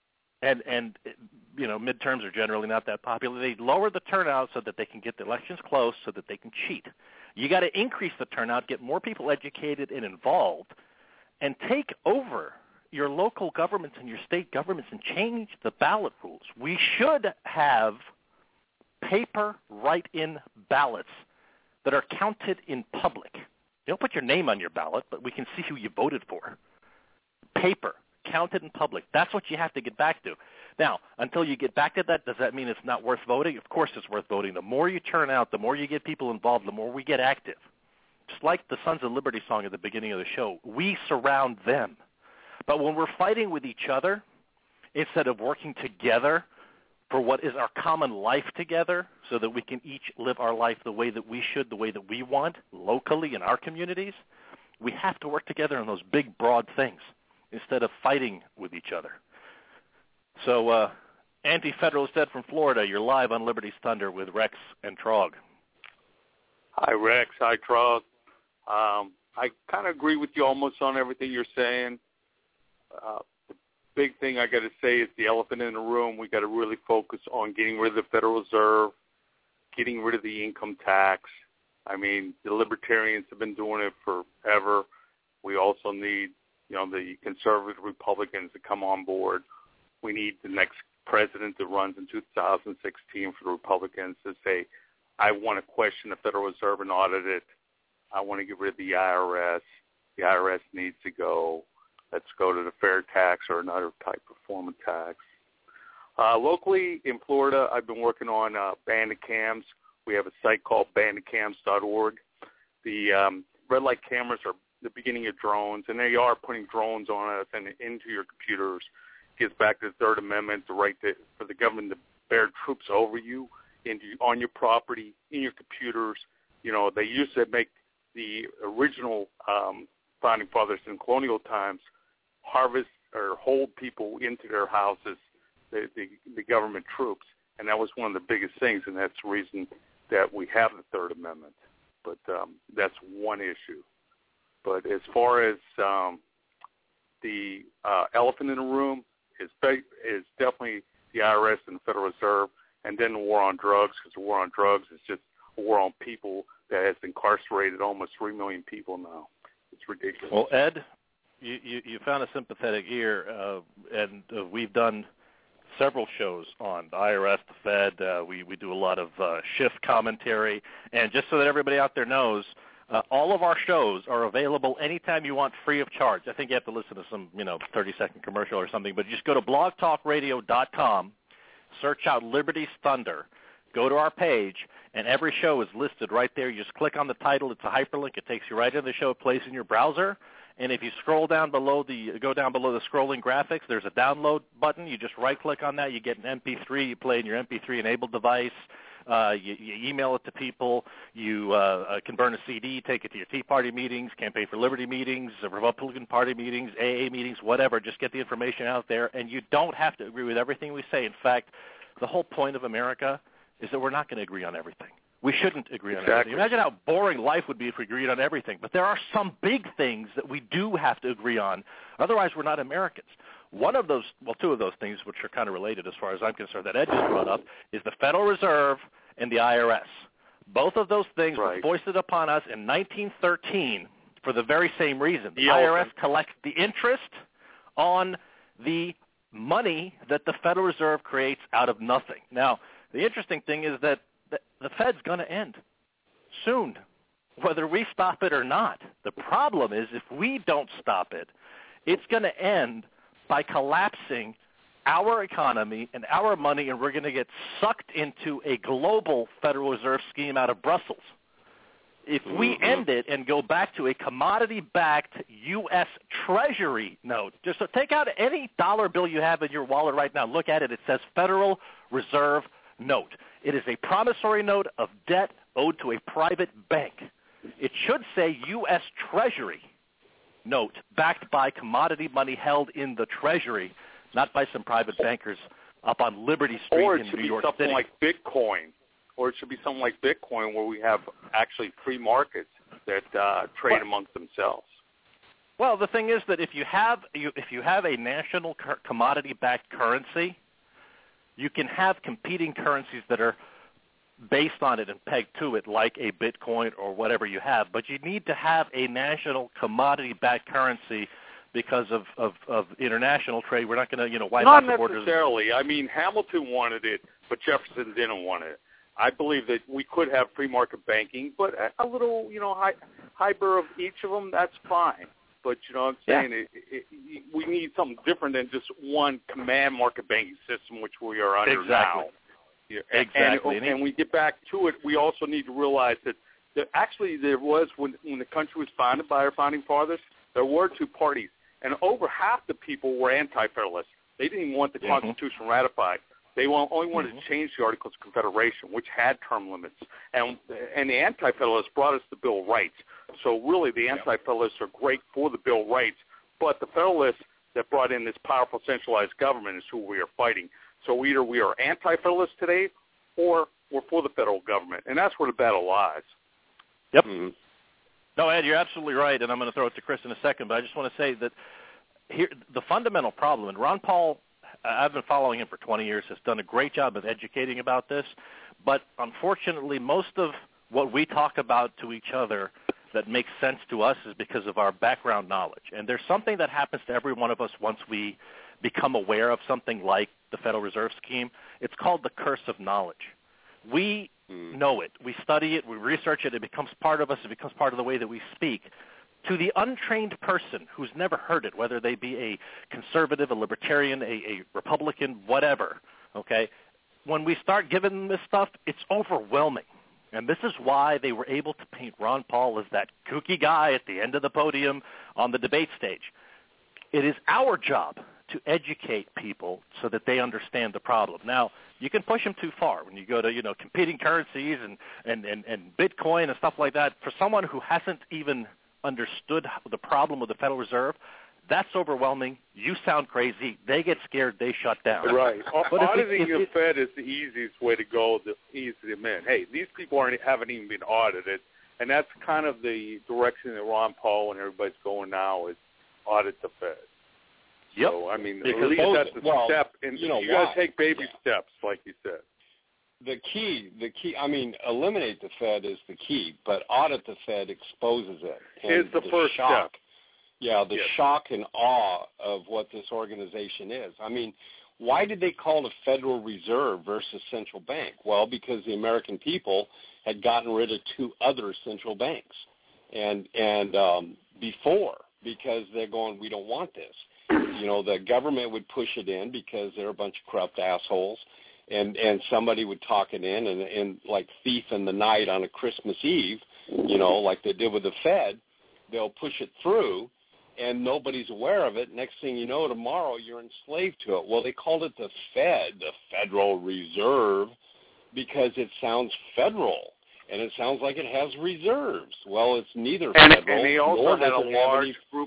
and and you know midterms are generally not that popular. They lower the turnout so that they can get the elections close, so that they can cheat. You got to increase the turnout, get more people educated and involved, and take over your local governments and your state governments and change the ballot rules. We should have paper write-in ballots that are counted in public. You don't put your name on your ballot, but we can see who you voted for. Paper, counted in public. That's what you have to get back to. Now, until you get back to that, does that mean it's not worth voting? Of course it's worth voting. The more you turn out, the more you get people involved, the more we get active. Just like the Sons of Liberty song at the beginning of the show, we surround them. But when we're fighting with each other, instead of working together for what is our common life together so that we can each live our life the way that we should, the way that we want, locally in our communities, we have to work together on those big, broad things instead of fighting with each other. So, uh, Anti-Federalist Ed from Florida, you're live on Liberty's Thunder with Rex and Trog. Hi, Rex. Hi, Trog. Um, I kind of agree with you almost on everything you're saying. Uh, the big thing I got to say is the elephant in the room. We got to really focus on getting rid of the Federal Reserve, getting rid of the income tax. I mean, the Libertarians have been doing it forever. We also need, you know, the conservative Republicans to come on board. We need the next president that runs in two thousand sixteen for the Republicans to say, I want to question the Federal Reserve and audit it. I want to get rid of the I R S. The I R S needs to go. Let's go to the fair tax or another type of form of tax. Uh, locally in Florida, I've been working on uh, bandit cams. We have a site called bandit cams dot org. The um, red light cameras are the beginning of drones, and they are putting drones on us and into your computers. Gets back to the Third Amendment, the right to, for the government to bear troops over you, into, on your property, in your computers. You know, they used to make the original um, founding fathers in colonial times harvest or hold people into their houses, the, the, the government troops, and that was one of the biggest things, and that's the reason that we have the Third Amendment. But um, that's one issue. But as far as um, the uh, elephant in the room, is is definitely the I R S and the Federal Reserve, and then the war on drugs, because the war on drugs is just a war on people that has incarcerated almost three million people now. It's ridiculous. Well, Ed, you, you, you found a sympathetic ear, uh, and uh, we've done several shows on the I R S, the Fed. Uh, we, we do a lot of uh, shift commentary. And just so that everybody out there knows, Uh, all of our shows are available anytime you want, free of charge. I think you have to listen to some, you know, thirty-second commercial or something, but just go to blog talk radio dot com, search out Liberty's Thunder, go to our page, and every show is listed right there. You just click on the title. It's a hyperlink. It takes you right into the show. It plays in your browser. And if you scroll down below the, go down below the scrolling graphics, there's a download button. You just right-click on that. You get an M P three. You play in your M P three enabled device. Uh, you, you email it to people. You uh, can burn a C D, take it to your Tea Party meetings, Campaign for Liberty meetings, Republican Party meetings, A A meetings, whatever. Just get the information out there, and you don't have to agree with everything we say. In fact, the whole point of America is that we're not going to agree on everything. We shouldn't agree on exactly. everything. Imagine how boring life would be if we agreed on everything. But there are some big things that we do have to agree on. Otherwise, we're not Americans. One of those, well, two of those things, which are kind of related as far as I'm concerned, that Ed just brought up, is the Federal Reserve and the I R S. Both of those things right. were foisted upon us in nineteen thirteen for the very same reason. The, the I R S collects the interest on the money that the Federal Reserve creates out of nothing. Now, the interesting thing is that the, the Fed's going to end soon, whether we stop it or not. The problem is if we don't stop it, it's going to end by collapsing our economy and our money, and we're going to get sucked into a global Federal Reserve scheme out of Brussels. If we end it and go back to a commodity-backed U S Treasury note, just so take out any dollar bill you have in your wallet right now, look at it, it says Federal Reserve note. It is a promissory note of debt owed to a private bank. It should say U S Treasury note backed by commodity money held in the Treasury, not by some private bankers up on Liberty Street or in New York City. Or it should be something City. like Bitcoin. Or it should be something like Bitcoin where we have actually free markets that uh, trade well, amongst themselves. Well, the thing is that if you have you, if you have a national cur- commodity-backed currency, you can have competing currencies that are based on it and pegged to it, like a Bitcoin or whatever you have. But you need to have a national commodity-backed currency because of, of, of international trade. We're not going to, you know, wipe Not out the borders. Not necessarily. I mean, Hamilton wanted it, but Jefferson didn't want it. I believe that we could have free market banking, but a, a little, you know, hy- hybrid of each of them, that's fine. But, you know what I'm saying? Yeah. It, it, it, we need something different than just one command market banking system, which we are under Exactly. now. Yeah, Exactly. And, and, and we get back to it, we also need to realize that, that actually there was, when, when the country was founded by our founding fathers, there were two parties. And over half the people were anti-federalists. They didn't even want the Mm-hmm. Constitution ratified. They only wanted Mm-hmm. to change the Articles of Confederation, which had term limits. And and the Anti-Federalists brought us the Bill of Rights. So really the Anti-Federalists are great for the Bill of Rights, but the Federalists that brought in this powerful centralized government is who we are fighting. So either we are Anti-Federalists today or we're for the federal government. And that's where the battle lies. Yep. Mm-hmm. No, Ed, you're absolutely right, and I'm going to throw it to Chris in a second, but I just want to say that here the fundamental problem, and Ron Paul, I've been following him for twenty years, has done a great job of educating about this, but unfortunately most of what we talk about to each other that makes sense to us is because of our background knowledge. And there's something that happens to every one of us once we become aware of something like the Federal Reserve Scheme. It's called the curse of knowledge. We mm. know it. We study it. We research it. It becomes part of us. It becomes part of the way that we speak. To the untrained person who's never heard it, whether they be a conservative, a libertarian, a, a Republican, whatever, okay, when we start giving them this stuff, it's overwhelming. And this is why they were able to paint Ron Paul as that kooky guy at the end of the podium on the debate stage. It is our job to educate people so that they understand the problem. Now, you can push them too far when you go to, you know, competing currencies and, and, and, and Bitcoin and stuff like that. For someone who hasn't even understood the problem with the Federal Reserve, that's overwhelming. You sound crazy. They get scared. They shut down. Right. But Auditing if it, if the it, Fed is the easiest way to go, the ease them in. Hey, these people aren't haven't even been audited, and that's kind of the direction that Ron Paul and everybody's going now is audit the Fed. Yep. So, I mean, Because at least those, that's a well, step. And you know you got why? to take baby yeah. steps, like you said. The key, the key. I mean, eliminate the Fed is the key, but audit the Fed exposes it. And Is the, the first shock, step. Yeah, the yes. shock and awe of what this organization is. I mean, why did they call it a Federal Reserve versus central bank? Well, because the American people had gotten rid of two other central banks, and and um, before because they're going, we don't want this. You know, the government would push it in because they're a bunch of corrupt assholes, and and somebody would talk it in, and, and like thief in the night on a Christmas Eve, you know, like they did with the Fed, they'll push it through, and nobody's aware of it. Next thing you know, tomorrow you're enslaved to it. Well, they called it the Fed, the Federal Reserve, because it sounds federal, and it sounds like it has reserves. Well, it's neither and, federal, and they also nor had does a it have large any... group.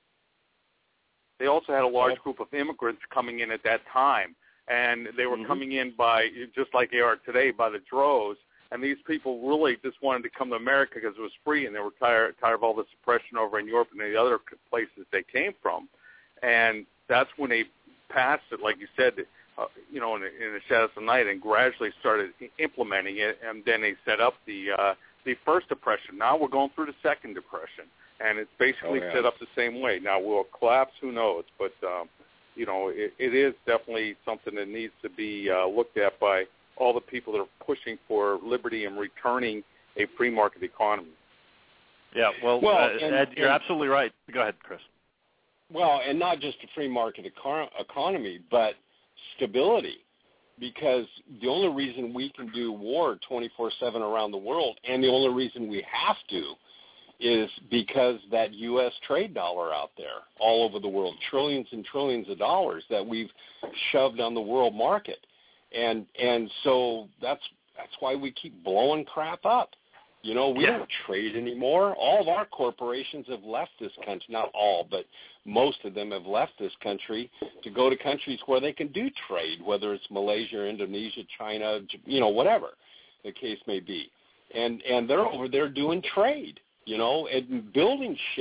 They also had a large group of immigrants coming in at that time, and they were mm-hmm. coming in by, just like they are today, by the droves. And these people really just wanted to come to America because it was free, and they were tired, tired of all the suppression over in Europe and the other places they came from. And that's when they passed it, like you said, uh, you know, in, in the shadows of night, and gradually started implementing it. And then they set up the uh, the first depression. Now we're going through the second depression, and it's basically oh, yeah. set up the same way. Now will it collapse? Who knows? But um, you know, it, it is definitely something that needs to be uh, looked at by all the people that are pushing for liberty and returning a free market economy. Yeah, well, well uh, and, Ed, you're and, absolutely right. Go ahead, Chris. Well, and not just a free market eco- economy, but stability, because the only reason we can do war twenty-four seven around the world, and the only reason we have to, is because that U S trade dollar out there all over the world, trillions and trillions of dollars that we've shoved on the world market. And and so that's that's why we keep blowing crap up. You know, we yeah. don't trade anymore. All of our corporations have left this country. Not all, but most of them have left this country to go to countries where they can do trade, whether it's Malaysia, Indonesia, China, you know, whatever the case may be. And and they're over there doing trade, you know, and building shit.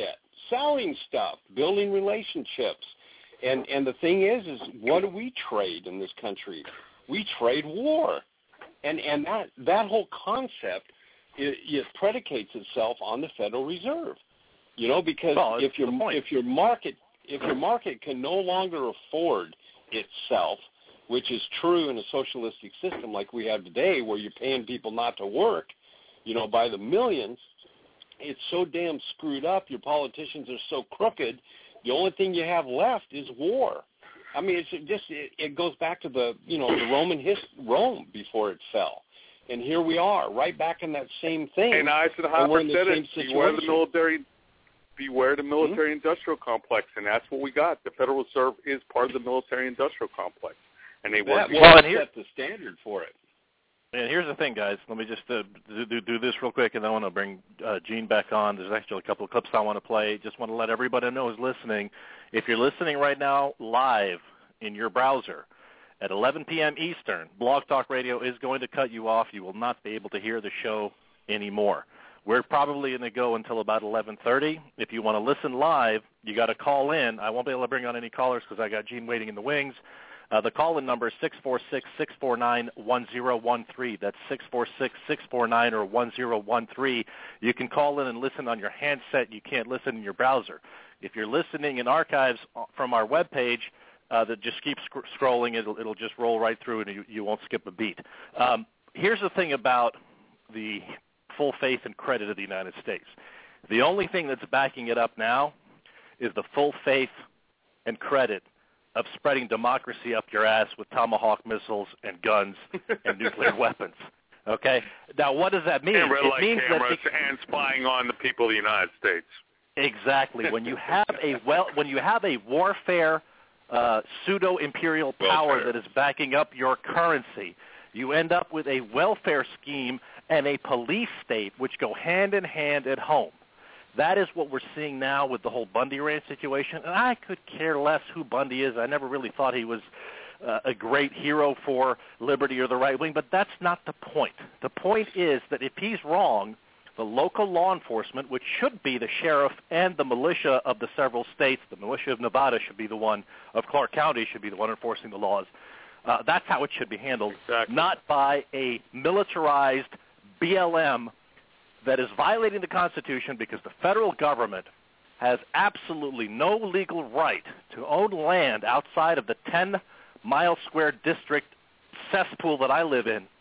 selling stuff, building relationships. And and the thing is, is what do we trade in this country? We trade war. And and that, that whole concept, it, it predicates itself on the Federal Reserve. You know, because well, if your if your market if your market can no longer afford itself, which is true in a socialistic system like we have today, where you're paying people not to work, you know, by the millions, it's so damn screwed up. Your politicians are so crooked. The only thing you have left is war. I mean, it's just it, it goes back to the you know the Roman his, Rome before it fell, and here we are, right back in that same thing. And Eisenhower said it: beware the military, beware the military-industrial mm-hmm. complex, and that's what we got. The Federal Reserve is part of the military-industrial complex, and they work. Well, well and set the standard for it. And here's the thing, guys. Let me just uh, do, do this real quick, and then I want to bring uh, Gene back on. There's actually a couple of clips I want to play. Just want to let everybody know who's listening. If you're listening right now live in your browser at eleven p.m. Eastern, Blog Talk Radio is going to cut you off. You will not be able to hear the show anymore. We're probably going to go until about eleven thirty. If you want to listen live, you got to call in. I won't be able to bring on any callers because I got Gene waiting in the wings. Uh, the call-in number is six four six, six four nine, one zero one three. That's six four six, six four nine or one zero one three. You can call in and listen on your handset. You can't listen in your browser. If you're listening in archives from our webpage, uh, that just keep sc- scrolling, it'll, it'll just roll right through and you, you won't skip a beat. Um, here's the thing about the full faith and credit of the United States. The only thing that's backing it up now is the full faith and credit of spreading democracy up your ass with Tomahawk missiles and guns and nuclear weapons. Okay? Now, what does that mean? And red it light means cameras that and spying on the people of the United States. Exactly. When you have a well, when you have a warfare uh, pseudo-imperial power welfare. that is backing up your currency, you end up with a welfare scheme and a police state which go hand in hand at home. That is what we're seeing now with the whole Bundy Ranch situation. And I could care less who Bundy is. I never really thought he was uh, a great hero for liberty or the right wing, but that's not the point. The point is that if he's wrong, the local law enforcement, which should be the sheriff and the militia of the several states, the militia of Nevada should be the one, of Clark County should be the one enforcing the laws. Uh, that's how it should be handled, exactly. Not by a militarized B L M that is violating the Constitution because the federal government has absolutely no legal right to own land outside of the ten-mile square district cesspool that I live in,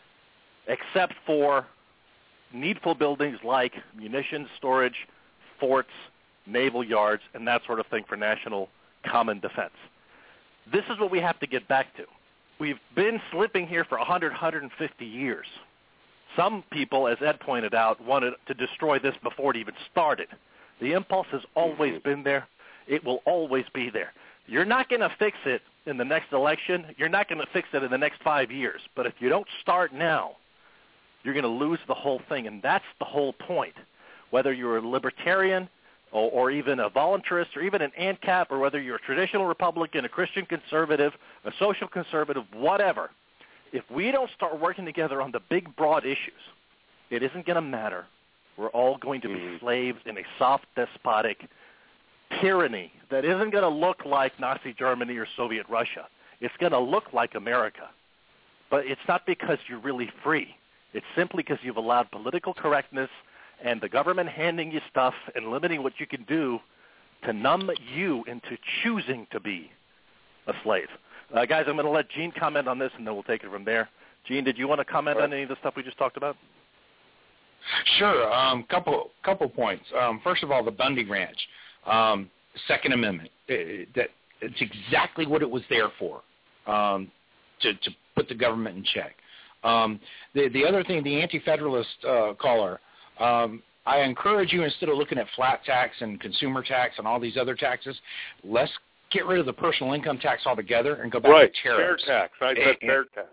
except for needful buildings like munitions storage, forts, naval yards, and that sort of thing for national common defense. This is what we have to get back to. We've been slipping here for one hundred, one hundred fifty years. Some people, as Ed pointed out, wanted to destroy this before it even started. The impulse has always been there. It will always be there. You're not going to fix it in the next election. You're not going to fix it in the next five years. But if you don't start now, you're going to lose the whole thing, and that's the whole point. Whether you're a libertarian or, or even a voluntarist or even an ANCAP, or whether you're a traditional Republican, a Christian conservative, a social conservative, whatever, if we don't start working together on the big, broad issues, it isn't going to matter. We're all going to be mm. slaves in a soft, despotic tyranny that isn't going to look like Nazi Germany or Soviet Russia. It's going to look like America. But it's not because you're really free. It's simply because you've allowed political correctness and the government handing you stuff and limiting what you can do to numb you into choosing to be a slave. Uh, guys, I'm going to let Gene comment on this, and then we'll take it from there. Gene, did you want to comment on any of the stuff we just talked about? Sure. Um, couple couple points. Um, first of all, the Bundy Ranch, um, Second Amendment. It, that it's exactly what it was there for, um, to to put the government in check. Um, the the other thing, the anti-federalist uh, caller. Um, I encourage you, instead of looking at flat tax and consumer tax and all these other taxes, let's get rid of the personal income tax altogether and go back right. to tariffs. Fair tax. I said fair tax.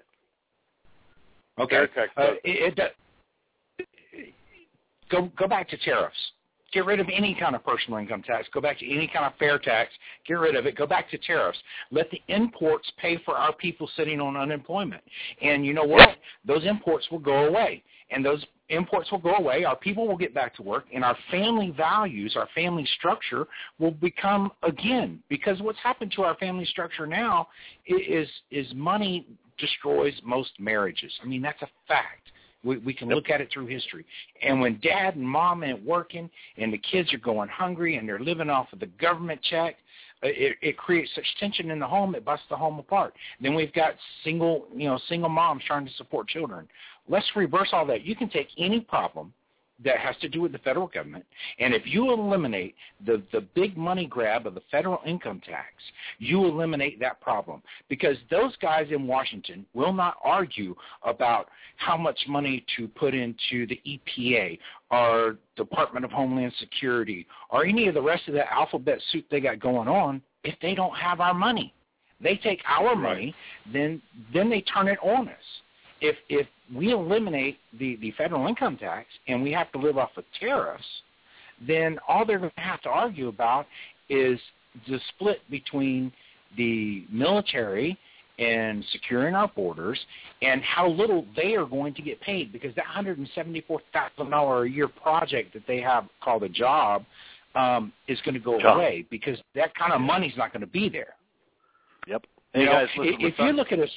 Okay. Fair tax. Uh, it, it, go go back to tariffs. Get rid of any kind of personal income tax. Go back to any kind of fair tax. Get rid of it. Go back to tariffs. Let the imports pay for our people sitting on unemployment. And you know what? Those imports will go away. And those imports will go away, our people will get back to work, and our family values, our family structure will become again. Because what's happened to our family structure now is is money destroys most marriages. I mean, that's a fact. We, we can look at it through history. And when dad and mom ain't working and the kids are going hungry and they're living off of the government check, it, it creates such tension in the home, it busts the home apart. Then we've got single, you know, single moms trying to support children. Let's reverse all that. You can take any problem that has to do with the federal government, and if you eliminate the, the big money grab of the federal income tax, you eliminate that problem, because those guys in Washington will not argue about how much money to put into the E P A or Department of Homeland Security or any of the rest of that alphabet soup they got going on if they don't have our money. They take our money, then then they turn it on us. If if we eliminate the, the federal income tax and we have to live off of tariffs, then all they're going to have to argue about is the split between the military and securing our borders and how little they are going to get paid, because that one hundred seventy-four thousand dollars a year project that they have called a job um, is going to go job. away, because that kind of money's not going to be there. Yep. You Hey know, guys, listen, if you look at us,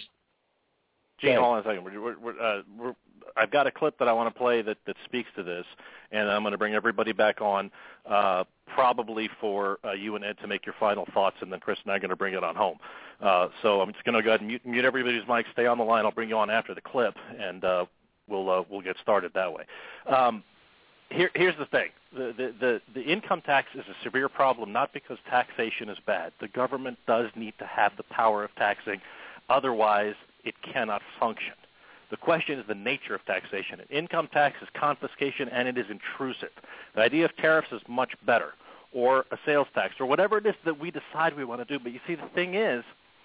Gene, hold on a second. We're, we're, we're, uh, we're, I've got a clip that I want to play that, that speaks to this, and I'm going to bring everybody back on, uh, probably for uh, you and Ed to make your final thoughts, and then Chris and I are going to bring it on home. Uh, so I'm just going to go ahead and mute, mute everybody's mic. Stay on the line. I'll bring you on after the clip, and uh, we'll uh, we'll get started that way. Um, here, here's the thing. The, the, the, the income tax is a severe problem, not because taxation is bad. The government does need to have the power of taxing. Otherwise, it cannot function. The question is the nature of taxation. An income tax is confiscation, and it is intrusive. The idea of tariffs is much better, or a sales tax, or whatever it is that we decide we want to do. But you see, the thing is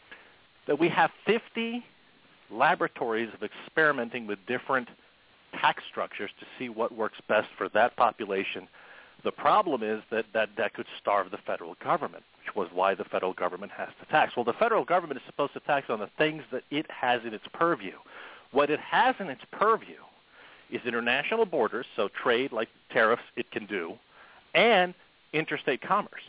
that we have fifty laboratories of experimenting with different tax structures to see what works best for that population. The problem is that that, that could starve the federal government, which was why the federal government has to tax. Well, the federal government is supposed to tax on the things that it has in its purview. What it has in its purview is international borders, so trade like tariffs it can do, and interstate commerce.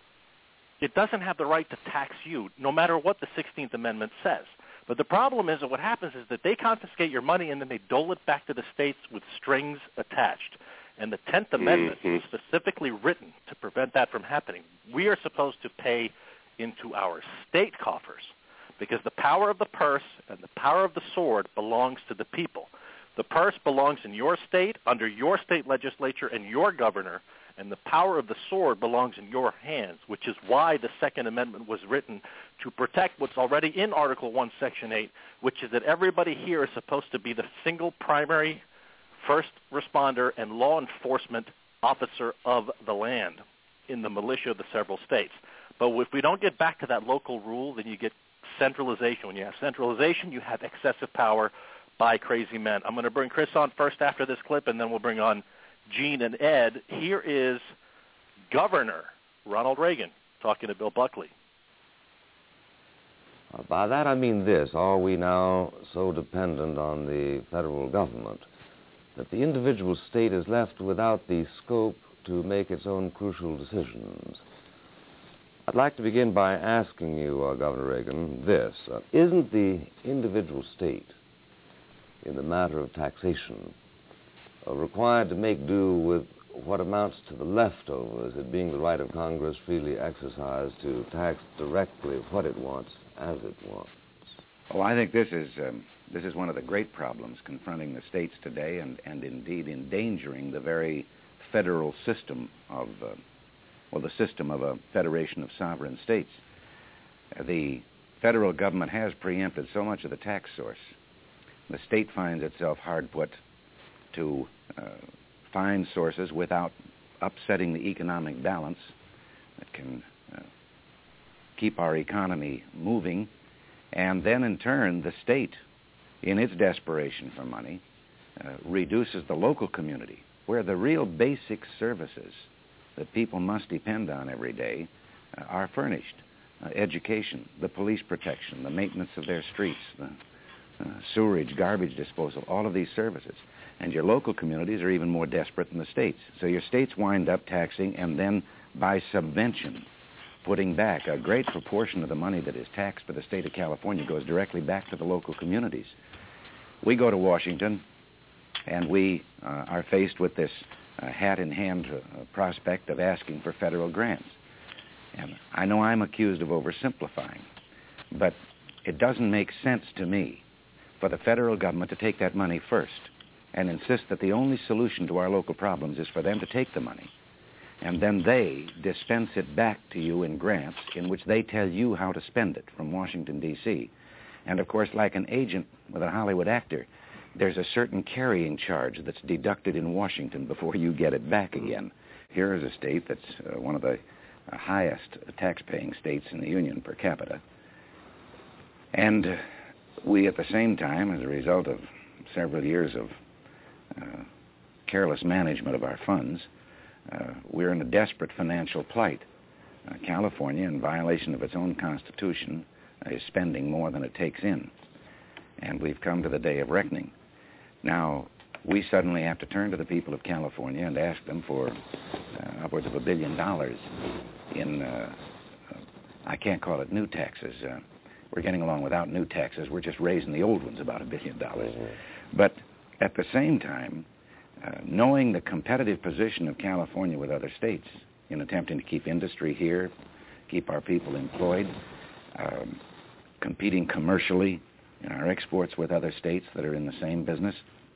It doesn't have the right to tax you, no matter what the sixteenth Amendment says. But the problem is that what happens is that they confiscate your money and then they dole it back to the states with strings attached. And the tenth Amendment Mm-hmm. is specifically written to prevent that from happening. We are supposed to pay into our state coffers because the power of the purse and the power of the sword belongs to the people. The purse belongs in your state, under your state legislature and your governor, and the power of the sword belongs in your hands, which is why the Second Amendment was written to protect what's already in Article one, Section eight, which is that everybody here is supposed to be the single primary first responder and law enforcement officer of the land in the militia of the several states. But if we don't get back to that local rule, then you get centralization. When you have centralization, you have excessive power by crazy men. I'm going to bring Chris on first after this clip, and then we'll bring on Gene and Ed. Here is Governor Ronald Reagan talking to Bill Buckley. Uh, by that I mean this: are we now so dependent on the federal government that the individual state is left without the scope to make its own crucial decisions? I'd like to begin by asking you, uh, Governor Reagan, this. Uh, isn't the individual state, in the matter of taxation, uh, required to make do with what amounts to the leftovers, it being the right of Congress freely exercised to tax directly what it wants, as it wants? Well, I think this is um, this is one of the great problems confronting the states today, and, and indeed endangering the very federal system of, uh, well, the system of a federation of sovereign states. Uh, the federal government has preempted so much of the tax source. The state finds itself hard put to uh, find sources without upsetting the economic balance that can uh, keep our economy moving. And then, in turn, the state, in its desperation for money, uh, reduces the local community, where the real basic services that people must depend on every day uh, are furnished. Uh, education, the police protection, the maintenance of their streets, the uh, sewerage, garbage disposal, all of these services. And your local communities are even more desperate than the states. So your states wind up taxing and then by subvention putting back. A great proportion of the money that is taxed by the state of California goes directly back to the local communities. We go to Washington and we uh, are faced with this uh, hat-in-hand uh, prospect of asking for federal grants. And I know I'm accused of oversimplifying, but it doesn't make sense to me for the federal government to take that money first and insist that the only solution to our local problems is for them to take the money, and then they dispense it back to you in grants in which they tell you how to spend it from Washington, D C And, of course, like an agent with a Hollywood actor, there's a certain carrying charge that's deducted in Washington before you get it back again. Here is a state that's uh, one of the uh, highest tax-paying states in the Union per capita. And uh, we, at the same time, as a result of several years of uh, careless management of our funds, uh, we're in a desperate financial plight. Uh, California, in violation of its own constitution, uh, is spending more than it takes in. And we've come to the day of reckoning. Now, we suddenly have to turn to the people of California and ask them for uh, upwards of a billion dollars in, uh, uh, I can't call it new taxes. Uh, we're getting along without new taxes. We're just raising the old ones about a billion dollars. Mm-hmm. But at the same time, uh, knowing the competitive position of California with other states in attempting to keep industry here, keep our people employed, um, competing commercially in our exports with other states that are in the same business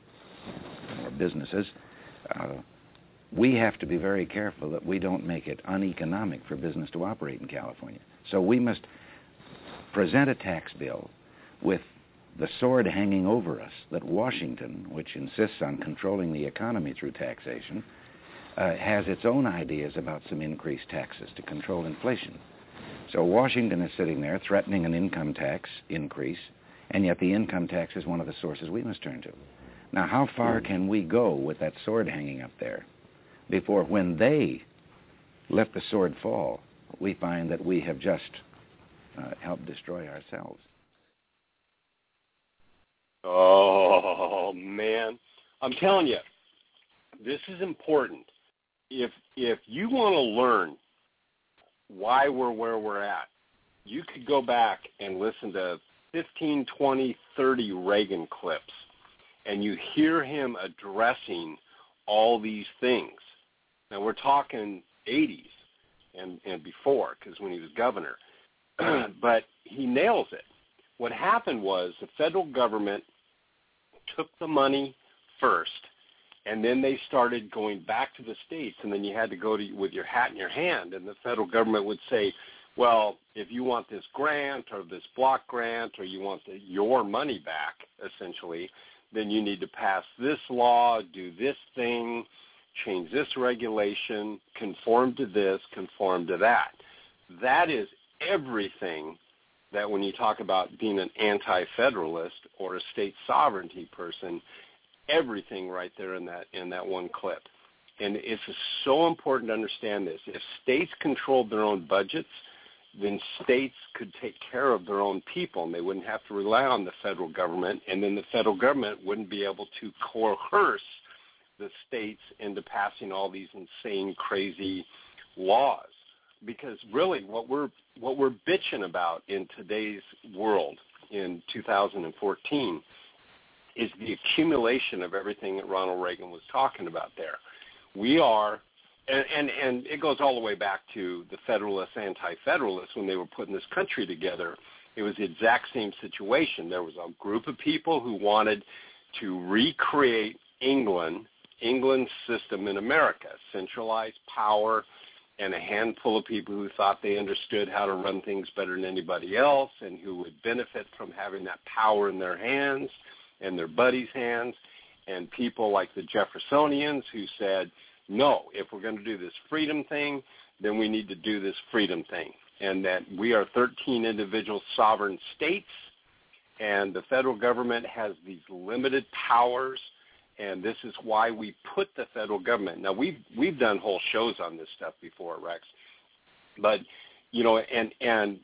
or businesses, uh, we have to be very careful that we don't make it uneconomic for business to operate in California. So we must present a tax bill with the sword hanging over us that Washington, which insists on controlling the economy through taxation, uh, has its own ideas about some increased taxes to control inflation. So Washington is sitting there threatening an income tax increase, and yet the income tax is one of the sources we must turn to. Now, how far can we go with that sword hanging up there before, when they let the sword fall, we find that we have just uh, helped destroy ourselves? Oh, man. I'm telling you, this is important. If if you want to learn why we're where we're at, you could go back and listen to fifteen, twenty, thirty Reagan clips, and you hear him addressing all these things. Now, we're talking eighties and, and before, because when he was governor. But he nails it. What happened was the federal government took the money first, and then they started going back to the states, and then you had to go to with your hat in your hand, and the federal government would say, well, if you want this grant or this block grant or you want the, your money back, essentially, then you need to pass this law, do this thing, change this regulation, conform to this, conform to that. That is everything that when you talk about being an anti-federalist or a state sovereignty person, everything right there in that in that one clip. And it's so important to understand this. If states controlled their own budgets, then states could take care of their own people, and they wouldn't have to rely on the federal government, and then the federal government wouldn't be able to coerce the states into passing all these insane, crazy laws. Because really what we're what we're bitching about in today's world in two thousand fourteen is the accumulation of everything that Ronald Reagan was talking about there. We are, and, and, and it goes all the way back to the Federalists, Anti-Federalists, when they were putting this country together. It was the exact same situation. There was a group of people who wanted to recreate England, England's system in America, centralized power, and a handful of people who thought they understood how to run things better than anybody else and who would benefit from having that power in their hands and their buddies' hands, and people like the Jeffersonians who said, no, if we're going to do this freedom thing, then we need to do this freedom thing, and that we are thirteen individual sovereign states, and the federal government has these limited powers, and this is why we put the federal government. Now, we've, we've done whole shows on this stuff before, Rex, but, you know, and, and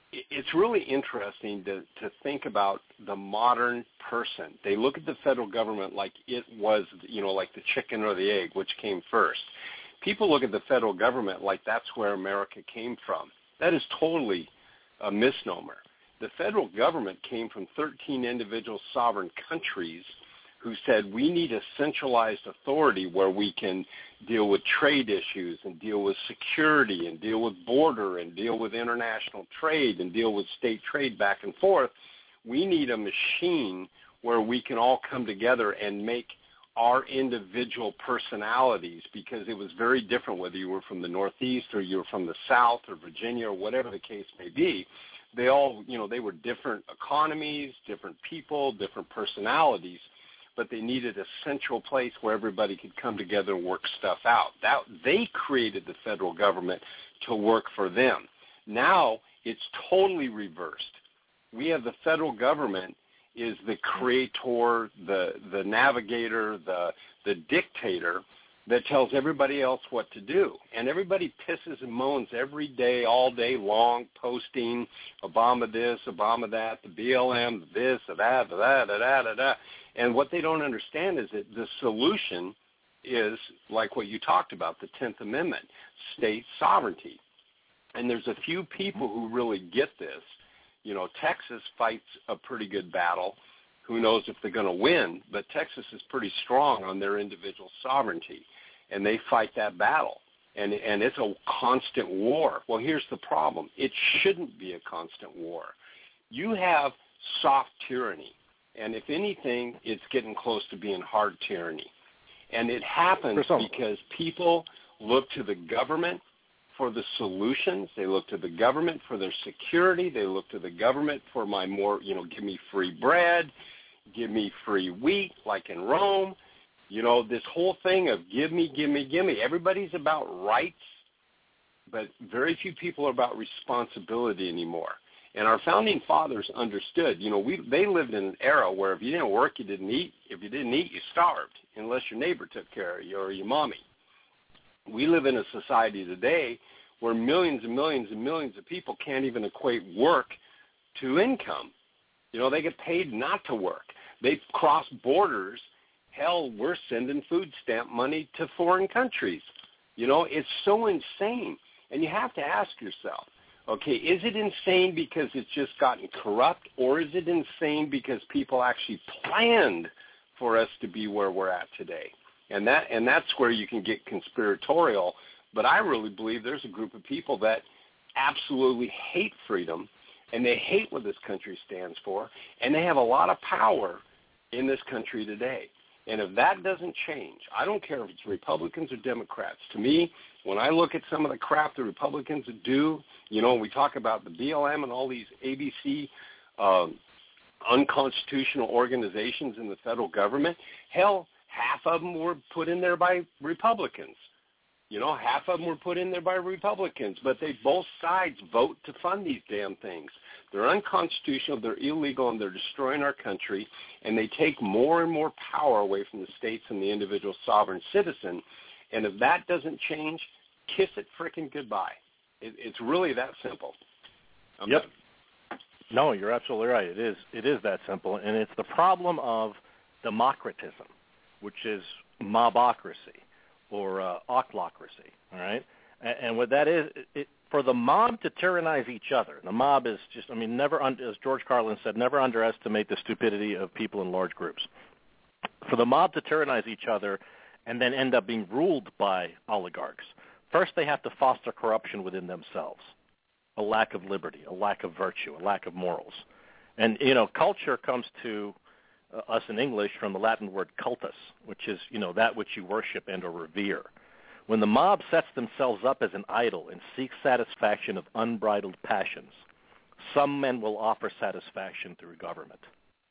it's really interesting to, to think about the modern person. They look at the federal government like it was, you know, like the chicken or the egg, which came first. People look at the federal government like that's where America came from. That is totally a misnomer. The federal government came from thirteen individual sovereign countries who said we need a centralized authority where we can deal with trade issues and deal with security and deal with border and deal with international trade and deal with state trade back and forth. We need a machine where we can all come together and make our individual personalities, because it was very different whether you were from the Northeast or you were from the South or Virginia or whatever the case may be. They all, you know, they were different economies, different people, different personalities, but they needed a central place where everybody could come together and work stuff out. That, they created the federal government to work for them. Now it's totally reversed. We have the federal government is the creator, the the navigator, the the dictator that tells everybody else what to do. And everybody pisses and moans every day, all day long, posting Obama this, Obama that, the B L M, this, the that, the that, the that, the that. And what they don't understand is that the solution is like what you talked about, the tenth Amendment, state sovereignty. And there's a few people who really get this. You know, Texas fights a pretty good battle. Who knows if they're going to win, but Texas is pretty strong on their individual sovereignty, and they fight that battle. And, and it's a constant war. Well, here's the problem. It shouldn't be a constant war. You have soft tyranny, and if anything, it's getting close to being hard tyranny. And it happens because people look to the government for the solutions. They look to the government for their security. They look to the government for my more, you know, give me free bread, give me free wheat, like in Rome. You know, this whole thing of give me, give me, give me. Everybody's about rights, but very few people are about responsibility anymore. And our founding fathers understood, you know, we they lived in an era where if you didn't work, you didn't eat. If you didn't eat, you starved, unless your neighbor took care of you or your mommy. We live in a society today where millions and millions and millions of people can't even equate work to income. You know, they get paid not to work. They cross borders. Hell, we're sending food stamp money to foreign countries. You know, it's so insane. And you have to ask yourself, okay, is it insane because it's just gotten corrupt, or is it insane because people actually planned for us to be where we're at today? And that and that's where you can get conspiratorial. But I really believe there's a group of people that absolutely hate freedom, and they hate what this country stands for, and they have a lot of power in this country today. And if that doesn't change, I don't care if it's Republicans or Democrats. To me, when I look at some of the crap the Republicans do, you know, we talk about the B L M and all these A B C um, unconstitutional organizations in the federal government, hell, half of them were put in there by Republicans. You know, half of them were put in there by Republicans, but they both sides vote to fund these damn things. They're unconstitutional, they're illegal, and they're destroying our country, and they take more and more power away from the states and the individual sovereign citizen. And if that doesn't change, kiss it frickin' goodbye. It, it's really that simple. I'm yep. done. No, you're absolutely right. It is. It is that simple, and it's the problem of democratism, which is mobocracy or uh, ochlocracy, all right? And, and what that is, it, for the mob to tyrannize each other, the mob is just, I mean, never, un- as George Carlin said, never underestimate the stupidity of people in large groups. For the mob to tyrannize each other and then end up being ruled by oligarchs, first they have to foster corruption within themselves, a lack of liberty, a lack of virtue, a lack of morals. And, you know, culture comes to Uh, us in English from the Latin word cultus, which is, you know, that which you worship and or revere. When the mob sets themselves up as an idol and seeks satisfaction of unbridled passions, some men will offer satisfaction through government.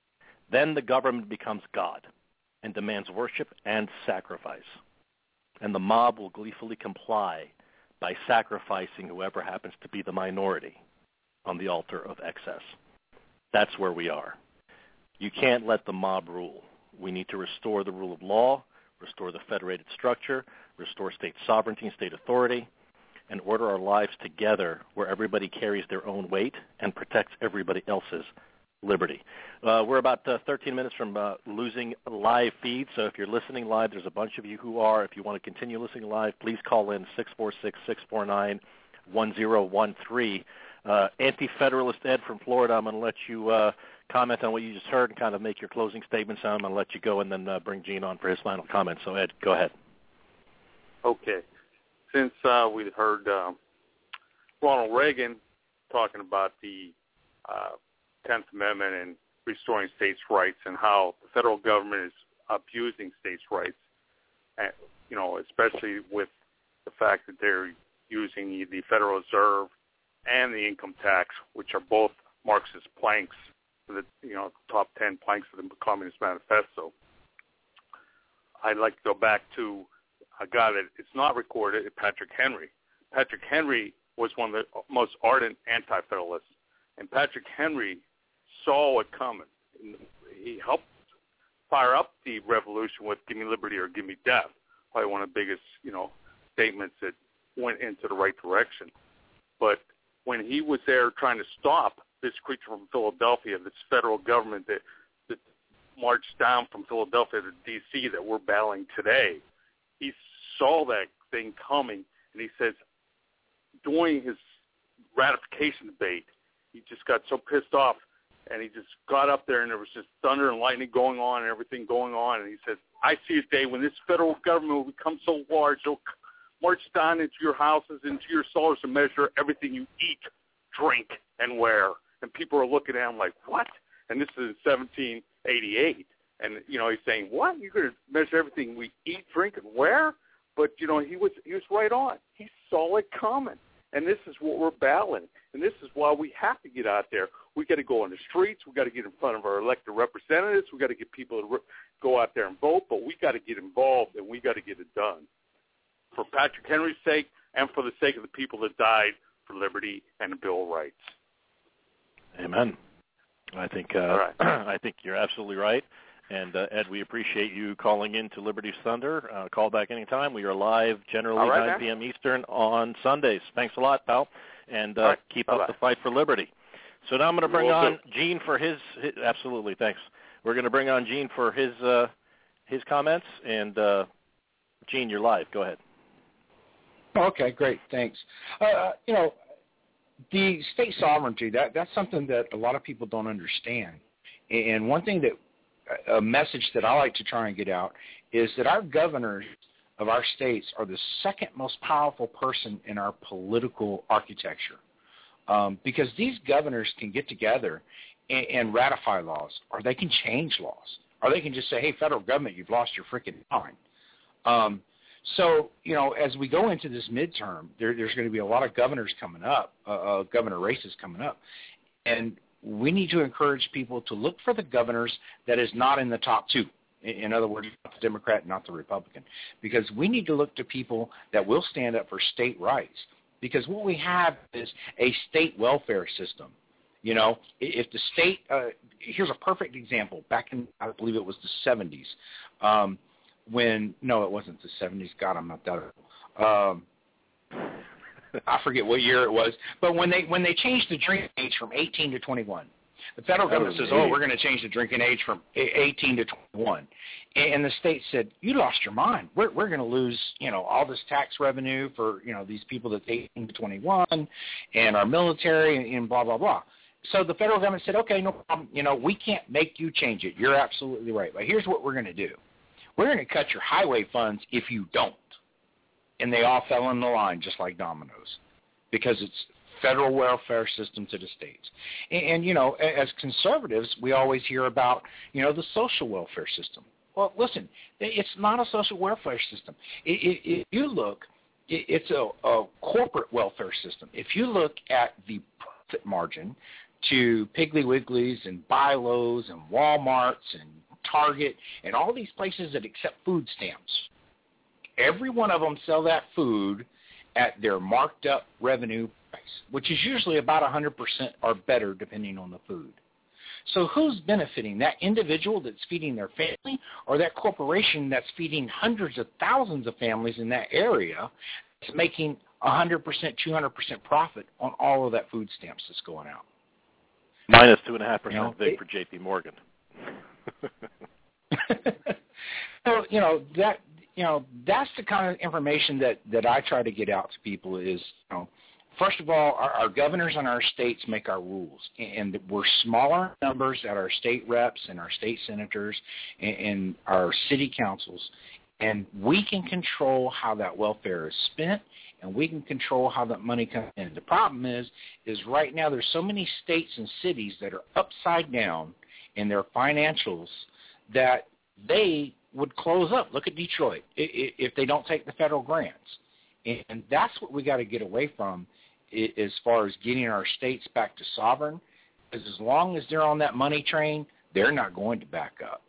Then the government becomes God and demands worship and sacrifice. And the mob will gleefully comply by sacrificing whoever happens to be the minority on the altar of excess. That's where we are. You can't let the mob rule. We need to restore the rule of law, restore the federated structure, restore state sovereignty and state authority. and order our lives together where everybody carries their own weight and protects everybody else's liberty. Uh, we're about uh, thirteen minutes from uh, losing live feed, so if you're listening live, there's a bunch of you who are. If you want to continue listening live, please call in six four six, six four nine, one zero one three. Uh, Anti-Federalist Ed from Florida, I'm going to let you uh, comment on what you just heard and kind of make your closing statements. I'm going to let you go and then uh, bring Gene on for his final comments. So, Ed, go ahead. Okay. Since uh, we heard uh, Ronald Reagan talking about the uh, tenth Amendment and restoring states' rights and how the federal government is abusing states' rights, and, you know, especially with the fact that they're using the Federal Reserve and the income tax, which are both Marxist planks, for the, you know, top ten planks of the Communist Manifesto. I'd like to go back to a guy that it's not recorded, Patrick Henry. Patrick Henry was one of the most ardent anti-federalists, and Patrick Henry saw it coming. He helped fire up the revolution with "Give me liberty or give me death," probably one of the biggest, you know, statements that went into the right direction. But when he was there trying to stop this creature from Philadelphia, this federal government that, that marched down from Philadelphia to D C that we're battling today, he saw that thing coming, and he says, during his ratification debate, he just got so pissed off, and he just got up there, and there was just thunder and lightning going on and everything going on, and he said, I see a day when this federal government will become so large, it'll march down into your houses, into your cellars, and measure everything you eat, drink, and wear. And people are looking at him like, what? And this is in seventeen eighty-eight. And, you know, he's saying, what? You're going to measure everything we eat, drink, and wear? But, you know, he was he was right on. He saw it coming. And this is what we're battling. And this is why we have to get out there. We got to go on the streets. We got to get in front of our elected representatives. We got to get people to re- go out there and vote. But we got to get involved, and we got to get it done. For Patrick Henry's sake and for the sake of the people that died for liberty and the Bill of Rights. Amen. I think uh, right. I think you're absolutely right. And, uh, Ed, we appreciate you calling in to Liberty's Thunder. Uh, call back anytime. We are live generally right, nine p.m. Eastern on Sundays. Thanks a lot, pal. And uh, right. keep Bye-bye. up the fight for liberty. So now I'm going to bring Will on do. Gene for his, his – absolutely, thanks. We're going to bring on Gene for his uh, his comments. And, uh, Gene, you're live. Go ahead. Okay, great. Thanks. Uh, you know, the state sovereignty, that, that's something that a lot of people don't understand. And one thing that, a message that I like to try and get out is that our governors of our states are the second most powerful person in our political architecture. Um, because these governors can get together and, and ratify laws, or they can change laws, or they can just say, hey, federal government, you've lost your freaking mind. Um, So, you know, as we go into this midterm, there, there's going to be a lot of governors coming up, uh, uh, governor races coming up. And we need to encourage people to look for the governors that is not in the top two. In, in other words, not the Democrat, not the Republican. Because we need to look to people that will stand up for state rights. Because what we have is a state welfare system. You know, if the state uh, – here's a perfect example. Back in, I believe it was the seventies, um, when – no, it wasn't the seventies. God, I'm not that old. Um, I forget what year it was. But when they when they changed the drinking age from eighteen to twenty-one, the federal government says, oh, we're going to change the drinking age from eighteen to twenty-one. And the state said, you lost your mind. We're we're going to lose, you know, all this tax revenue for, you know, these people that's eighteen to twenty-one and our military and, and blah, blah, blah. So the federal government said, okay, no problem. You know, we can't make you change it. You're absolutely right. But here's what we're going to do. We're going to cut your highway funds if you don't. And they all fell in the line just like dominoes because it's federal welfare system to the states. And, and, you know, as conservatives, we always hear about, you know, the social welfare system. Well, listen, it's not a social welfare system. If you look, it's a, a corporate welfare system. If you look at the profit margin to Piggly Wigglies and Bi-Lo's and Walmarts and Target and all these places that accept food stamps, every one of them sell that food at their marked up revenue price, which is usually about one hundred percent or better depending on the food. So who's benefiting? That individual that's feeding their family or that corporation that's feeding hundreds of thousands of families in that area that's making one hundred percent, two hundred percent profit on all of that food stamps that's going out. Minus two and a half percent You know, big it- for J P Morgan. So, you know, that, you know, that's the kind of information that, that I try to get out to people is, you know, first of all, our, our governors and our states make our rules, and we're smaller numbers at our state reps and our state senators and, and our city councils, and we can control how that welfare is spent, and we can control how that money comes in. The problem is, is right now there's so many states and cities that are upside down in their financials that they would close up. Look at Detroit if they don't take the federal grants. And that's what we got to get away from as far as getting our states back to sovereign, because as long as they're on that money train, they're not going to back up.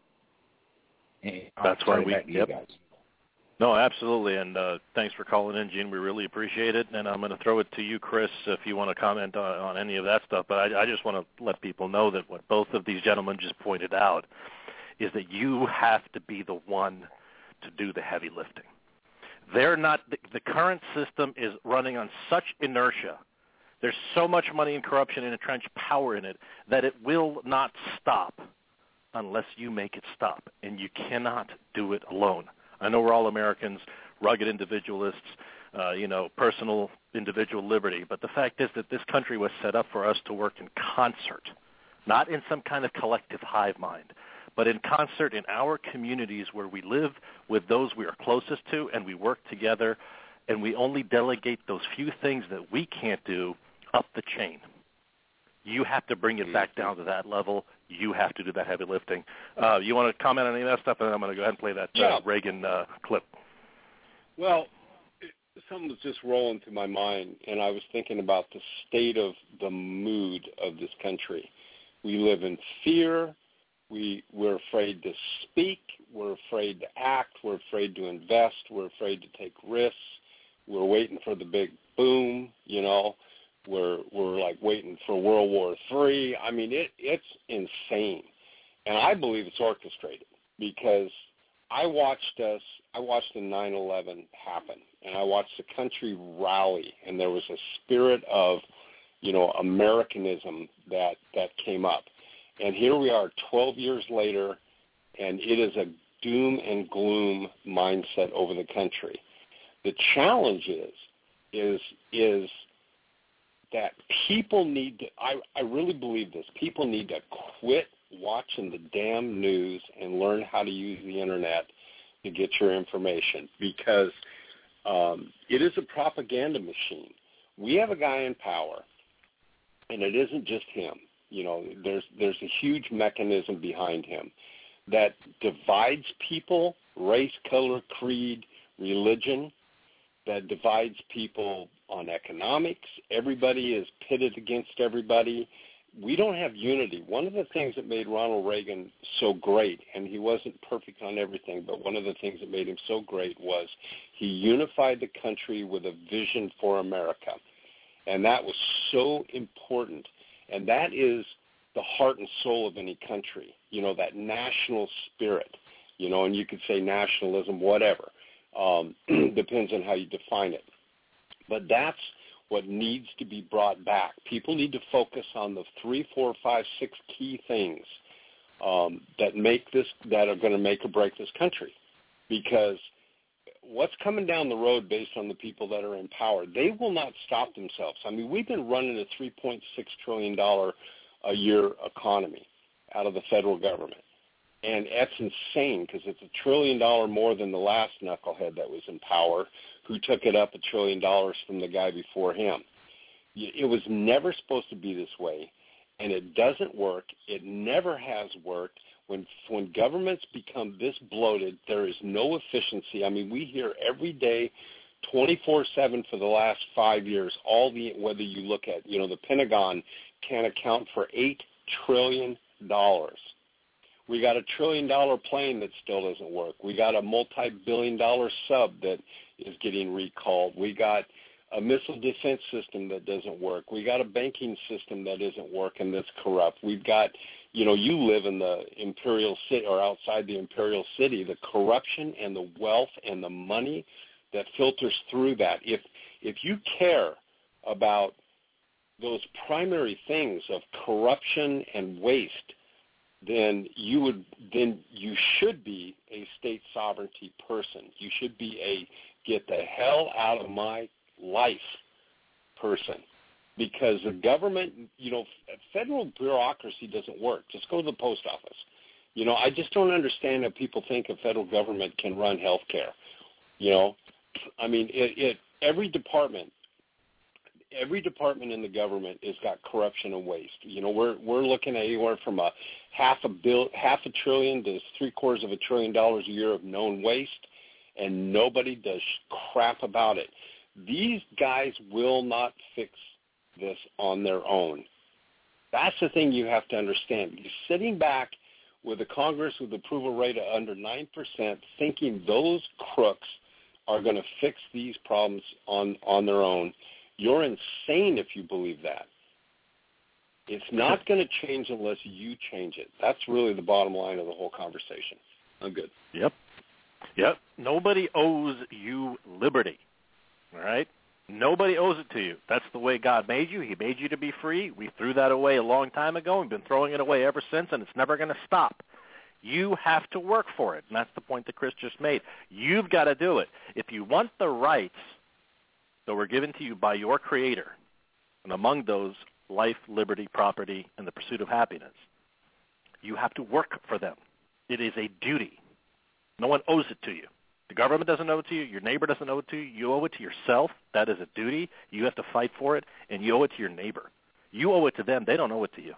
And That's why we, you yep. guys. No, absolutely, and uh, thanks for calling in, Gene. We really appreciate it, and I'm going to throw it to you, Chris, if you want to comment on, on any of that stuff. But I, I just want to let people know that what both of these gentlemen just pointed out is that you have to be the one to do the heavy lifting. They're not. The, the current system is running on such inertia. There's so much money and corruption and entrenched power in it that it will not stop unless you make it stop, and you cannot do it alone. I know we're all Americans, rugged individualists, uh, you know, personal individual liberty, but the fact is that this country was set up for us to work in concert, not in some kind of collective hive mind, but in concert in our communities where we live with those we are closest to, and we work together, and we only delegate those few things that we can't do up the chain. You have to bring it back down to that level. You have to do that heavy lifting. Uh, you want to comment on any of that stuff, and then I'm going to go ahead and play that Yeah. uh, Reagan uh, clip. Well, it, something was just rolling through my mind, and I was thinking about the state of the mood of this country. We live in fear. We, we're afraid to speak. We're afraid to act. We're afraid to invest. We're afraid to take risks. We're waiting for the big boom, you know. We're we're like waiting for World War Three. I mean, it it's insane, and I believe it's orchestrated because I watched us. I watched the nine eleven happen, and I watched the country rally, and there was a spirit of, you know, Americanism that that came up, and here we are, twelve years later, and it is a doom and gloom mindset over the country. The challenge is is is that people need to, I, I really believe this, people need to quit watching the damn news and learn how to use the internet to get your information, because um, it is a propaganda machine. We have a guy in power, and it isn't just him. You know, there's there's a huge mechanism behind him that divides people, race, color, creed, religion, that divides people on economics. Everybody is pitted against everybody. We don't have unity. One of the things that made Ronald Reagan so great, and he wasn't perfect on everything, but one of the things that made him so great was he unified the country with a vision for America. And that was so important. And that is the heart and soul of any country, you know, that national spirit, you know, and you could say nationalism, whatever. Um, depends on how you define it. But that's what needs to be brought back. People need to focus on the three, four, five, six key things um, that make this, that are going to make or break this country. Because what's coming down the road based on the people that are in power, they will not stop themselves. I mean, we've been running a three point six trillion dollars a year economy out of the federal government. And that's insane because it's a trillion dollar more than the last knucklehead that was in power, who took it up a trillion dollars from the guy before him. It was never supposed to be this way, and it doesn't work. It never has worked. When when governments become this bloated, there is no efficiency. I mean, we hear every day, twenty-four seven for the last five years, all the, whether you look at, you know, the Pentagon can account for eight trillion dollars. We got a trillion-dollar plane that still doesn't work. We got a multi-billion dollar sub that is getting recalled. We got a missile defense system that doesn't work. We got a banking system that isn't working, that's corrupt. We've got, you know, you live in the imperial city or outside the imperial city, the corruption and the wealth and the money that filters through that. If If you care about those primary things of corruption and waste, then you would then you should be a state sovereignty person. You should be a get the hell out of my life person, because the government, you know, federal bureaucracy doesn't work. Just go to the post office. You know, I just don't understand how people think a federal government can run health care. You know, I mean, it, it every department, every department in the government has got corruption and waste. You know, we're we're looking at anywhere from a half a bill, half a trillion to three quarters of a trillion dollars a year of known waste, and nobody does crap about it. These guys will not fix this on their own. That's the thing you have to understand. You're sitting back with a Congress with approval rate of under nine percent, thinking those crooks are going to fix these problems on, on their own. You're insane if you believe that. It's not going to change unless you change it. That's really the bottom line of the whole conversation. I'm good. Yep. Yep. Nobody owes you liberty. All right? Nobody owes it to you. That's the way God made you. He made you to be free. We threw that away a long time ago. We've been throwing it away ever since, and it's never going to stop. You have to work for it, and that's the point that Chris just made. You've got to do it. If you want the rights that were given to you by your Creator, and among those, life, liberty, property, and the pursuit of happiness, you have to work for them. It is a duty. No one owes it to you. The government doesn't owe it to you. Your neighbor doesn't owe it to you. You owe it to yourself. That is a duty. You have to fight for it, and you owe it to your neighbor. You owe it to them. They don't owe it to you.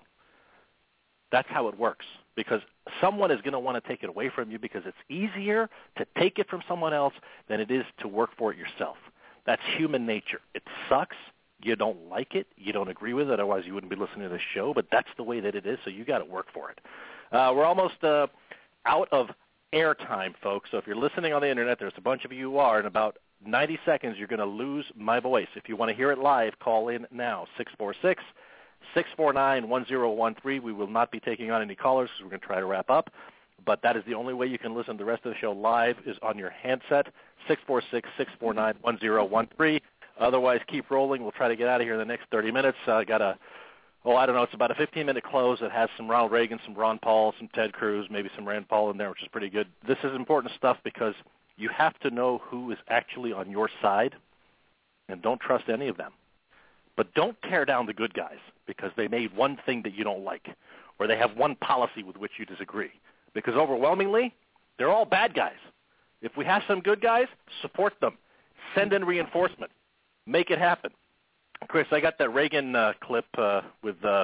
That's how it works, because someone is going to want to take it away from you, because it's easier to take it from someone else than it is to work for it yourself. That's human nature. It sucks. You don't like it. You don't agree with it. Otherwise, you wouldn't be listening to this show, but that's the way that it is, so you got to work for it. Uh, we're almost uh, out of airtime, folks. So if you're listening on the internet, there's a bunch of you who are. In about ninety seconds, you're going to lose my voice. If you want to hear it live, call in now, six four six, six four nine, one zero one three. We will not be taking on any callers because we're going to try to wrap up. But that is the only way you can listen to the rest of the show live is on your handset, six four six, six four nine, one zero one three. Otherwise, keep rolling. We'll try to get out of here in the next thirty minutes. I uh, got a Oh, I don't know. It's about a fifteen-minute close that has some Ronald Reagan, some Ron Paul, some Ted Cruz, maybe some Rand Paul in there, which is pretty good. This is important stuff because you have to know who is actually on your side, and don't trust any of them. But don't tear down the good guys because they made one thing that you don't like, or they have one policy with which you disagree. Because overwhelmingly, they're all bad guys. If we have some good guys, support them. Send in reinforcement. Make it happen. Chris, I got that Reagan uh, clip uh, with uh,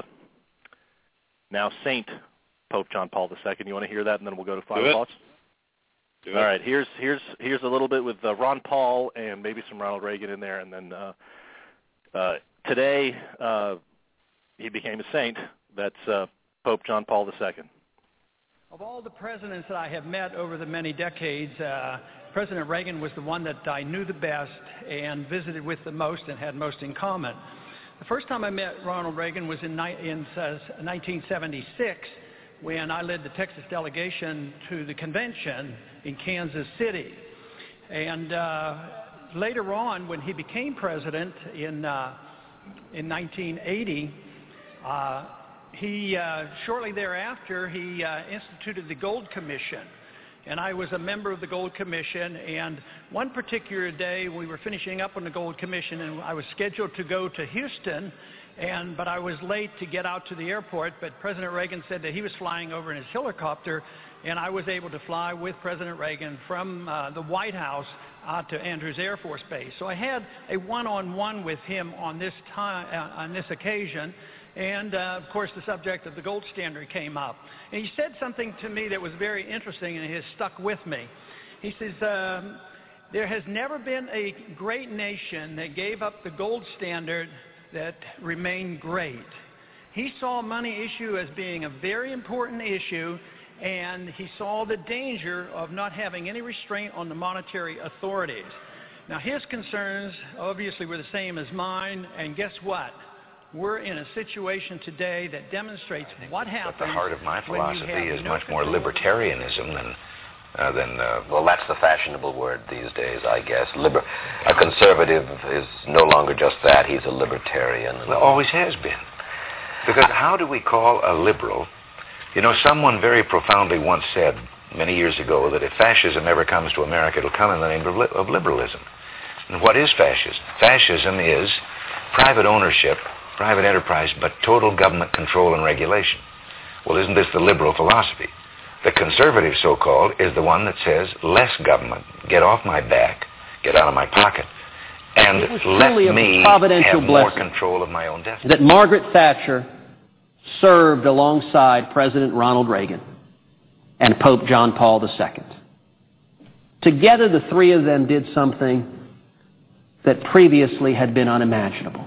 now Saint Pope John Paul the Second. You want to hear that, and then we'll go to final thoughts? Do All right, here's here's here's a little bit with uh, Ron Paul and maybe some Ronald Reagan in there, and then uh, uh, today uh, he became a saint. That's uh, Pope John Paul the Second. Of all the presidents that I have met over the many decades, uh, President Reagan was the one that I knew the best and visited with the most and had most in common. The first time I met Ronald Reagan was in, ni- in uh, nineteen seventy-six when I led the Texas delegation to the convention in Kansas City. And uh, later on, when he became president in, uh, in nineteen eighty, uh, he, uh, shortly thereafter, he uh, instituted the Gold Commission. And I was a member of the Gold Commission, and one particular day we were finishing up on the Gold Commission, and I was scheduled to go to Houston, and but I was late to get out to the airport, but President Reagan said that he was flying over in his helicopter, and I was able to fly with President Reagan from uh, the White House out to Andrews Air Force Base. So I had a one-on-one with him on this time, uh, on this occasion. And, uh, of course, the subject of the gold standard came up. And he said something to me that was very interesting, and it has stuck with me. He says, um, there has never been a great nation that gave up the gold standard that remained great. He saw money issue as being a very important issue, and he saw the danger of not having any restraint on the monetary authorities. Now, his concerns obviously were the same as mine, and guess what? We're in a situation today that demonstrates what happens. At the heart of my philosophy is much more libertarianism than uh, then, uh, well, that's the fashionable word these days, I guess. Liber- a conservative is no longer just that. He's a libertarian. Well, always has been. Because how do we call a liberal? You know, someone very profoundly once said many years ago that if fascism ever comes to America, it'll come in the name of, li- of liberalism. And what is fascism? Fascism is private ownership, private enterprise, but total government control and regulation. Well, isn't this the liberal philosophy? The conservative, so-called, is the one that says less government, get off my back, get out of my pocket, and let me have more control of my own destiny. That Margaret Thatcher served alongside President Ronald Reagan and Pope John Paul the Second. Together, the three of them did something that previously had been unimaginable.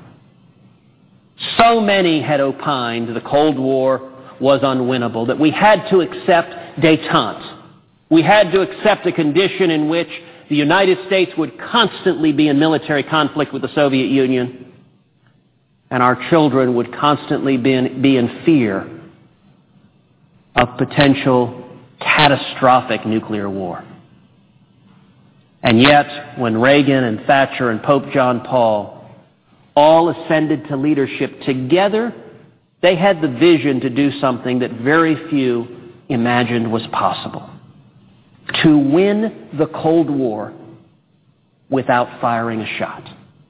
So many had opined the Cold War was unwinnable that we had to accept détente. We had to accept a condition in which the United States would constantly be in military conflict with the Soviet Union, and our children would constantly be in, be in fear of potential catastrophic nuclear war. And yet, when Reagan and Thatcher and Pope John Paul all ascended to leadership together, they had the vision to do something that very few imagined was possible. To win the Cold War without firing a shot.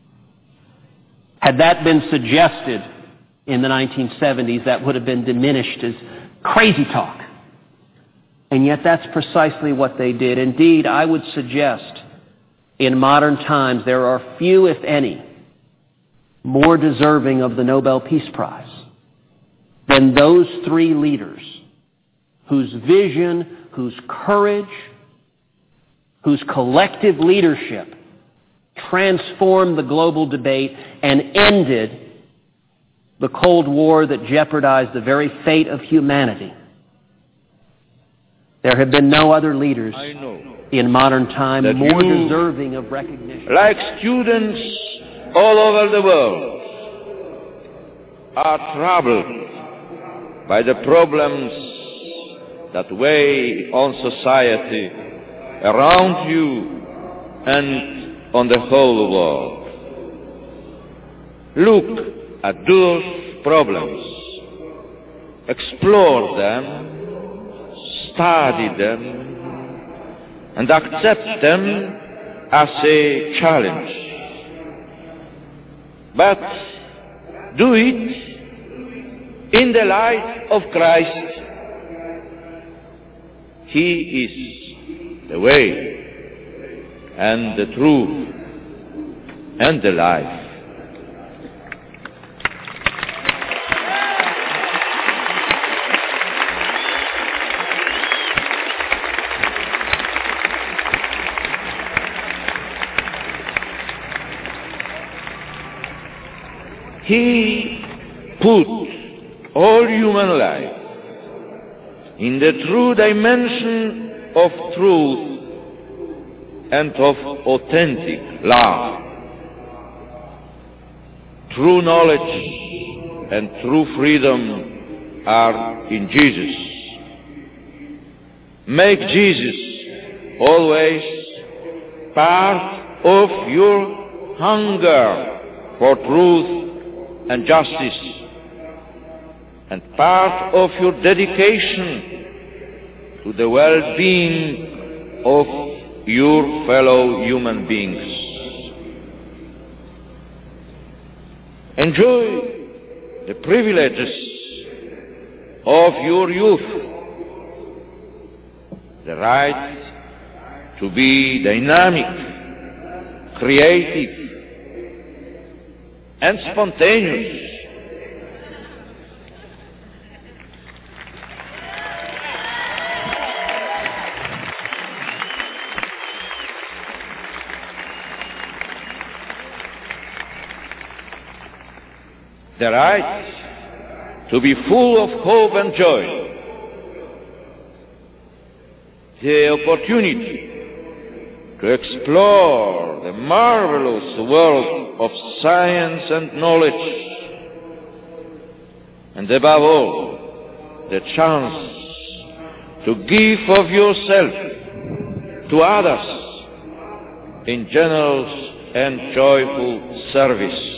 Had that been suggested in the nineteen seventies, that would have been diminished as crazy talk. And yet that's precisely what they did. Indeed, I would suggest in modern times there are few, if any, more deserving of the Nobel Peace Prize than those three leaders whose vision, whose courage, whose collective leadership transformed the global debate and ended the Cold War that jeopardized the very fate of humanity. There have been no other leaders in modern time more deserving of recognition. Like students all over the world, are troubled by the problems that weigh on society around you and on the whole world. Look at those problems, explore them, study them, and accept them as a challenge. But do it in the light of Christ. He is the way and the truth and the life. He put all human life in the true dimension of truth and of authentic love. True knowledge and true freedom are in Jesus. Make Jesus always part of your hunger for truth and justice, and part of your dedication to the well-being of your fellow human beings. Enjoy the privileges of your youth, the right to be dynamic, creative, and spontaneous. The right to be full of hope and joy. The opportunity to explore the marvelous world of science and knowledge, and above all, the chance to give of yourself to others in generous and joyful service.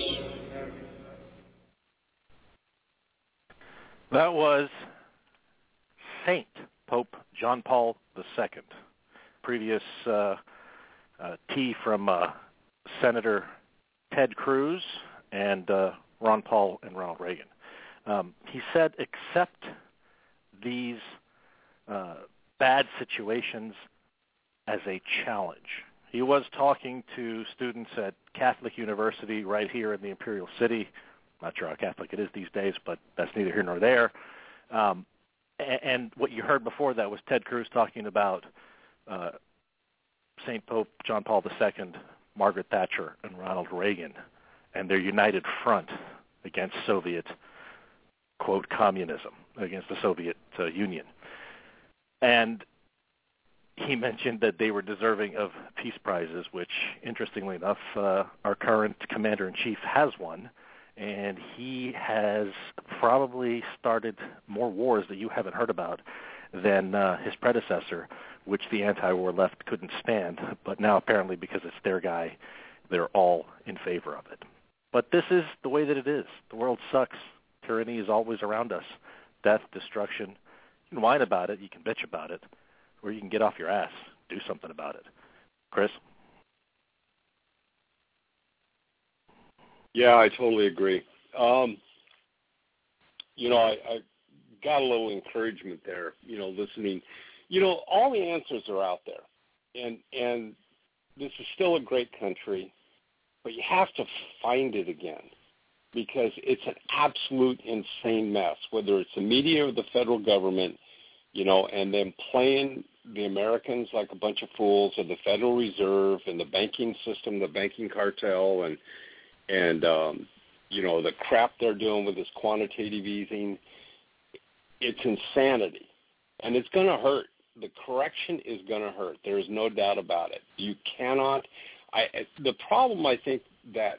That was Saint Pope John Paul the Second. Previous uh, uh, T from uh, Senator Ted Cruz and uh, Ron Paul and Ronald Reagan. Um, he said, accept these uh, bad situations as a challenge. He was talking to students at Catholic University right here in the Imperial City. Not sure how Catholic it is these days, but that's neither here nor there. Um, and, and what you heard before that was Ted Cruz talking about uh, Saint Pope John Paul the Second, Margaret Thatcher, and Ronald Reagan, and their united front against Soviet, quote, communism, against the Soviet uh, Union. And he mentioned that they were deserving of peace prizes, which, interestingly enough, uh, our current commander-in-chief has one, and he has probably started more wars that you haven't heard about than uh, his predecessor, which the anti-war left couldn't stand. But now, apparently, because it's their guy, they're all in favor of it. But this is the way that it is. The world sucks. Tyranny is always around us. Death, destruction. You can whine about it. You can bitch about it. Or you can get off your ass, do something about it. Chris? Yeah, I totally agree. Um, you know, I, I got a little encouragement there, you know, listening. You know, all the answers are out there. And and this is still a great country, but you have to find it again because it's an absolute insane mess, whether it's the media or the federal government, you know, and them playing the Americans like a bunch of fools, or the Federal Reserve and the banking system, the banking cartel, and, and um, you know, the crap they're doing with this quantitative easing. It's insanity, and it's going to hurt. The correction is going to hurt. There is no doubt about it. You cannot I, – the problem, I think, that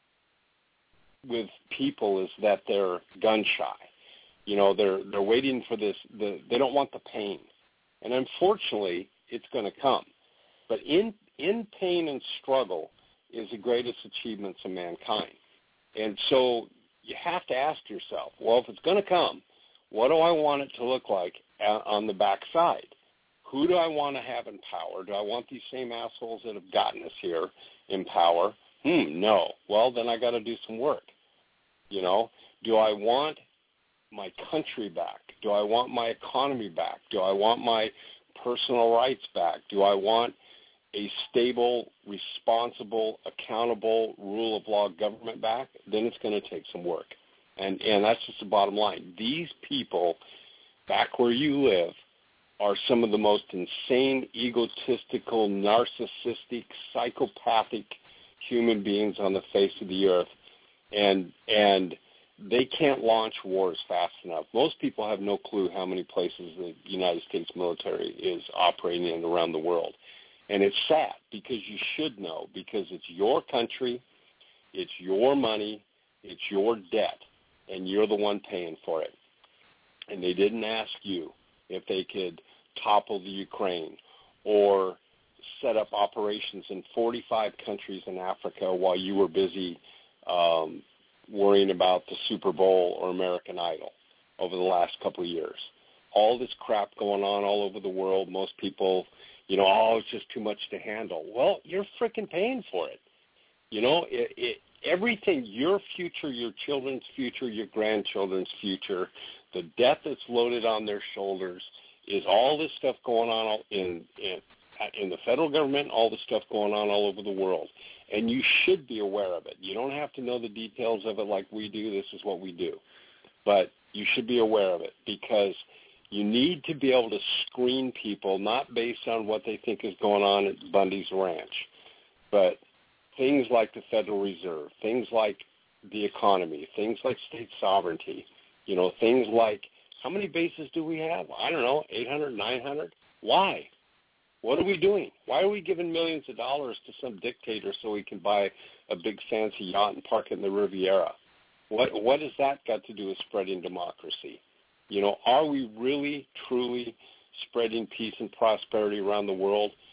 with people is that they're gun-shy. You know, they're they're waiting for this. The, they don't want the pain. And unfortunately, it's going to come. But in in pain and struggle is the greatest achievements of mankind. And so you have to ask yourself, well, if it's going to come, what do I want it to look like on the backside? Who do I want to have in power? Do I want these same assholes that have gotten us here in power? Hmm, no. Well, then I got to do some work. You know, do I want my country back? Do I want my economy back? Do I want my personal rights back? Do I want a stable, responsible, accountable, rule of law government back? Then it's going to take some work. And and that's just the bottom line. These people back where you live are some of the most insane, egotistical, narcissistic, psychopathic human beings on the face of the earth. And and they can't launch wars fast enough. Most people have no clue how many places the United States military is operating in around the world. And it's sad because you should know, because it's your country, it's your money, it's your debt, and you're the one paying for it. And they didn't ask you if they could topple the Ukraine or set up operations in forty-five countries in Africa while you were busy um, worrying about the Super Bowl or American Idol over the last couple of years. All this crap going on all over the world, most people, you know, oh, it's just too much to handle. Well, you're freaking paying for it. You know, it, it, everything, your future, your children's future, your grandchildren's future, the debt that's loaded on their shoulders is all this stuff going on in, in in the federal government, all the stuff going on all over the world. And you should be aware of it. You don't have to know the details of it like we do. This is what we do. But you should be aware of it because you need to be able to screen people, not based on what they think is going on at Bundy's Ranch, but things like the Federal Reserve, things like the economy, things like state sovereignty, you know, things like how many bases do we have? I don't know, eight hundred, nine hundred? Why? What are we doing? Why are we giving millions of dollars to some dictator so he can buy a big fancy yacht and park it in the Riviera? What what has that got to do with spreading democracy? You know, are we really, truly spreading peace and prosperity around the world?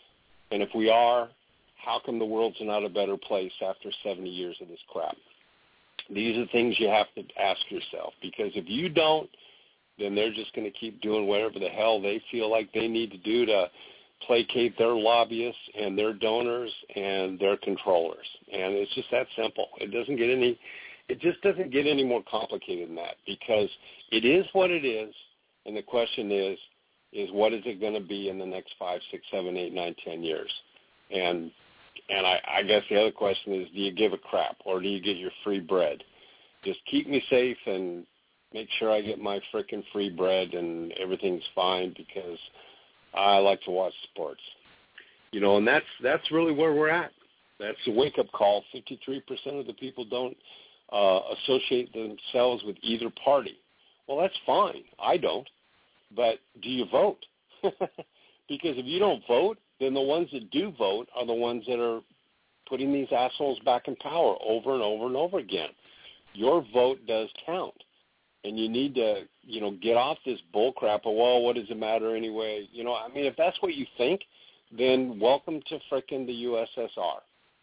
And if we are, how come the world's not a better place after seventy years of this crap? These are things you have to ask yourself, because if you don't, then they're just going to keep doing whatever the hell they feel like they need to do to placate their lobbyists and their donors and their controllers. And it's just that simple. It doesn't get any, it just doesn't get any more complicated than that, because it is what it is, and the question is, is what is it going to be in the next five, six, seven, eight, nine, ten years? And and I, I guess the other question is, do you give a crap, or do you get your free bread? Just keep me safe and make sure I get my frickin' free bread and everything's fine, because I like to watch sports. You know, and that's that's really where we're at. That's a wake-up call. fifty-three percent of the people don't uh, associate themselves with either party. Well, that's fine. I don't. But do you vote? Because if you don't vote, then the ones that do vote are the ones that are putting these assholes back in power over and over and over again. Your vote does count. And you need to, you know, get off this bull crap of, well, what does it matter anyway? You know, I mean, if that's what you think, then welcome to frickin' the U S S R,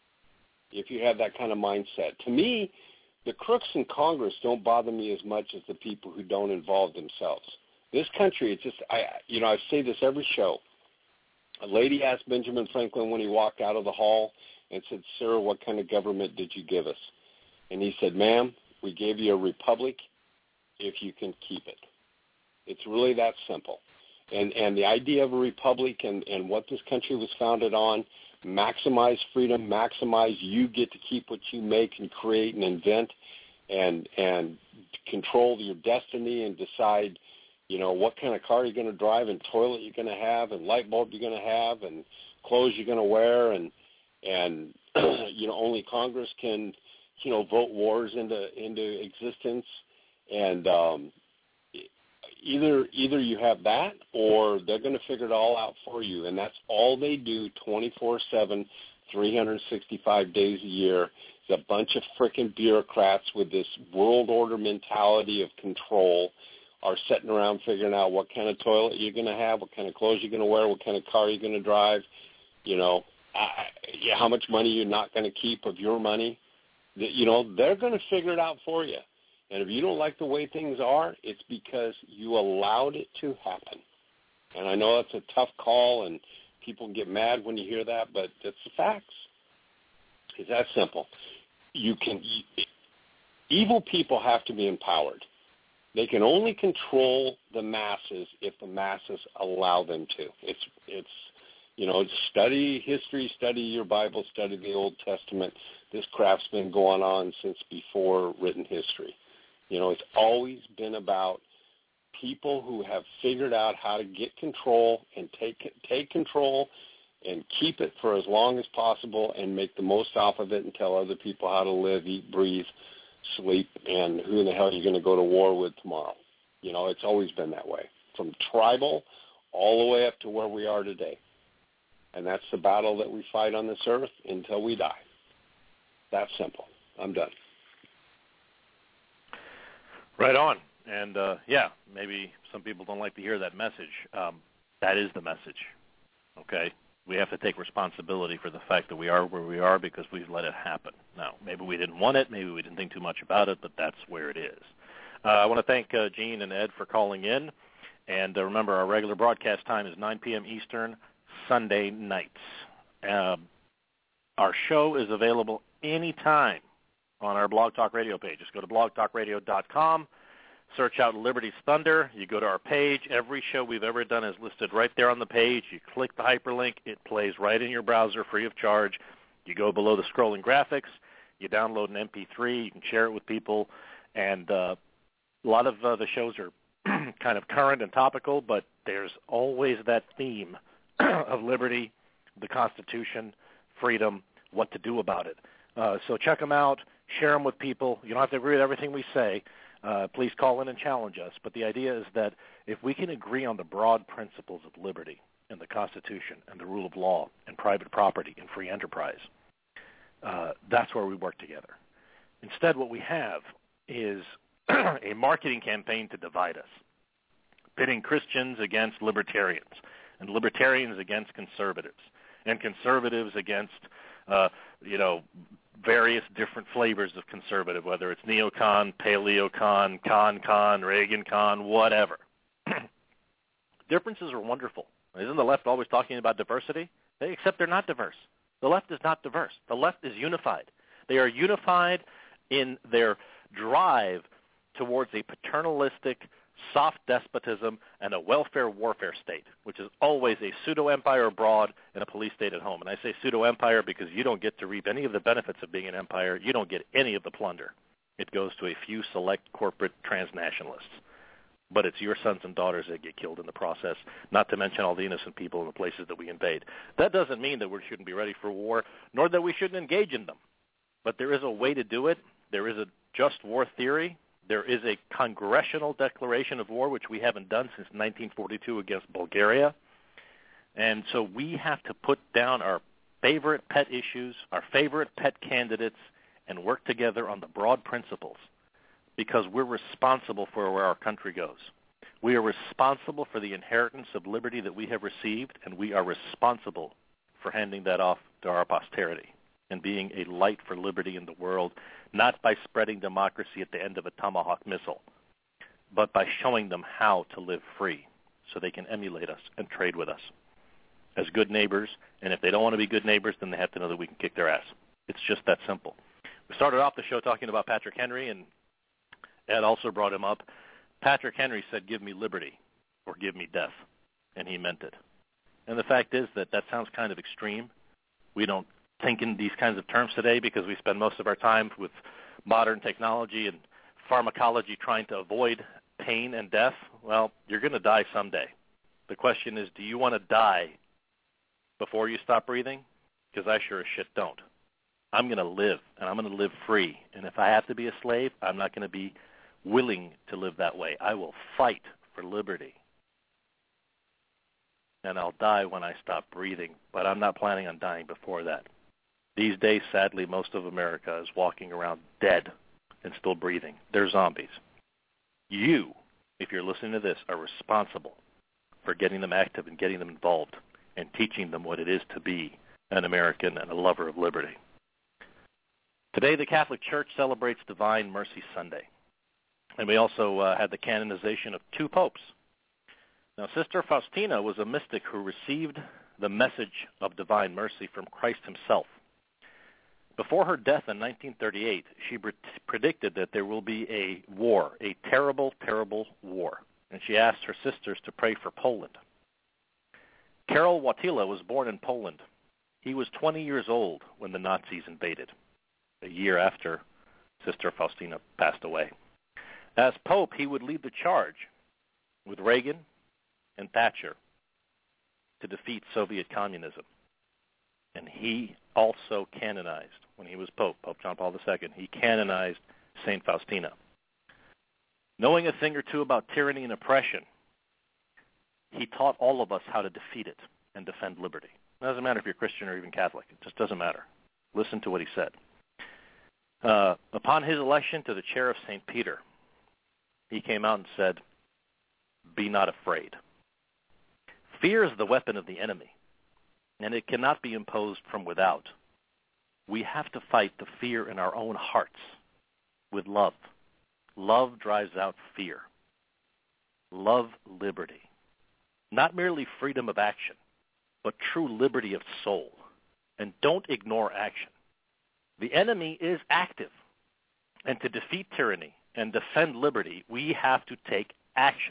if you have that kind of mindset. To me, the crooks in Congress don't bother me as much as the people who don't involve themselves. This country, it's just, I, you know, I say this every show. A lady asked Benjamin Franklin when he walked out of the hall and said, sir, what kind of government did you give us? And he said, ma'am, we gave you a republic if you can keep it. It's really that simple. And and the idea of a republic and, and what this country was founded on, maximize freedom, maximize you get to keep what you make and create and invent and and control your destiny and decide, you know, what kind of car you're going to drive and toilet you're going to have and light bulb you're going to have and clothes you're going to wear and, and you know, only Congress can, you know, vote wars into into existence. And um, either either you have that or they're going to figure it all out for you. And that's all they do twenty-four seven, three hundred sixty-five days a year is a bunch of frickin' bureaucrats with this world order mentality of control are sitting around figuring out what kind of toilet you're going to have, what kind of clothes you're going to wear, what kind of car you're going to drive, you know, I, yeah, how much money you're not going to keep of your money. You know, they're going to figure it out for you. And if you don't like the way things are, it's because you allowed it to happen. And I know that's a tough call, and people get mad when you hear that, but it's the facts. It's that simple. You can. Evil people have to be empowered. They can only control the masses if the masses allow them to. It's it's you know, study history, study your Bible, study the Old Testament. This crap's been going on since before written history. You know, it's always been about people who have figured out how to get control and take take control and keep it for as long as possible and make the most off of it and tell other people how to live, eat, breathe, sleep, and who in the hell are you going to go to war with tomorrow? You know, it's always been that way, from tribal all the way up to where we are today. And that's the battle that we fight on this earth until we die. That's simple. I'm done. Right on. And, uh, yeah, maybe some people don't like to hear that message. Um, that is the message, okay? We have to take responsibility for the fact that we are where we are because we've let it happen. Now, maybe we didn't want it. Maybe we didn't think too much about it, but that's where it is. Uh, I want to thank uh, Gene and Ed for calling in. And uh, remember, our regular broadcast time is nine p.m. Eastern, Sunday nights. Um, our show is available anytime on our Blog Talk Radio page. Just go to blog talk radio dot com, search out Liberty's Thunder. You go to our page. Every show we've ever done is listed right there on the page. You click the hyperlink. It plays right in your browser free of charge. You go below the scrolling graphics. You download an M P three. You can share it with people. And uh, a lot of uh, the shows are kind of current and topical, but there's always that theme of liberty, the Constitution, freedom, what to do about it. Uh, so check them out. Share them with people. You don't have to agree with everything we say. Uh, please call in and challenge us. But the idea is that if we can agree on the broad principles of liberty and the Constitution and the rule of law and private property and free enterprise, uh, that's where we work together. Instead, what we have is a marketing campaign to divide us, pitting Christians against libertarians and libertarians against conservatives. and conservatives against, uh, you know, various different flavors of conservative, whether it's neocon, paleocon, con-con, Reagan-con, whatever. Differences are wonderful. Isn't the left always talking about diversity? Except they're not diverse. The left is not diverse. The left is unified. They are unified in their drive towards a paternalistic, soft despotism and a welfare warfare state, which is always a pseudo-empire abroad and a police state at home. And I say pseudo-empire because you don't get to reap any of the benefits of being an empire. You don't get any of the plunder. It goes to a few select corporate transnationalists. But it's your sons and daughters that get killed in the process, not to mention all the innocent people in the places that we invade. That doesn't mean that we shouldn't be ready for war, nor that we shouldn't engage in them. But there is a way to do it. There is a just war theory. There is a congressional declaration of war, which we haven't done since nineteen forty-two against Bulgaria. And so we have to put down our favorite pet issues, our favorite pet candidates, and work together on the broad principles, because we're responsible for where our country goes. We are responsible for the inheritance of liberty that we have received, and we are responsible for handing that off to our posterity and being a light for liberty in the world, not by spreading democracy at the end of a Tomahawk missile, but by showing them how to live free so they can emulate us and trade with us as good neighbors. And if they don't want to be good neighbors, then they have to know that we can kick their ass. It's just that simple. We started off the show talking about Patrick Henry, and Ed also brought him up. Patrick Henry said, "Give me liberty or give me death," and he meant it. And the fact is that that sounds kind of extreme. We don't think in these kinds of terms today because we spend most of our time with modern technology and pharmacology trying to avoid pain and death. Well, you're going to die someday. The question is, do you want to die before you stop breathing? Because I sure as shit don't. I'm going to live, and I'm going to live free. And if I have to be a slave, I'm not going to be willing to live that way. I will fight for liberty. And I'll die when I stop breathing, but I'm not planning on dying before that. These days, sadly, most of America is walking around dead and still breathing. They're zombies. You, if you're listening to this, are responsible for getting them active and getting them involved and teaching them what it is to be an American and a lover of liberty. Today, the Catholic Church celebrates Divine Mercy Sunday. And we also uh, had the canonization of two popes. Now, Sister Faustina was a mystic who received the message of divine mercy from Christ himself. Before her death in nineteen thirty-eight, she pre- predicted that there will be a war, a terrible, terrible war. And she asked her sisters to pray for Poland. Karol Wojtyla was born in Poland. He was twenty years old when the Nazis invaded, a year after Sister Faustina passed away. As Pope, he would lead the charge with Reagan and Thatcher to defeat Soviet communism. And he also canonized, when he was Pope, Pope John Paul the Second, he canonized Saint Faustina. Knowing a thing or two about tyranny and oppression, he taught all of us how to defeat it and defend liberty. It doesn't matter if you're Christian or even Catholic. It just doesn't matter. Listen to what he said. Uh, upon his election to the chair of Saint Peter, he came out and said, "Be not afraid. Fear is the weapon of the enemy, and it cannot be imposed from without. We have to fight the fear in our own hearts with love. Love drives out fear. Love liberty. Not merely freedom of action, but true liberty of soul. And don't ignore action. The enemy is active. And to defeat tyranny and defend liberty, we have to take action."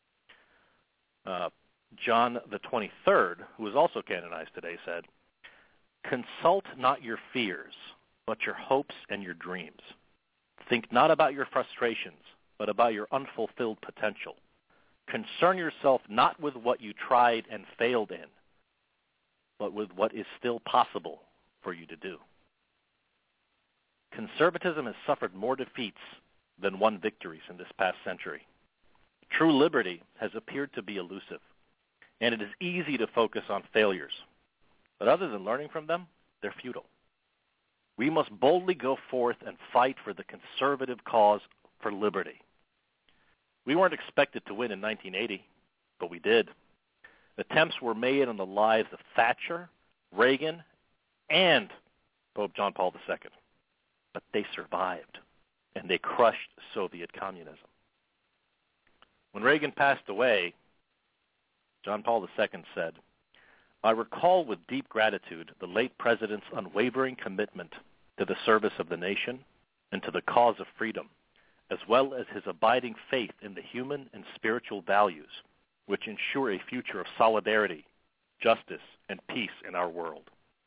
Uh, John the twenty-third, who was also canonized today, said, "Consult not your fears, but your hopes and your dreams. Think not about your frustrations, but about your unfulfilled potential. Concern yourself not with what you tried and failed in, but with what is still possible for you to do." Conservatism has suffered more defeats than won victories in this past century. True liberty has appeared to be elusive, and it is easy to focus on failures. But other than learning from them, they're futile. We must boldly go forth and fight for the conservative cause for liberty. We weren't expected to win in nineteen eighty, but we did. Attempts were made on the lives of Thatcher, Reagan, and Pope John Paul the Second. But they survived, and they crushed Soviet communism. When Reagan passed away, John Paul the Second said, "I recall with deep gratitude the late president's unwavering commitment to the service of the nation and to the cause of freedom, as well as his abiding faith in the human and spiritual values which ensure a future of solidarity, justice, and peace in our world."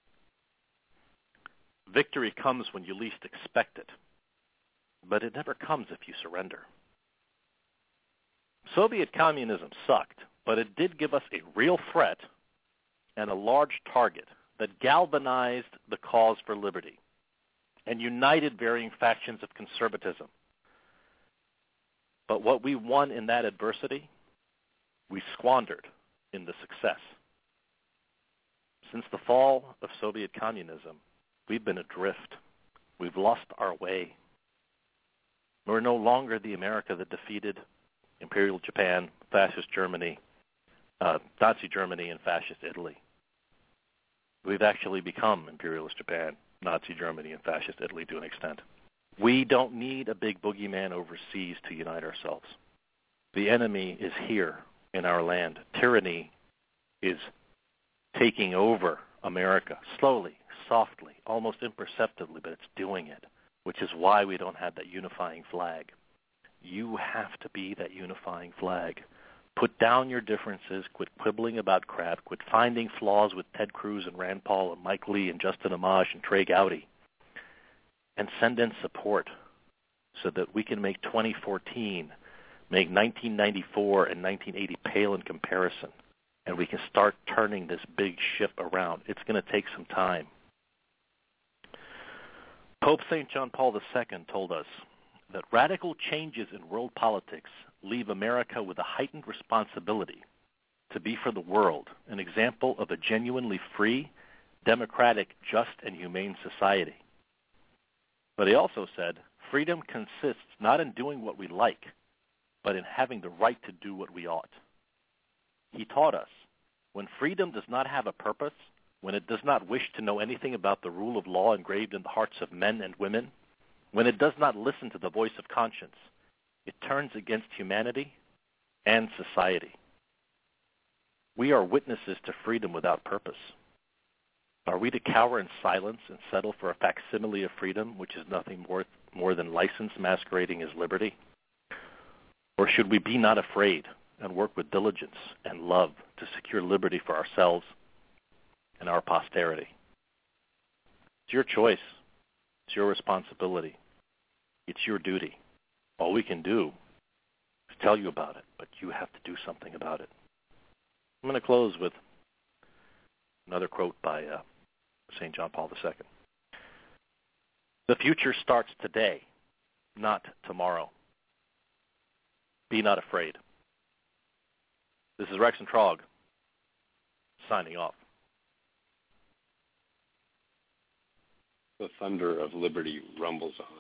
Victory comes when you least expect it, but it never comes if you surrender. Soviet communism sucked, but it did give us a real threat and a large target that galvanized the cause for liberty and united varying factions of conservatism. But what we won in that adversity, we squandered in the success. Since the fall of Soviet communism, we've been adrift. We've lost our way. We're no longer the America that defeated Imperial Japan, Fascist Germany, uh, Nazi Germany, and Fascist Italy. We've actually become Imperialist Japan, Nazi Germany, and Fascist Italy to an extent. We don't need a big boogeyman overseas to unite ourselves. The enemy is here in our land. Tyranny is taking over America slowly, softly, almost imperceptibly, but it's doing it, which is why we don't have that unifying flag. You have to be that unifying flag. Put down your differences, quit quibbling about crap, quit finding flaws with Ted Cruz and Rand Paul and Mike Lee and Justin Amash and Trey Gowdy, and send in support so that we can make twenty fourteen, make nineteen ninety-four and nineteen eighty pale in comparison, and we can start turning this big ship around. It's going to take some time. Pope Saint John Paul the Second told us that radical changes in world politics leave America with a heightened responsibility to be for the world an example of a genuinely free, democratic, just, and humane society. But he also said, freedom consists not in doing what we like, but in having the right to do what we ought. He taught us, when freedom does not have a purpose, when it does not wish to know anything about the rule of law engraved in the hearts of men and women, when it does not listen to the voice of conscience, it turns against humanity and society. We are witnesses to freedom without purpose. Are we to cower in silence and settle for a facsimile of freedom, which is nothing more, more than license masquerading as liberty? Or should we be not afraid and work with diligence and love to secure liberty for ourselves and our posterity? It's your choice. It's your responsibility. It's your duty. All we can do is tell you about it, but you have to do something about it. I'm going to close with another quote by uh, Saint John Paul the Second. The future starts today, not tomorrow. Be not afraid. This is Rex and Trog, signing off. The thunder of liberty rumbles on.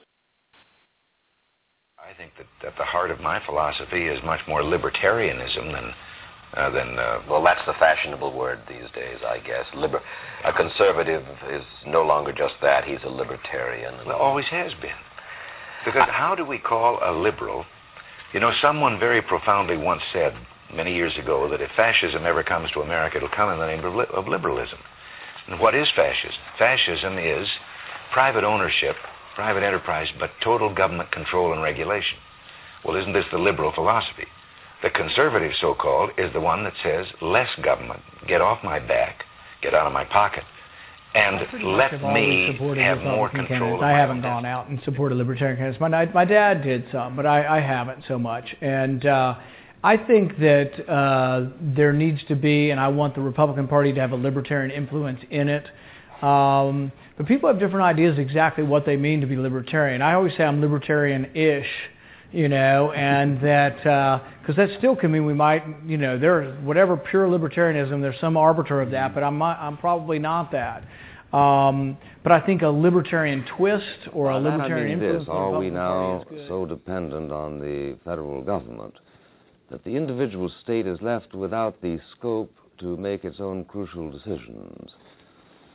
I think that at the heart of my philosophy is much more libertarianism than, uh, than uh, well, that's the fashionable word these days, I guess. Liber- a conservative is no longer just that. He's a libertarian. And always has been. Because how do we call a liberal? You know, someone very profoundly once said many years ago that if fascism ever comes to America, it'll come in the name of, li- of liberalism. And what is fascism? Fascism is private ownership, private enterprise, but total government control and regulation. Well, isn't this the liberal philosophy? The conservative, so-called, is the one that says less government, get off my back, get out of my pocket, and let me have more control. I haven't gone out and supported libertarian candidates. My, my dad did some, but I, I haven't so much. And uh, I think that uh, there needs to be, and I want the Republican Party to have a libertarian influence in it. Um, but people have different ideas exactly what they mean to be libertarian. I always say I'm libertarian-ish, you know, and that, because uh, that still can mean we might, you know, there, whatever pure libertarianism, there's some arbiter of that, but I'm not, I'm probably not that. Um, but I think a libertarian twist or well, a libertarian I mean influence this, are we now is so dependent on the federal government that the individual state is left without the scope to make its own crucial decisions?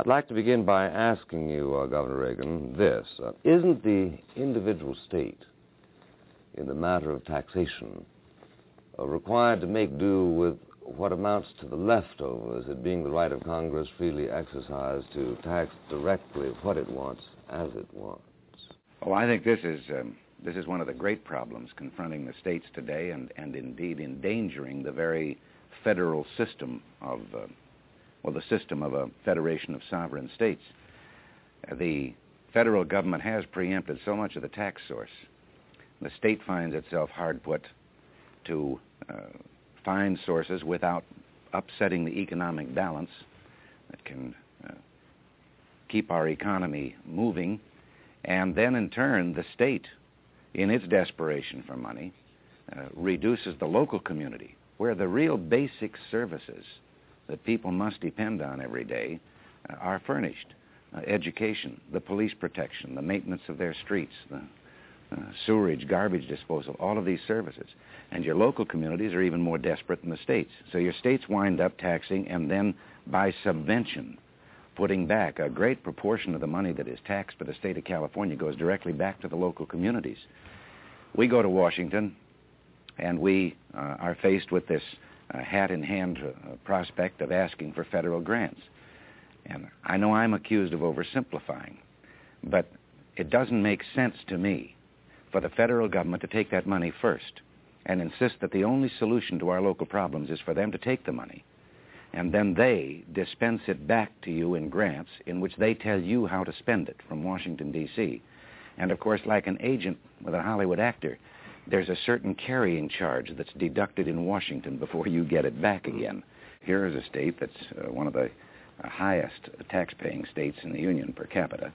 I'd like to begin by asking you, uh, Governor Reagan, this. Uh, isn't the individual state, in the matter of taxation, uh, required to make do with what amounts to the leftovers, it being the right of Congress freely exercised to tax directly what it wants as it wants? Oh, I think this is um, this is one of the great problems confronting the states today, and, and indeed endangering the very federal system of, uh, well, the system of a federation of sovereign states. Uh, the federal government has preempted so much of the tax source. The state finds itself hard put to uh, find sources without upsetting the economic balance that can uh, keep our economy moving. And then, in turn, the state, in its desperation for money, uh, reduces the local community, where the real basic services that people must depend on every day uh, are furnished. Uh, education, the police protection, the maintenance of their streets, the uh, sewerage, garbage disposal, all of these services. And your local communities are even more desperate than the states. So your states wind up taxing and then, by subvention, putting back a great proportion of the money that is taxed by the state of California goes directly back to the local communities. We go to Washington, and we uh, are faced with this uh, hat-in-hand uh, prospect of asking for federal grants. And I know I'm accused of oversimplifying, but it doesn't make sense to me for the federal government to take that money first and insist that the only solution to our local problems is for them to take the money, and then they dispense it back to you in grants in which they tell you how to spend it from Washington, D C And, of course, like an agent with a Hollywood actor, there's a certain carrying charge that's deducted in Washington before you get it back again. Here is a state that's uh, one of the uh, highest tax-paying states in the Union per capita.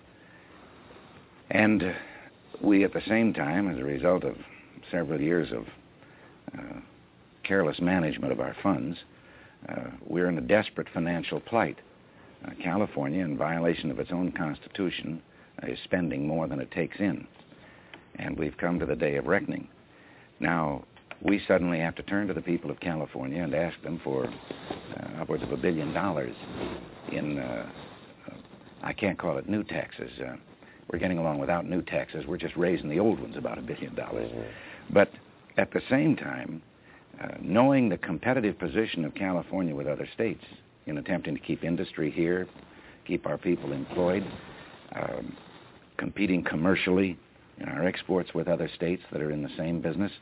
And uh, we, at the same time, as a result of several years of uh, careless management of our funds, Uh, we're in a desperate financial plight. Uh, California, in violation of its own constitution, uh, is spending more than it takes in. And we've come to the day of reckoning. Now, we suddenly have to turn to the people of California and ask them for uh, upwards of a billion dollars in, uh, uh, I can't call it new taxes. Uh, we're getting along without new taxes. We're just raising the old ones about a billion dollars. But at the same time, Uh, knowing the competitive position of California with other states in attempting to keep industry here, keep our people employed, um, competing commercially in our exports with other states that are in the same business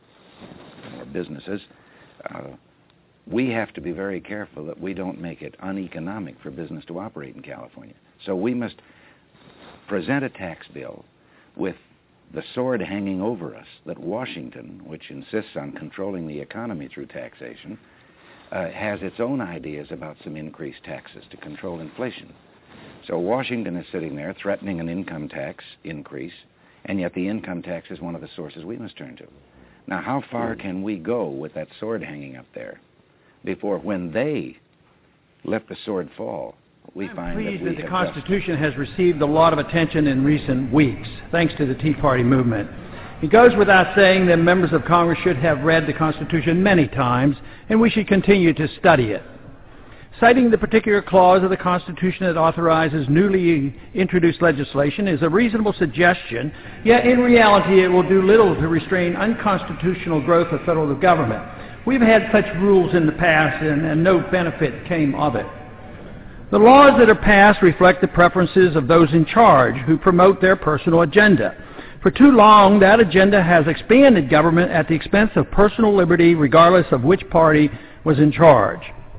or businesses, uh, we have to be very careful that we don't make it uneconomic for business to operate in California. So we must present a tax bill with the sword hanging over us that Washington, which insists on controlling the economy through taxation, uh, has its own ideas about some increased taxes to control inflation. So Washington is sitting there threatening an income tax increase, and yet the income tax is one of the sources we must turn to. Now, how far can we go with that sword hanging up there before, when they let the sword fall, we I'm find pleased that, we that the have Constitution has received a lot of attention in recent weeks, thanks to the Tea Party movement. It goes without saying that members of Congress should have read the Constitution many times, and we should continue to study it. Citing the particular clause of the Constitution that authorizes newly introduced legislation is a reasonable suggestion, yet in reality it will do little to restrain unconstitutional growth of federal government. We've had such rules in the past, and, and no benefit came of it. The laws that are passed reflect the preferences of those in charge who promote their personal agenda. For too long, that agenda has expanded government at the expense of personal liberty, regardless of which party was in charge.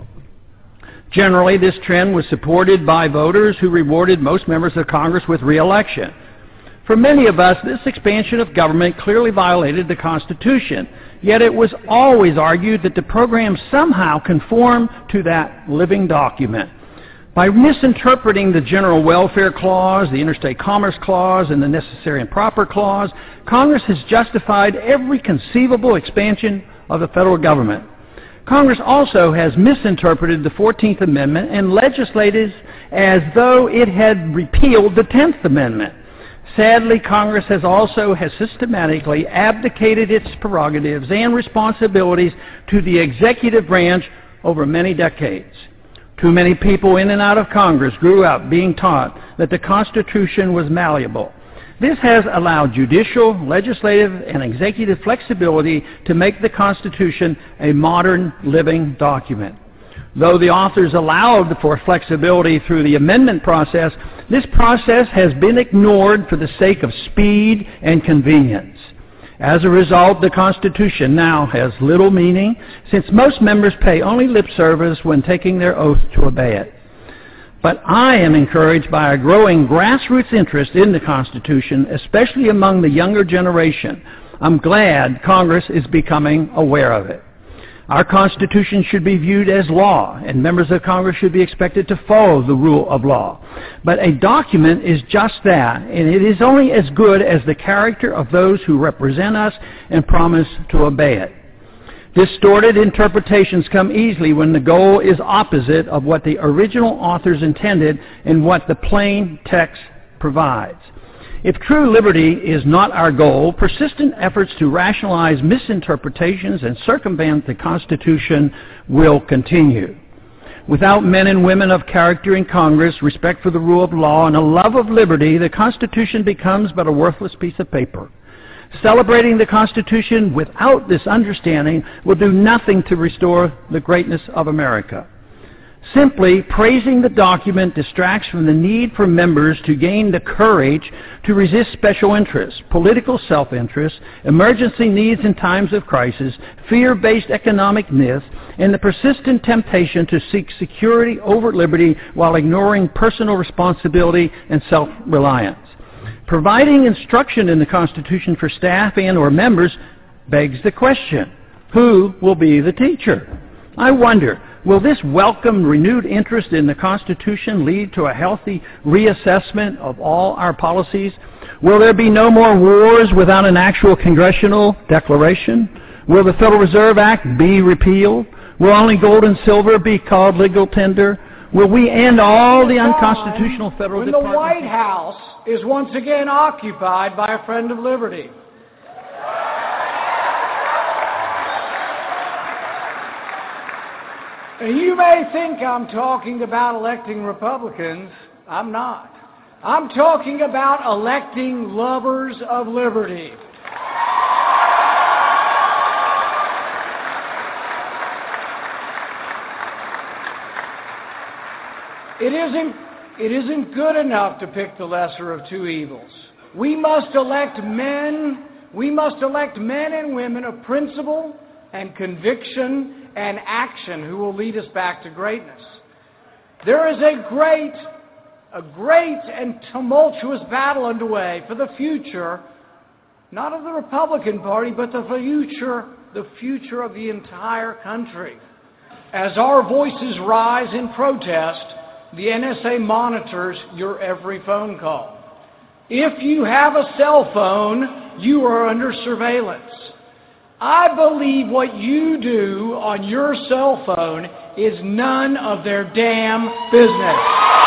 Generally, this trend was supported by voters who rewarded most members of Congress with re-election. For many of us, this expansion of government clearly violated the Constitution, yet it was always argued that the program somehow conformed to that living document. By misinterpreting the General Welfare Clause, the Interstate Commerce Clause, and the Necessary and Proper Clause, Congress has justified every conceivable expansion of the federal government. Congress also has misinterpreted the fourteenth Amendment and legislated as though it had repealed the tenth Amendment. Sadly, Congress has also has systematically abdicated its prerogatives and responsibilities to the executive branch over many decades. Too many people in and out of Congress grew up being taught that the Constitution was malleable. This has allowed judicial, legislative, and executive flexibility to make the Constitution a modern living document. Though the authors allowed for flexibility through the amendment process, this process has been ignored for the sake of speed and convenience. As a result, the Constitution now has little meaning, since most members pay only lip service when taking their oath to obey it. But I am encouraged by a growing grassroots interest in the Constitution, especially among the younger generation. I'm glad Congress is becoming aware of it. Our Constitution should be viewed as law, and members of Congress should be expected to follow the rule of law. But a document is just that, and it is only as good as the character of those who represent us and promise to obey it. Distorted interpretations come easily when the goal is opposite of what the original authors intended and what the plain text provides. If true liberty is not our goal, persistent efforts to rationalize misinterpretations and circumvent the Constitution will continue. Without men and women of character in Congress, respect for the rule of law, and a love of liberty, the Constitution becomes but a worthless piece of paper. Celebrating the Constitution without this understanding will do nothing to restore the greatness of America. Simply praising the document distracts from the need for members to gain the courage to resist special interests, political self-interest, emergency needs in times of crisis, fear-based economic myths, and the persistent temptation to seek security over liberty while ignoring personal responsibility and self-reliance. Providing instruction in the Constitution for staff and or members begs the question, who will be the teacher? I wonder, will this welcome renewed interest in the Constitution lead to a healthy reassessment of all our policies? Will there be no more wars without an actual congressional declaration? Will the Federal Reserve Act be repealed? Will only gold and silver be called legal tender? Will we end all the unconstitutional federal when departments? The White House is once again occupied by a friend of liberty. And you may think I'm talking about electing Republicans. I'm not. I'm talking about electing lovers of liberty. It isn't, it isn't good enough to pick the lesser of two evils. We must elect men, we must elect men and women of principle and conviction and action who will lead us back to greatness. There is a great, a great and tumultuous battle underway for the future, not of the Republican Party, but the future, the future of the entire country. As our voices rise in protest, the N S A monitors your every phone call. If you have a cell phone, you are under surveillance. I believe what you do on your cell phone is none of their damn business.